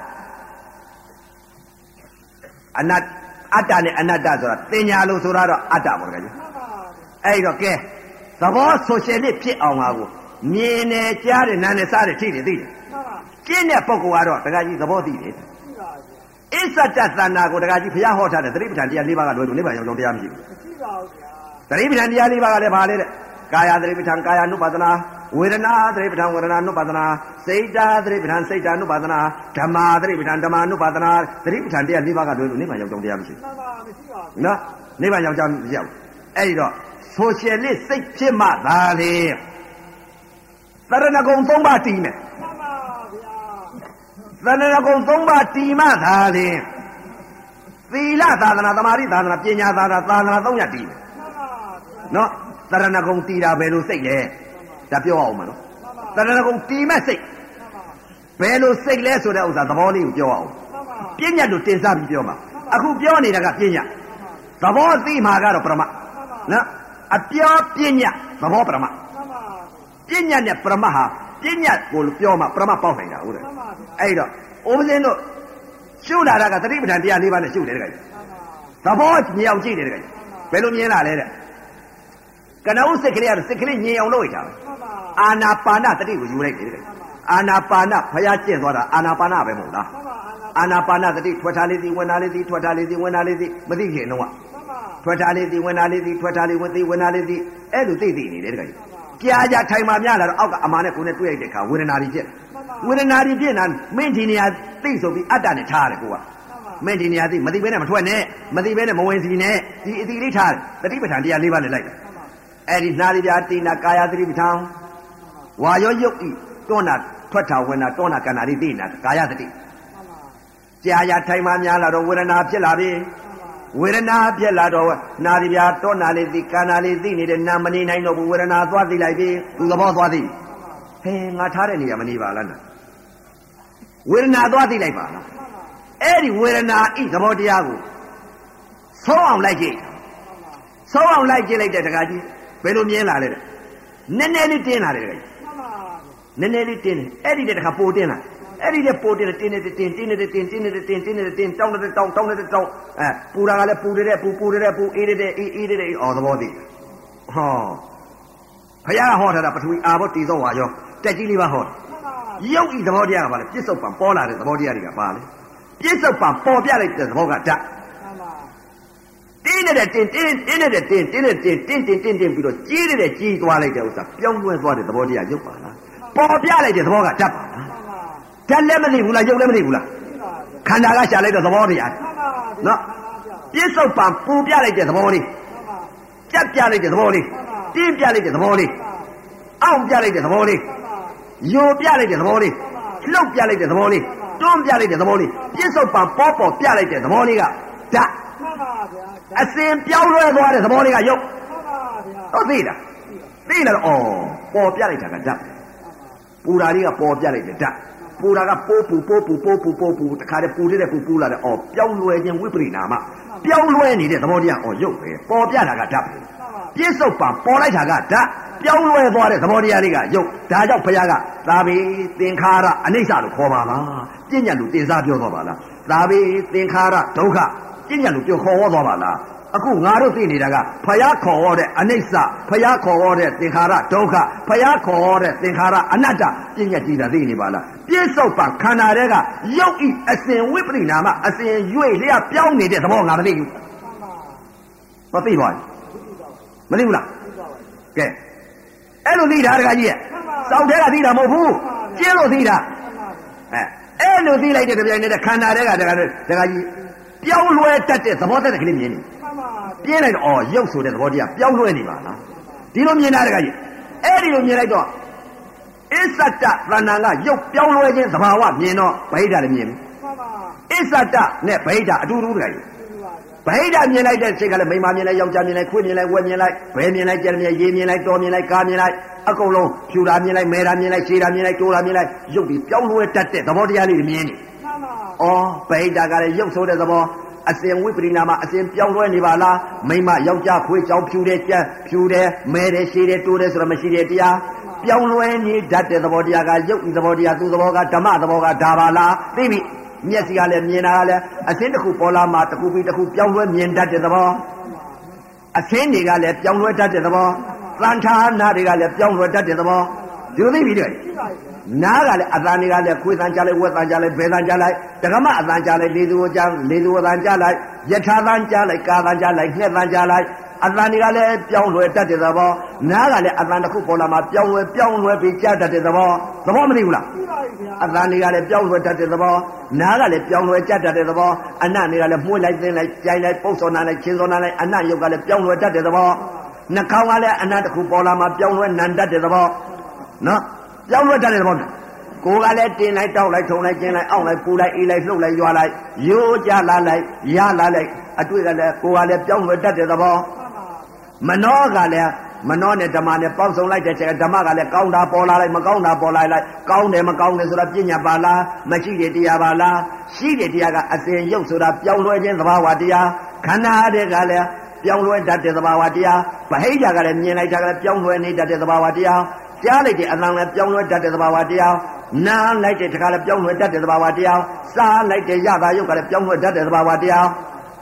ကအနတ္တအတ္တနဲ့အနတ္တဆိုတာသင်ညာလို့ဆိုတာတော့အတ္တပေါ့တကယ်ကြီးအဲ့တော့ကဲသဘောဆိုရှယ်လစ်ဖြစ်အောင်ပါကိုမြင်နေကြားတယ်နားနဲ့စားတယ်ထိတယ်သိတယ်ကျင့်တဲ့ပုဂ္ဂိုလ်ကတော့တကယ်ကြီးသဘောသိတယ်အစ္ဆတသန္တာကိုတကယ်ကြီးဘုရားဟောထားတဲ့သတိပဋ္ဌာန်တရား၄ပါးကလွယ်လို့နိဗ္ဗာန်ရောက်ကြောင်းတရားမရှိဘူးမရှိပါဘူးဗျာသတိပဋ္ဌာန်တရား၄ပါးကလည်းဘာလဲတဲ့ကာယသတိပဋ္ဌာန်ကာယ ानु ပါဒနာဝေဒနာသတိပဋ္ဌာန်ဝေဒနာ ानु ပါဒနာစိတ်ဓာသတိပဋ္ဌာန်စိတ်ဓာ ानु ပါဒနာဓမ္မာသတိပဋ္ဌာန်ဓမ္မာ ानु ပါဒနာသတိပဋ္ဌာန်တရား၄ပါးကလွယ်လို့နိဗ္ဗာန်ရောက်ကြောင်းတရားမရှိဘူးမှန်ပါမရှိပါဘူးနော်နိဗ္ဗာန်ရောက်ကြောင်းမရှိဘူးအဲ့ဒီတော့ဆိုရှယ်လစ်စိတ်ဖြစ်မှသာလေသရဏဂုံ၃ပါးတည်မယ်မှန်ပါဗျာသရဏဂုံ၃ပါးတည်မှသာလေသီလသာသနာသမာဓိသာသနာပညာသာသနာသာသနာ၃ရပ်တည်မယ်နော်သရဏဂုံတည်တာဘယ်လိုစိတ်လဲဒါပြောအောင်မနော်သရဏဂုံတည်မဲ့စိတ်ဘယ်လိုစိတ်လဲဆိုတဲ့ဥစ္စာသဘောလေးကိုပြောအောင်ပညာတို့တင်စားပြီးပြောမှာအခုပြောနေတာကပညာသဘောသိမှာကတော့ပရမနော်အပြောပညာသဘောပရမပညာနဲ့ပရမဟာပညာကိုပြောမှာပရမပေါက်နိုင်တာဟုတ်တယ်အဲ့တော့ဥပဇင်းတို့ရှုလာတာကသတိပဋ္ဌာန်တရား၄ပါးနဲ့ရှုတယ်တကယ်သဘောမြောင်ကြည့်တယ်တကယ်ဘယ်လိုမြင်လာလဲတဲ့ကနဦးစိတ်ကလေးကစိတ်ကလေးညင်အောင်လုပ်ရတာအာနာပါနတတိကိုယူလိုက်တယ်တကယ်အာနာပါနဖျားကျင့်သွားတာအာနာပါနပဲမဟုတ်လားအာနာပါနတတိထွက်ထားလေးစီဝင်ထားလေးစီထွက်ထားလေးစီဝင်ထားလေးစီမသိခင်တော့ထွက်ထားလေးစီဝင်ထားလေးစီထွက်ထားလေးဝင်သိဝင်ထားလေးစီအဲ့လိုသိသိနေတယ်တကယ်ကြာကြာထိုင်မှများလာတော့အောက်ကအမာနဲ့ကိုယ်နဲ့တွေ့ရတဲ့အခါဝေဒနာတွေဖြစ်ဝေဒနာတွေဖြစ်နေမင်းဒီနေရာသိဆိုပြီးအတ္တနဲ့ထားရတယ်ကိုကမင်းဒီနေရာသိမသိဘဲနဲ့မထွက်နဲ့မသိဘဲနဲ့မဝင်စီနဲ့ဒီအတိလေးထားတယ်တတိပဋ္ဌာန်တရား၄ပါးနဲ့လိုက်တယ်အဲ့ဒီနာရီပြာတိနာကာယသတိပဋ္ဌာန်ဝါရောယုတ်ဤတွန်းနာထွက်တာဝင်တာတွန်းနာကန္နာတွေသိနေတာကာယသတိကြာကြာထိုင်မှများလာတော့ဝေဒနာဖြစ်လာပြီဝေဒနာဖြစ်လာတော့နာရီပြာတွန်းနာလေးသိကန္နာလေးသိနေတဲ့နာမနေနိုင်တော့ဘူးဝေဒနာသွားသိလိုက်ပြီသူသဘောသွားသိဟဲငါထားတဲ့နေရာမနေပါလားနာဝေဒနာသွားသိလိုက်ပါလားအဲ့ဒီဝေဒနာဤသဘောတရားကိုဆုံးအောင်လိုက်ကြည့်ဆုံးအောင်လိုက်ကြည့်လိုက်တဲ့တခါကြီးဘယ်လိုမြင်လာလဲတဲ့နည်းနည်းလေးတင်းလာတယ်တခါကြီးနည်းနည်းလေးတင်းတယ်အဲ့ဒီတဲ့တခါပိုတင်းလာအဲ့ဒီတဲ့ပိုတင်းတယ်တင်းနေတယ်တင်းတင်းနေတယ်တင်းတင်းနေတယ်တင်းတင်းနေတယ်တင်းတောင်းနေတယ်တောင်းတောင်းနေတယ်တောင်းအဲပူတာကလည်းပူတဲ့ပူပူတဲ့ပူအေးတဲ့အေးအေးတဲ့အော်သဘောသိဟောဘုရားဟောထားတာပထဝီအာဘောတည်သောဝါရောတက်ကြီးလေးပါဟောရုပ်ဤသဘောတရားကဘာလဲပြစ္ဆုတ်ပံပေါ်လာတဲ့သဘောတရားတွေကဘာလဲပြစ္ဆုတ်ပံပေါ်ပြလိုက်တဲ့သဘောကဓာတ်တင်းနေတဲ့တင်းတင်းတင်းနေတဲ့တင်းတင်းနေတဲ့တင်းတင်းတင်းတင်းတင်းပြီးတော့ကြီးနေတဲ့ကြီးသွားလိုက်တဲ့ဥစ္စာပြောင်းလဲသွားတဲ့သဘောတရားရုပ်ပါလားပေါ်ပြလိုက်တဲ့သဘောကဓာတ်ပါလားဓာတ်လည်းမသိဘူးလားရုပ်လည်းမသိဘူးလားခန္ဓာကရှာလိုက်တဲ့သဘောတရားနော်ပြစ္ဆုတ်ပံပူပြလိုက်တဲ့သဘောလေးကြက်ပြလိုက်တဲ့သဘောလေးတင်းပြလိုက်တဲ့သဘောလေးအောင့်ပြလိုက်တဲ့သဘောလေးယိုပြလိုက်တဲ့သဘောလေးလှုပ်ပြလိုက်တဲ့သဘောလေးတွန်းပြလိုက်တဲ့သဘောလေးပြစ္ဆုတ်ပံပေါ်ပေါ်ပြလိုက်တဲ့သဘောလေးကဓာတ်အစဉ်ပြောင်းလဲသွားတဲ့သဘောလေးကရုပ်ဟုတ်သိလားသိလားဩပေါ်ပြလိုက်တာကဓာတ်ပူတာလေးကပေါ်ပြလိုက်တဲ့ဓာတ်ပူတာကပိုးပူပိုးပူပိုးပူပိုးပူတခါတည်းပူတဲ့ပူပူလာတဲ့ဩပြောင်းလဲခြင်းဝိပရိနာမပြောင်းလဲနေတဲ့သဘောတရားဩရုပ်ပဲပေါ်ပြတာကဓာတ်ပြစ္ဆုတ်ပံပေါ်လိုက်တာကဓာတ်ပြောင်းလဲသွားတဲ့သဘောတရားလေးကရုပ်ဒါကြောင့်ဘုရားကသာဘိသင်္ခါရအနိစ္စလို့ခေါ်ပါလားပြဉ္ညာလူတင်စားပြောသွားပါလားသာဘိသင်္ခါရဒုက္ခပြဉ္ညာလူပြောခေါ်ဟောသွားပါလားအခုငါတို့သိနေတာကဘုရားခေါ်ဟောတဲ့အနိစ္စဘုရားခေါ်ဟောတဲ့သင်္ခါရဒုက္ခဘုရားခေါ်ဟောတဲ့သင်္ခါရအနတ္တပြဉ္ညာကြည်တာသိနေပါလားပြစ္ဆုတ်ပံခန္ဓာတွေကရုပ်ဤအစဉ်ဝိပရိနာမအစဉ်ရွေ့လျက်ပြောင်းနေတဲ့သဘောငါမသိဘူးမသိပါဘူးမသိဘူးလားကဲအဲ့လိုသိတာတခါကြီးရဲ့စောင့်တဲ့ကသိတာမဟုတ်ဘူးကျင်းလို့သိတာအဲအဲ့လိုသိလိုက်တဲ့ကြိုင်နေတဲ့ခန္ဓာတွေကတခါတခါကြီးပြောင်းလဲတတ်တဲ့သဘောတတ်တဲ့ကလေးမြင်နေပြင်းလိုက်တော့အော်ရုပ်ဆိုတဲ့သဘောတရားပြောင်းလဲနေပါလားဒီလိုမြင်တာတခါကြီးအဲ့ဒီလိုမြင်လိုက်တော့အစ္ဆတသဏ္ဍာန်ကရုပ်ပြောင်းလဲခြင်းသဘာဝမြင်တော့ဗဟိတလည်းမြင်ပြီအစ္ဆတနဲ့ဗဟိတအတူတူတခါကြီးဗဟိတမြင်လိုက်တဲ့စိတ်ကလည်းမိန်းမမြင်လိုက်ယောက်ျားမြင်လိုက်ခွေးမြင်လိုက်ဝက်မြင်လိုက်ဘဲမြင်လိုက်ကြက်မြင်ရေးမြင်လိုက်တော်မြင်လိုက်ကားမြင်လိုက်အကုန်လုံးဖြူတာမြင်လိုက်မဲတာမြင်လိုက်ရှည်တာမြင်လိုက်တိုးတာမြင်လိုက်ရုပ်ပြီးပြောင်းလဲတတ်တဲ့သဘောတရားလေးမြင်နေ။အော်ဗဟိတကလည်းရုပ်ဆိုတဲ့သဘောအစဉ်ဝိပရိနာမအစဉ်ပြောင်းလဲနေပါလားမိန်းမယောက်ျားခွေးကြောင်ဖြူတယ်ကြက်ဖြူတယ်မဲတယ်ရှည်တယ်တိုးတယ်ဆိုတော့မရှိတဲ့တရားပြောင်းလဲနေတတ်တဲ့သဘောတရားကရုပ်ဤသဘောတရားသူသဘောကဓမ္မသဘောကဒါပါလားသိပြီမျက်စိကလည်းမြင်တာကလည်းအစင်းတစ်ခုပေါ်လာမှတစ်ခုပြီးတစ်ခုပြောင်းလဲမြင်တတ်တဲ့သဘောအစင်းတွေကလည်းပြောင်းလဲတတ်တဲ့သဘောသံဌာနာတွေကလည်းပြောင်းလဲတတ်တဲ့သဘောဒီလိုသိပြီတဲ့နားကလည်းအသံတွေကလည်းခွေးသံကြားလိုက်ဝက်သံကြားလိုက်ဘယ်သံကြားလိုက်တက္ကမအသံကြားလိုက်လေသူကြားလေသူသံကြားလိုက်ယထာသံကြားလိုက်ကာသံကြားလိုက်ငှက်သံကြားလိုက်အသံတွေကလည်းပြောင်းလဲတတ်တဲ့သဘောနားကလည်းအသံတစ်ခုပေါ်လာမှပြောင်းလဲပြောင်းလဲပြီးကြားတတ်တဲ့သဘောသဘောမသိဘူးလားအသံတွေကလည်းပြောင်းလဲတတ်တဲ့သဘောနားကလည်းပြောင်းလဲကြားတတ်တဲ့သဘောအနံ့တွေကလည်းမှုှလိုက်သိလိုက်ကြိုင်လိုက်ပုတ်စောနာလိုက်ချင်းစောနာလိုက်အနံ့ရုပ်ကလည်းပြောင်းလဲတတ်တဲ့သဘောနှာခေါင်းကလည်းအနံ့တစ်ခုပေါ်လာမှပြောင်းလဲနံတတ်တဲ့သဘောနော်ပြောင်းလဲတတ်တဲ့သဘောကိုယ်ကလည်းတင်းလိုက်တောက်လိုက်ထုံလိုက်ကျင်းလိုက်အောင့်လိုက်ပူလိုက်အေးလိုက်လှုပ်လိုက်ရွာလိုက်ရိုးကြလာလိုက်ရလာလိုက်အတွေ့ကလည်းကိုယ်ကလည်းပြောင်းလဲတတ်တဲ့သဘောမနောကလည်းမနောနဲ့ဓမ္မနဲ့ပေါင်းစုံလိုက်တဲ့ချက်ဓမ္မကလည်းကောင်းတာပေါ်လာလိုက်မကောင်းတာပေါ်လာလိုက်ကောင်းတယ်မကောင်းတယ်ဆိုတာပြညာပါလားမရှိတဲ့တရားပါလားရှိတဲ့တရားကအစဉ်ရုပ်ဆိုတာပြောင်းလဲခြင်းသဘာဝတရားခန္ဓာတွေကလည်းပြောင်းလဲတတ်တဲ့သဘာဝတရားဗဟိတကလည်းမြင်လိုက်တာကလည်းပြောင်းလဲနေတတ်တဲ့သဘာဝတရားကြားလိုက်တဲ့အသံလည်းပြောင်းလဲတတ်တဲ့သဘာဝတရားနားလိုက်တဲ့တခါလည်းပြောင်းလဲတတ်တဲ့သဘာဝတရားစားလိုက်တဲ့ရတာရုပ်ကလည်းပြောင်းလဲတတ်တဲ့သဘာဝတရား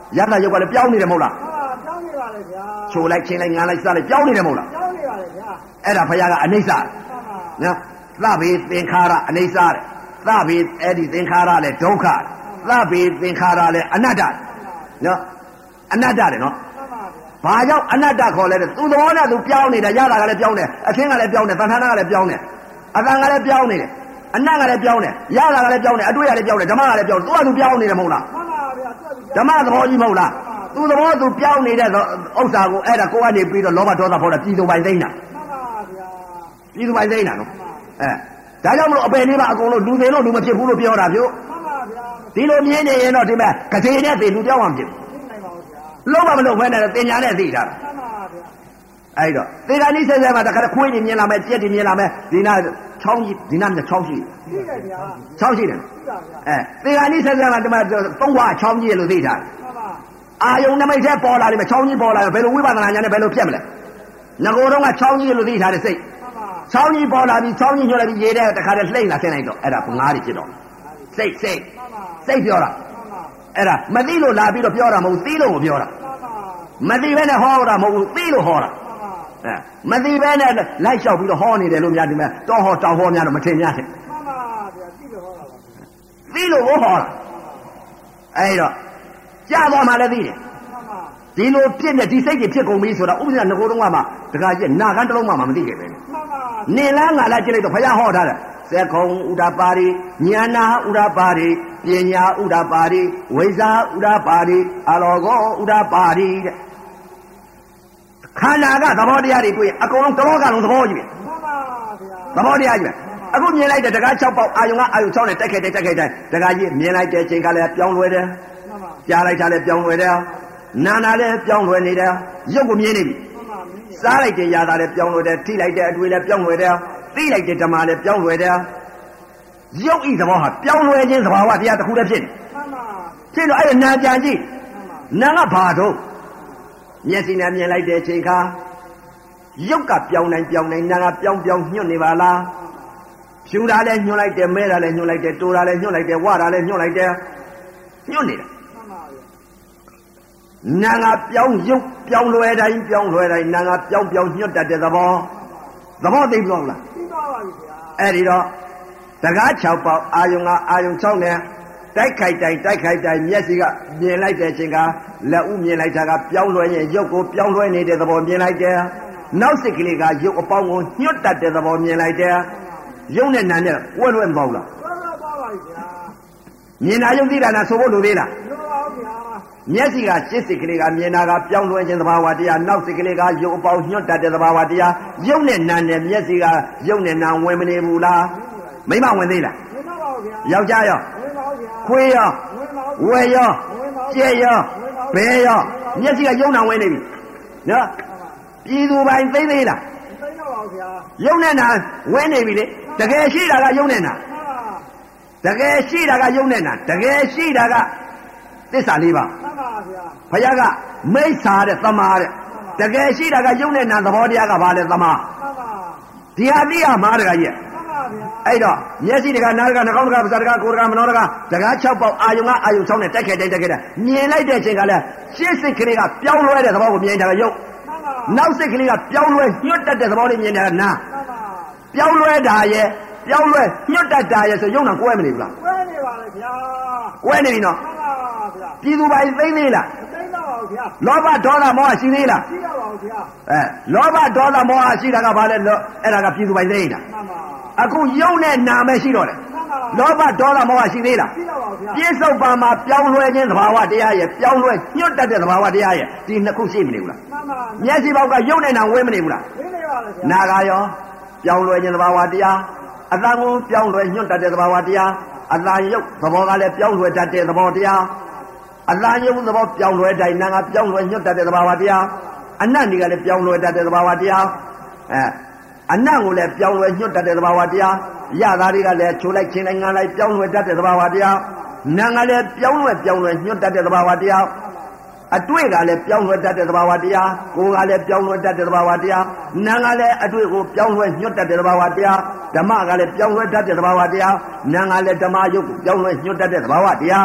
ရတာရုပ်ကလည်းပြောင်းနေတယ်မဟုတ်လားဟာပြောင်းနေပါလေဗျာချိုလိုက်ချင်းလိုက်ငါလိုက်စားလိုက်ပြောင်းနေတယ်မဟုတ်လားပြောင်းနေပါလေဗျာအဲ့ဒါဘုရားကအနိစ္စမှန်ပါနော်သဗ္ဗေသင်္ခါရအနိစ္စတဲ့သဗ္ဗေအဲ့ဒီသင်္ခါရလည်းဒုက္ခသဗ္ဗေသင်္ခါရလည်းအနတ္တနော်အနတ္တတယ်နော်မှန်ပါဗျာဘာကြောင့်အနတ္တခေါ်လဲတဲ့သူသဘောနဲ့သူပြောင်းနေတာရတာကလည်းပြောင်းတယ်အသင်းကလည်းပြောင်းတယ်သံဌာနကလည်းပြောင်းတယ်အတန်ကလည်းပြောင်းနေတယ်အနတ်ကလည်းပြောင်းတယ်ရတာကလည်းပြောင်းတယ်အတွေ့ကလည်းပြောင်းတယ်ဓမ္မကလည်းပြောင်းတယ်သူကသူပြောင်းနေတယ်မဟုတ်လားမှန်ပါဗျာတွက်ပြီးဓမ္မသဘောကြီးမဟုတ်လားသူသဘောသူပြောင်းနေတဲ့ဥစ္စာကိုအဲ့ဒါကိုကနေပြီးတော့လောဘဒေါသဖော်တာပြည်သူပိုင်သိမ့်တာမှန်ပါဗျာပြည်သူပိုင်သိမ့်တာနော်အဲဒါကြောင့်မလို့အပယ်လေးပါအကုန်လုံးလူသေးလို့လူမဖြစ်ဘူးလို့ပြောတာပြောမှန်ပါဗျာဒီလိုမြင်နေရင်တော့ဒီမဲ့ကတိနဲ့သိလူပြောင်းအောင်ဖြစ်သိနိုင်ပါဘူးဗျာလုံးဝမလုံးဖဲနဲ့တင်ညာနဲ့သိတာမှန်ပါဗျာအဲ့တော့သေကနိဆဲဆဲမှာတခါခွေးနေမြင်လာမယ်ကြက်တွေမြင်လာမယ်ဒီနာချောင်းကြီးဒီနာမြချောင်းရှိသိတယ်ဗျာချောင်းရှိတယ်သိပါဗျာအဲသေကနိဆဲဆဲမှာဒီမှာသုံးခွာချောင်းကြီးလို့သိတာမှန်ပါအာယုံနမိတ်ထဲပေါ်လာလိမ့်မယ်ချောင်းကြီးပေါ်လာရင်ဘယ်လိုဝိပဿနာဉာဏ်နဲ့ဘယ်လိုဖြစ်မလဲငကိုယ်တော့ကချောင်းကြီးလို့သိထားတဲ့စိတ်မှန်ပါချောင်းကြီးပေါ်လာပြီးချောင်းကြီးညှို့လိုက်ပြီးရေတဲ့တခါတည်းလှိမ့်လာဆင်းလိုက်တော့အဲ့ဒါငါးတွေဖြစ်တော့စိတ်စိတ်မှန်ပါစိတ်ပြောတာမှန်ပါအဲ့ဒါမသိလို့လာပြီးတော့ပြောတာမဟုတ်သိလို့ကိုပြောတာမှန်ပါမသိဘဲနဲ့ဟောတာမဟုတ်ဘူးသိလို့ဟောတာမှန်ပါအဲမသိဘဲနဲ့လိုက်လျှောက်ပြီးတော့ဟောနေတယ်လို့များဒီမဲ့တောဟောတောင်ဟောများတော့မထင်များနဲ့မှန်ပါဗျာသိတယ်ဟောတာပါသိလို့ကိုဟောတာအဲ့တော့ကြားသွားမှလည်းသိတယ်မှန်ပါဒီလိုပြည့်နဲ့ဒီစိတ်ကြီးဖြစ်ကုန်ပြီဆိုတာဥပဒေငကိုယ်တော့ကမှတခါကျနာကန်းတစ်လုံးမှမသိခဲ့ပဲမှန်ပါနေလားငါလားကြည့်လိုက်တော့ဘုရားဟောထားတယ်သက္ကုံဥဒ္ဒပါရိဉာဏဥဒ္ဒပါရိပညာဥဒ္ဒပါရိဝိဇ္ဇာဥဒ္ဒပါရိအလောကောဥဒ္ဒပါရိတဲ့ခန္ဓာကသဘောတရားတွေတွေ့ရင်အကုန်လုံးတစ်လောကလုံးသဘောကြီးပဲမှန်ပါဗျာသဘောတရားကြီးပဲအခုမြင်လိုက်တဲ့တကား၆ပေါက်အာယုံကအာယုံ၆နဲ့တက်ခဲ့တဲ့တက်ခဲ့တဲ့တကားကြီးမြင်လိုက်တဲ့အချိန်ကလည်းပြောင်းလဲတယ်မှန်ပါကြားလိုက်တာလည်းပြောင်းလဲတယ်နာနာလည်းပြောင်းလဲနေတယ်ရုပ်ကိုမြင်နေပြီမှန်ပါမင်းကြီးစားလိုက်တဲ့ຢာသားလည်းပြောင်းလဲတယ်ထိလိုက်တဲ့အတွေ့လည်းပြောင်းလဲတယ်သိလိုက်တဲ့ဓမ္မလည်းပြောင်းလဲတယ်ရုပ်ဤသဘောဟာပြောင်းလဲခြင်းသဘာဝတရားတစ်ခုတည်းဖြစ်နေမှန်ပါဖြစ်လို့အဲ့ဒါနာပြန်ကြည့်မှန်ပါနာကဘာတော့မျက်စိနဲ့မြင်လိုက်တဲ့အချိန်ခါရုပ်ကပြောင်းနိုင်ပြောင်းနိုင်နာကပြောင်းပြောင်းညွတ်နေပါလားဖြူတာလည်းညွတ်လိုက်တယ်မဲတာလည်းညွတ်လိုက်တယ်တိုးတာလည်းညွတ်လိုက်တယ်ဝတာလည်းညွတ်လိုက်တယ်ညွတ်နေတာမှန်ပါဗျာနာငါပြောင်းရုပ်ပြောင်းလွယ်တိုင်းပြောင်းလွယ်တိုင်းနာငါပြောင်းပြောင်းညွတ်တတ်တဲ့သဘောသဘောသိပြီလားသိပါပါပြီဗျာအဲ့ဒီတော့တကား၆ပေါက်အာယုံကအာယုံ၆နဲ့တိုက်ခိုက်တိုင်းတိုက်ခိုက်တိုင်းမျက်စိကမြင်လိုက်တဲ့အချိန်ကလက်ဥမြင်လိုက်တာကပြောင်းလွယ်ရင်ရုပ်ကိုပြောင်းလွယ်နေတဲ့သဘောမြင်လိုက်တယ်နောက်စိတ်ကလေးကရုပ်အပေါင်းကိုညွတ်တတ်တဲ့သဘောမြင်လိုက်တယ်ရုပ်နဲ့နာနဲ့ဝဲလွဲမပေါ့လားသွားတော့သွားပါပြီဗျာမြင်တာရုပ်သိတာနာဆိုဖို့လိုသေးလားလို့ပါဦးဗျာမျက်စိကစိတ်စိတ်ကလေးကမြင်တာကပြောင်းလဲခြင်းသဘာဝတရားနောက်စိတ်ကလေးကရုပ်အပေါင်းညွတ်တတ်တဲ့သဘာဝတရားရုပ်နဲ့နာနဲ့မျက်စိကရုပ်နဲ့နာဝင်မနေဘူးလားမိမဝင်သေးလားဝင်ပါပါဦးဗျာယောက်ျားရောဝင်ပါဦးဗျာခွေးရောဝင်ပါဦးဝဲရောဝင်ပါဦးကြဲရောဘဲရောမျက်စိကရုပ်နာဝင်နေပြီနော်ပြည်သူပိုင်သိသေးလားသိတော့ပါဦးဗျာရုပ်နဲ့နာဝင်နေပြီလေတကယ်ရှိတာကရုပ်နဲ့နာမှန်ပါတကယ်ရှိတာကရုပ်နဲ့နာတကယ်ရှိတာကသစ္စာလေးပါမှန်ပါဗျာဘုရားကမိစ္ဆာတဲ့သမာတဲ့တကယ်ရှိတာကယုံနဲ့နာသဘောတရားကဘာလဲသမာမှန်ပါဒီဟာသိရမှာတကကြီးမှန်ပါဗျာအဲ့တော့မျက်စိတကနားတကနှာခေါင်းတကပါးစပ်တကကိုယ်တကမနောတကတကား၆ပေါက်အာယုံကအာယုံ၆နဲ့တက်ခဲ့တဲ့တက်ခဲ့တဲ့မြင်လိုက်တဲ့အချိန်ကလည်းရှင်းစိတ်ကလေးကပြောင်းလဲတဲ့သဘောကိုမြင်တာကယုံမှန်ပါနောက်စိတ်ကလေးကပြောင်းလဲညွတ်တတ်တဲ့သဘောလေးမြင်တာကနာမှန်ပါပြောင်းလဲတာရဲ့ပြောင်းလဲညွတ်တတ်တာရဲ့ဆိုယုံနာကွဲမနေဘူးလားဝဲနေပါလေဗျာကွဲနေပြီနော်မှန်ပါဗျာပြည်သူပိုင်သိသေးလားသိတော့ပါဦးဗျာလောဘဒေါသမောဟရှိသေးလားသိတော့ပါဦးဗျာအဲလောဘဒေါသမောဟရှိတာကဘာလဲလောအဲ့ဒါကပြည်သူပိုင်သိနေတာမှန်ပါအခုယုံနဲ့နာမဲရှိတော့တယ်မှန်ပါလောဘဒေါသမောဟရှိသေးလားသိတော့ပါဦးဗျာပြစ္ဆုတ်ပါမှာပြောင်းလဲခြင်းသဘာဝတရားရဲ့ပြောင်းလဲညွတ်တတ်တဲ့သဘာဝတရားရဲ့ဒီနှစ်ခုရှိမနေဘူးလားမှန်ပါမျက်စိပေါက်ကယုံနဲ့နာဝဲမနေဘူးလားဝင်းနေပါလေဗျာနာကရောပြောင်းလဲခြင်းသဘာဝတရားအတန်ကိုပြောင်းလဲညွတ်တတ်တဲ့သဘာဝတရားအတန်ယုတ်သဘောကလည်းပြောင်းလဲတတ်တဲ့သဘောတရားအတန်ယုတ်သဘောပြောင်းလဲတိုင်းနာကပြောင်းလဲညွတ်တတ်တဲ့သဘာဝတရားအနတ်တွေကလည်းပြောင်းလဲတတ်တဲ့သဘာဝတရားအဲအနတ်ကိုလည်းပြောင်းလဲညွတ်တတ်တဲ့သဘာဝတရားရသားတွေကလည်းချိုလိုက်ချင်းလိုက်ငါလိုက်ပြောင်းလဲတတ်တဲ့သဘာဝတရားနာကလည်းပြောင်းလဲပြောင်းလဲညွတ်တတ်တဲ့သဘာဝတရားအတွေ့ကလည်းပြောင်းလဲတတ်တဲ့သဘာဝတရားကိုယ်ကလည်းပြောင်းလဲတတ်တဲ့သဘာဝတရားနာကလည်းအတွေ့ကိုပြောင်းလဲညွတ်တတ်တဲ့သဘာဝတရားဓမ္မကလည်းပြောင်းလဲတတ်တဲ့သဘာဝတရားနာကလည်းဓမ္မယုတ်ကိုပြောင်းလဲညွတ်တတ်တဲ့သဘာဝတရား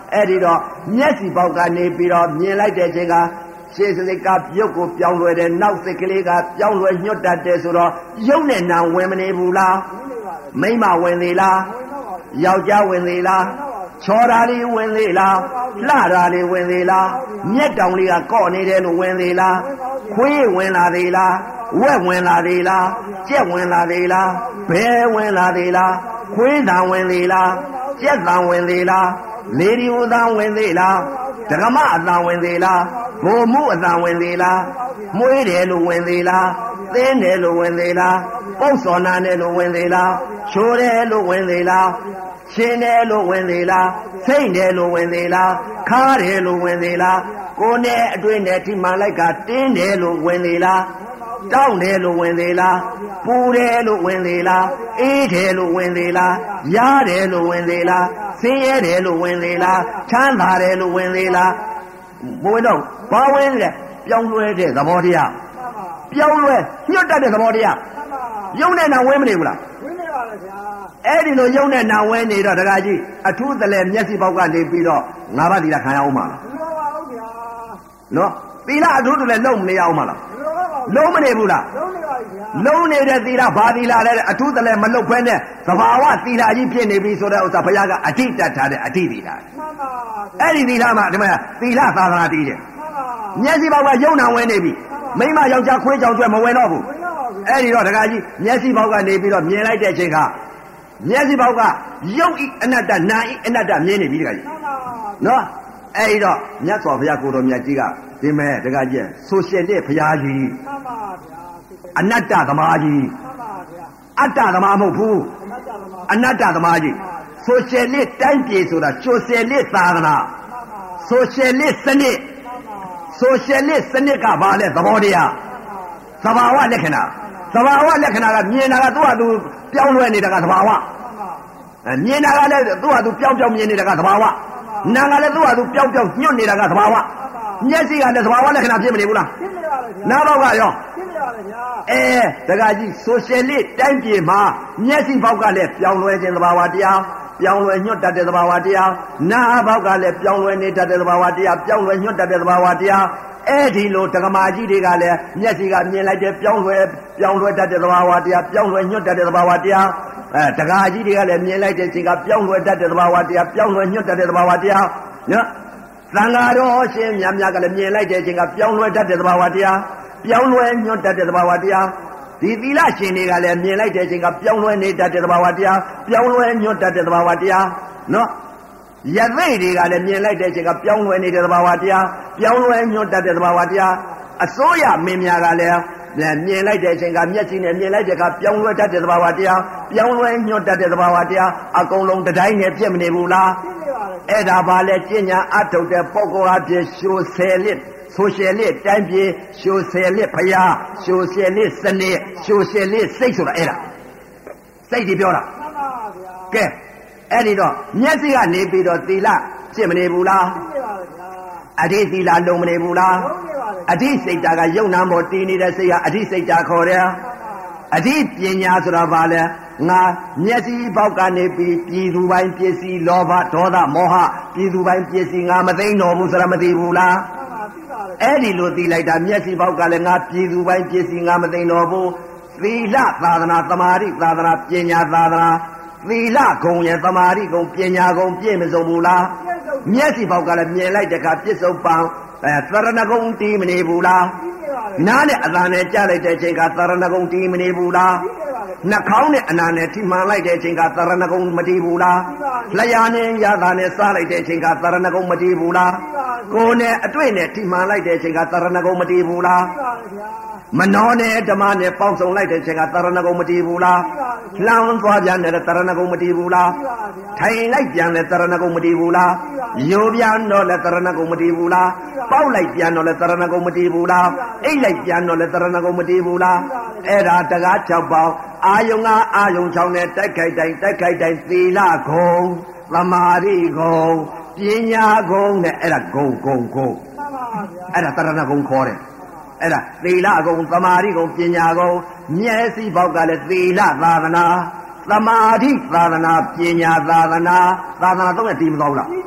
အဲ့ဒီတော့မျက်စိပေါက်ကနေပြီးတော့မြင်လိုက်တဲ့အချိန်ကရှေ့စိတ်ကပြုတ်ကိုပြောင်းလဲတယ်နောက်စိတ်ကလေးကပြောင်းလဲညွတ်တတ်တယ်ဆိုတော့ရုပ်နဲ့နာဝင်မနေဘူးလားမိမဝင်သေးလားယောက်ျားဝင်သေးလားချော်တာလေးဝင်သေးလားလှတာလေးဝင်သေးလားမျက်တောင်လေးကကော့နေတယ်လို့ဝင်သေးလားခွေးဝင်လာသေးလားဝက်ဝင်လာသေးလားကြက်ဝင်လာသေးလားဘဲဝင်လာသေးလားခွေးတံဝင်သေးလားကြက်တံဝင်သေးလားလေဒီဦးတံဝင်သေးလားဒကမအတံဝင်သေးလားဘိုလ်မှုအတံဝင်သေးလားမွေးတယ်လို့ဝင်သေးလားသင်းတယ်လို့ဝင်သေးလားပုတ်စော်နာတယ်လို့ဝင်သေးလားချိုးတယ်လို့ဝင်သေးလားရှင်းတယ်လို့ဝင်သေးလားစိတ်တယ်လို့ဝင်သေးလားခါတယ်လို့ဝင်သေးလားကိုယ်နဲ့အတွင်းနဲ့ထိမှန်လိုက်ကတင်းတယ်လို့ဝင်သေးလားတောင်းတယ်လို့ဝင်သေးလားပူတယ်လို့ဝင်သေးလားအေးတယ်လို့ဝင်သေးလားရားတယ်လို့ဝင်သေးလားဆင်းရဲတယ်လို့ဝင်သေးလားချမ်းသာတယ်လို့ဝင်သေးလားဘိုးတော့ဘာဝင်လဲပြောင်းလဲတဲ့သဘောတရားပြောင်းလဲညွတ်တတ်တဲ့သဘောတရားယုံနဲ့နာဝင်မနေဘူးလားဝင်နေပါလေဗျာအဲ့ဒီလိုယုံနဲ့နာဝင်နေတော့တခါကြီးအထူးတလဲမျက်စိပေါက်ကနေပြီးတော့ငါးပါးသီလခံရအောင်မလားမလိုပါဘူးဗျာနော်သီလအထူးတလဲလုံးမနေရအောင်မလားမလိုပါဘူးလုံးမနေဘူးလားလုံးနေပါပြီဗျာလုံးနေတဲ့သီလဘာသီလလဲအထူးတလဲမလုတ်ဖဲနဲ့သဘာဝသီလကြီးဖြစ်နေပြီဆိုတဲ့ဥစ္စာဘုရားကအဋ္ဌတတ်ထားတဲ့အဋ္ဌသီလမှန်ပါအဲ့ဒီသီလမှာဒီမှာသီလသာသနာတည်တယ်မှန်ပါမျက်စိပေါက်ကယုံနာဝင်နေပြီမိမယောက်ျားခွေးကြောင်ကျွဲမဝင်တော့ဘူးဝင်တော့ပါဗျာအဲ့ဒီတော့ဒကာကြီးမျက်စိပေါက်ကနေပြီးတော့မြင်လိုက်တဲ့အချိန်ကမျက်စိပေါက်ကယုတ်ဤအနတ္တနာဤအနတ္တမြင်နေပြီဒကာကြီးမှန်ပါနော်အဲ့ဒီတော့မြတ်စွာဘုရားကိုတော်မြတ်ကြီးကဒီမဲ့ဒကာကြီးဆိုရှယ်လစ်ဘုရားကြီးမှန်ပါဗျာအနတ္တသမားကြီးမှန်ပါဗျာအတ္တသမားမဟုတ်ဘူးအနတ္တသမားအနတ္တသမားကြီးဆိုရှယ်လစ်တိုင်းပြည်ဆိုတာဆိုရှယ်လစ်သာသနာဆိုရှယ်လစ်စနစ်ဆိုရှယ်လစ်စနစ်ကဘာလဲသဘောတရားသဘာဝလက္ခဏာသဘာဝလက္ခဏာကမြင်တာကသူ့ဟာသူပြောင်းလဲနေတာကသဘာဝအဲမြင်တာကလည်းသူ့ဟာသူပြောင်းပြောင်းမြင်နေတာကသဘာဝနာကလည်းသူ့ဟာသူပြောင်းပြောင်းညွတ်နေတာကသဘာဝမျက်စိကလည်းသဘာဝလက္ခဏာဖြစ်မနေဘူးလားဖြစ်နေပါလေဗျာနားပေါက်ကရောဖြစ်နေပါလေဗျာအဲတခါကြီးဆိုရှယ်လစ်တိုင်းပြည်မှာမျက်စိပေါက်ကလည်းပြောင်းလဲခြင်းသဘာဝတရားပြောင်းလဲညွတ်တတ်တဲ့သဘာဝတရားနားပေါက်ကလည်းပြောင်းလဲနေတတ်တဲ့သဘာဝတရားပြောင်းလဲညွတ်တတ်တဲ့သဘာဝတရားအဲ့ဒီလိုတက္ကမကြီးတွေကလည်းမျက်စိကမြင်လိုက်တဲ့ပြောင်းလဲပြောင်းလဲတတ်တဲ့သဘာဝတရားပြောင်းလဲညွတ်တတ်တဲ့သဘာဝတရားအဲတက္ကကြီးတွေကလည်းမြင်လိုက်တဲ့အချိန်ကပြောင်းလဲတတ်တဲ့သဘာဝတရားပြောင်းလဲညွတ်တတ်တဲ့သဘာဝတရားနော်သံဃာတော်ရှင်မြတ်မြတ်ကလည်းမြင်လိုက်တဲ့အချိန်ကပြောင်းလဲတတ်တဲ့သဘာဝတရားပြောင်းလဲညွတ်တတ်တဲ့သဘာဝတရားဒီသီလရှင်တွေကလည်းမြင်လိုက်တဲ့အချိန်ကပြောင်းလဲနေတတ်တဲ့သဘာဝတရားပြောင်းလဲညွတ်တတ်တဲ့သဘာဝတရားနော်ယသိတွေကလည်းမြင်လိုက်တဲ့အချိန်ကပြောင်းလဲနေတဲ့သဘာဝတရားပြောင်းလဲညွတ်တတ်တဲ့သဘာဝတရားအစိုးရမင်းများကလည်းမြင်လိုက်တဲ့အချိန်ကမျက်စိနဲ့မြင်လိုက်တဲ့အခါပြောင်းလဲတတ်တဲ့သဘာဝတရားပြောင်းလဲညွတ်တတ်တဲ့သဘာဝတရားအကုန်လုံးတတိုင်းနဲ့ပြည့်မနေဘူးလားအဲ့ဒါပါလေကျင့်ညာအထုတ်တဲ့ပုဂ္ဂိုလ်အဖြစ်ရှိုးဆယ်လစ်ဆိုရှယ်လစ်တိုင်းပြည်ရှိုးဆယ်လစ်ဖရာရှိုးဆယ်လစ်စနစ်ရှိုးဆယ်လစ်စိတ်ဆိုတာအဲ့ဒါစိတ်ဒီပြောတာမှန်ပါဗျာကဲအဲ့ဒီတော့မျက်စိကနေပြီးတော့သီလပြည့်မနေဘူးလားပြည့်ပါဗျာအဋ္ဌသီလလုံးမနေဘူးလားလုံးနေပါအဋ္ဌစိတ်တာကယုံနာမောတည်နေတဲ့စိတ်ဟာအဋ္ဌစိတ်တာခေါ်တယ်အဋ္ဌပညာဆိုတာဘာလဲငါမျက်စိပေါက်ကနေပြီးပြည်သူပိုင်းပစ္စည်းလောဘဒေါသမောဟပြည်သူပိုင်းပစ္စည်းငါမသိတော်ဘူးဆိုတာမသိဘူးလားအဲ့ဒီလိုသိလိုက်တာမျက်စိပေါက်ကလည်းငါပြည်သူပိုင်းပစ္စည်းငါမသိတော်ဘူးသီလသာသနာသမာဓိသာသနာပညာသာသနာသီလဂုံရဲ့သမာဓိဂုံပညာဂုံပြည့်မစုံဘူးလားမျက်စိပေါက်ကလည်းမြင်လိုက်တဲ့အခါပြစ္ဆုတ်ပံအဲသရဏဂုံတီးမနေဘူးလားနားနဲ့အသာနဲ့ကြားလိုက်တဲ့အချိန်ကသရဏဂုံတီးမနေဘူးလားနှာခေါင်းနဲ့အနာနဲ့ထိမှန်လိုက်တဲ့အချိန်ကသရဏဂုံမတီးဘူးလားလျှာနဲ့ရတာနဲ့စားလိုက်တဲ့အချိန်ကသရဏဂုံမတီးဘူးလားကိုယ်နဲ့အတွေ့နဲ့ထိမှန်လိုက်တဲ့အချိန်ကသရဏဂုံမတီးဘူးလားမနောနဲ့ဓမ္မနဲ့ပေါင်းစုံလိုက်တဲ့အချိန်ကသရဏဂုံမတီးဘူးလားလှမ်းသွားပြန်တဲ့သရဏဂုံမတီးဘူးလားထိုင်လိုက်ပြန်တဲ့သရဏဂုံမတီးဘူးလားရိုးပြန်တော့လည်းသရဏဂုံမတီးဘူးလားပေါက်လိုက်ပြန်တော့လည်းသရဏဂုံမတီးဘူးလားအိတ်လိုက်ပြန်တော့လည်းသရဏဂုံမတီးဘူးလားအဲ့ဒါတကား၆ပေါင်းအာယုံကအာယုံ၆နဲ့တိုက်ခိုက်တိုင်းတိုက်ခိုက်တိုင်းသီလဂုံသမာဓိဂုံပညာဂုံနဲ့အဲ့ဒါဂုံဂုံဂုံအဲ့ဒါသရဏဂုံခေါ်တယ်အဲ့ဒါသီလဂုံသမာဓိဂုံပညာဂုံမျက်စိပေါက်ကလည်းသီလသာသနာသမာဓိသာသနာပညာသာသနာသာသနာတော့တည်မသွားဘူးလား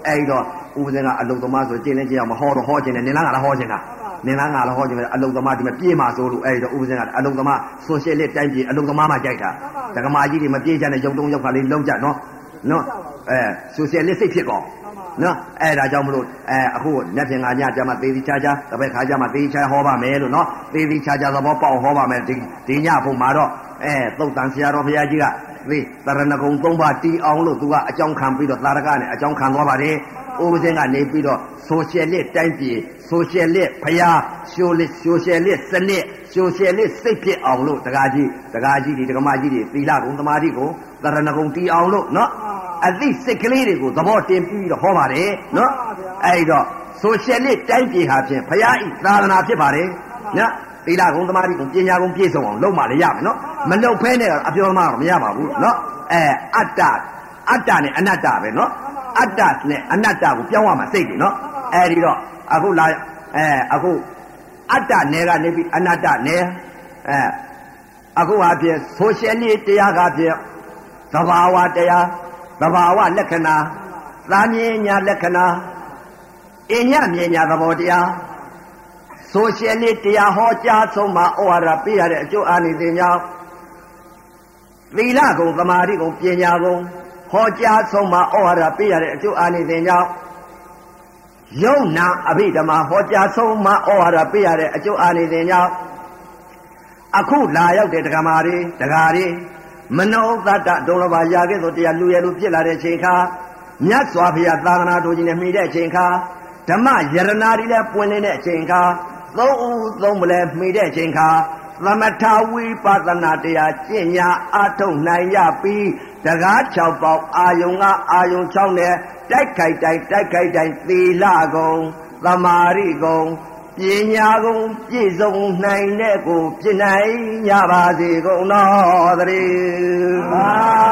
အဲ့တော့ဥပဇင်ကအလုသမားဆိုကျင့်နေကြအောင်မဟောတော့ဟောခြင်းနဲ့နင်လားငါလားဟောခြင်းလားနင်လားငါလားဟောခြင်းပဲအလုသမားဒီမှာပြေးမှာဆိုလို့အဲ့တော့ဥပဇင်ကအလုသမားဆိုရှယ်လစ်တိုင်းပြည်အလုသမားမှကြိုက်တာဒကမာကြီးတွေမပြေးချတဲ့ရုပ်တုံးရောက်ခါလေးလုံးကြနော်နော်အဲဆိုရှယ်လစ်စိတ်ဖြစ်ကောနော်အဲ့ဒါကြောင့်မလို့အဲအခုလက်ဖြင့်ငါညကြမှာသေးသေးချာချာတစ်ဖက်ခါကြမှာသေးချာဟောပါမယ်လို့နော်သေးသေးချာချာသဘောပေါက်ဟောပါမယ်ဒီဒီညဖို့မှာတော့အဲသုတ်တန်ဆရာတော်ဘုရားကြီးကသေတရဏဂုံသုံးပါးတီးအောင်လို့သူကအကြောင်းခံပြီးတော့သာရကနဲ့အကြောင်းခံသွားပါတယ်ဥပဇင်ကနေပြီးတော့ဆိုရှယ်လစ်တိုင်းပြည်ဆိုရှယ်လစ်ဘုရားဆိုလစ်ဆိုရှယ်လစ်စနစ်ဆိုရှယ်လစ်စိတ်ဖြစ်အောင်လို့တကားကြီးတကားကြီးဒီတကမာကြီးတွေသီလကုံသမာဓိကုံတရဏဂုံတီးအောင်လို့နော်အသိစိတ်ကလေးတွေကိုသဘောတင်ပြီးတော့ဟောပါတယ်နော်အဲ့တော့ဆိုရှယ်လစ်တိုင်းပြည်ဟာဖြင့်ဘုရားဤသာသနာဖြစ်ပါတယ်နော်သီလကုံသမာဓိကုံပညာကုံပြည့်စုံအောင်လုပ်မှလည်းရမယ်နော်မလုပ်ဖဲနဲ့အပြောသမားတော့မရပါဘူးနော်အဲအတ္တအတ္တနဲ့အနတ္တပဲနော်အတ္တနဲ့အနတ္တကိုပြောင်းရမှာစိတ်တယ်နော်အဲဒီတော့အခုလာအဲအခုအတ္တနယ်ကနေပြီးအနတ္တနယ်အဲအခုဟာဖြင့်ဆိုရှယ်လစ်တရားကဖြင့်သဘာဝတရားသဘာဝလက္ခဏာသာမြင်ညာလက္ခဏာအညမြင်ညာသဘောတရားဆိုရှယ်လစ်တရားဟောကြားဆုံးမှာဩဝါဒပေးရတဲ့အကျိုးအာနိသင်ကြောင့်သီလကုံသမာဓိကုံပညာကုံဟောကြားဆုံးမှာဩဝါဒပေးရတဲ့အကျိုးအာနိသင်ကြောင့်ယုံနာအဘိဓမ္မာဟောကြားဆုံးမှာဩဝါဒပေးရတဲ့အကျိုးအာနိသင်ကြောင့်အခုလာရောက်တဲ့ဒကာမာတွေဒကာတွေမနောသတ္တဒုံလဘာရာခဲ့သောတရားလူရလူဖြစ်လာတဲ့ချိန်ခါမြတ်စွာဘုရားသာသနာတော်ကြီးနဲ့မှီတဲ့ချိန်ခါဓမ္မယရနာတွေလည်းပွင့်နေတဲ့အချိန်ခါသုံးဦးသုံးမလဲမှီတဲ့ချိန်ခါသမထဝိပဿနာတရားကျင့်ညာအထုတ်နိုင်ရပြီးတကား၆ပေါက်အာယုံကအာယုံ၆နဲ့တိုက်ခိုက်တိုင်းတိုက်ခိုက်တိုင်းသီလကုံသမာဓိကုံပညာကုံပြည့်စုံနိုင်တဲ့ကိုပြည့်နိုင်ကြပါစေကုန်တော်သတည်း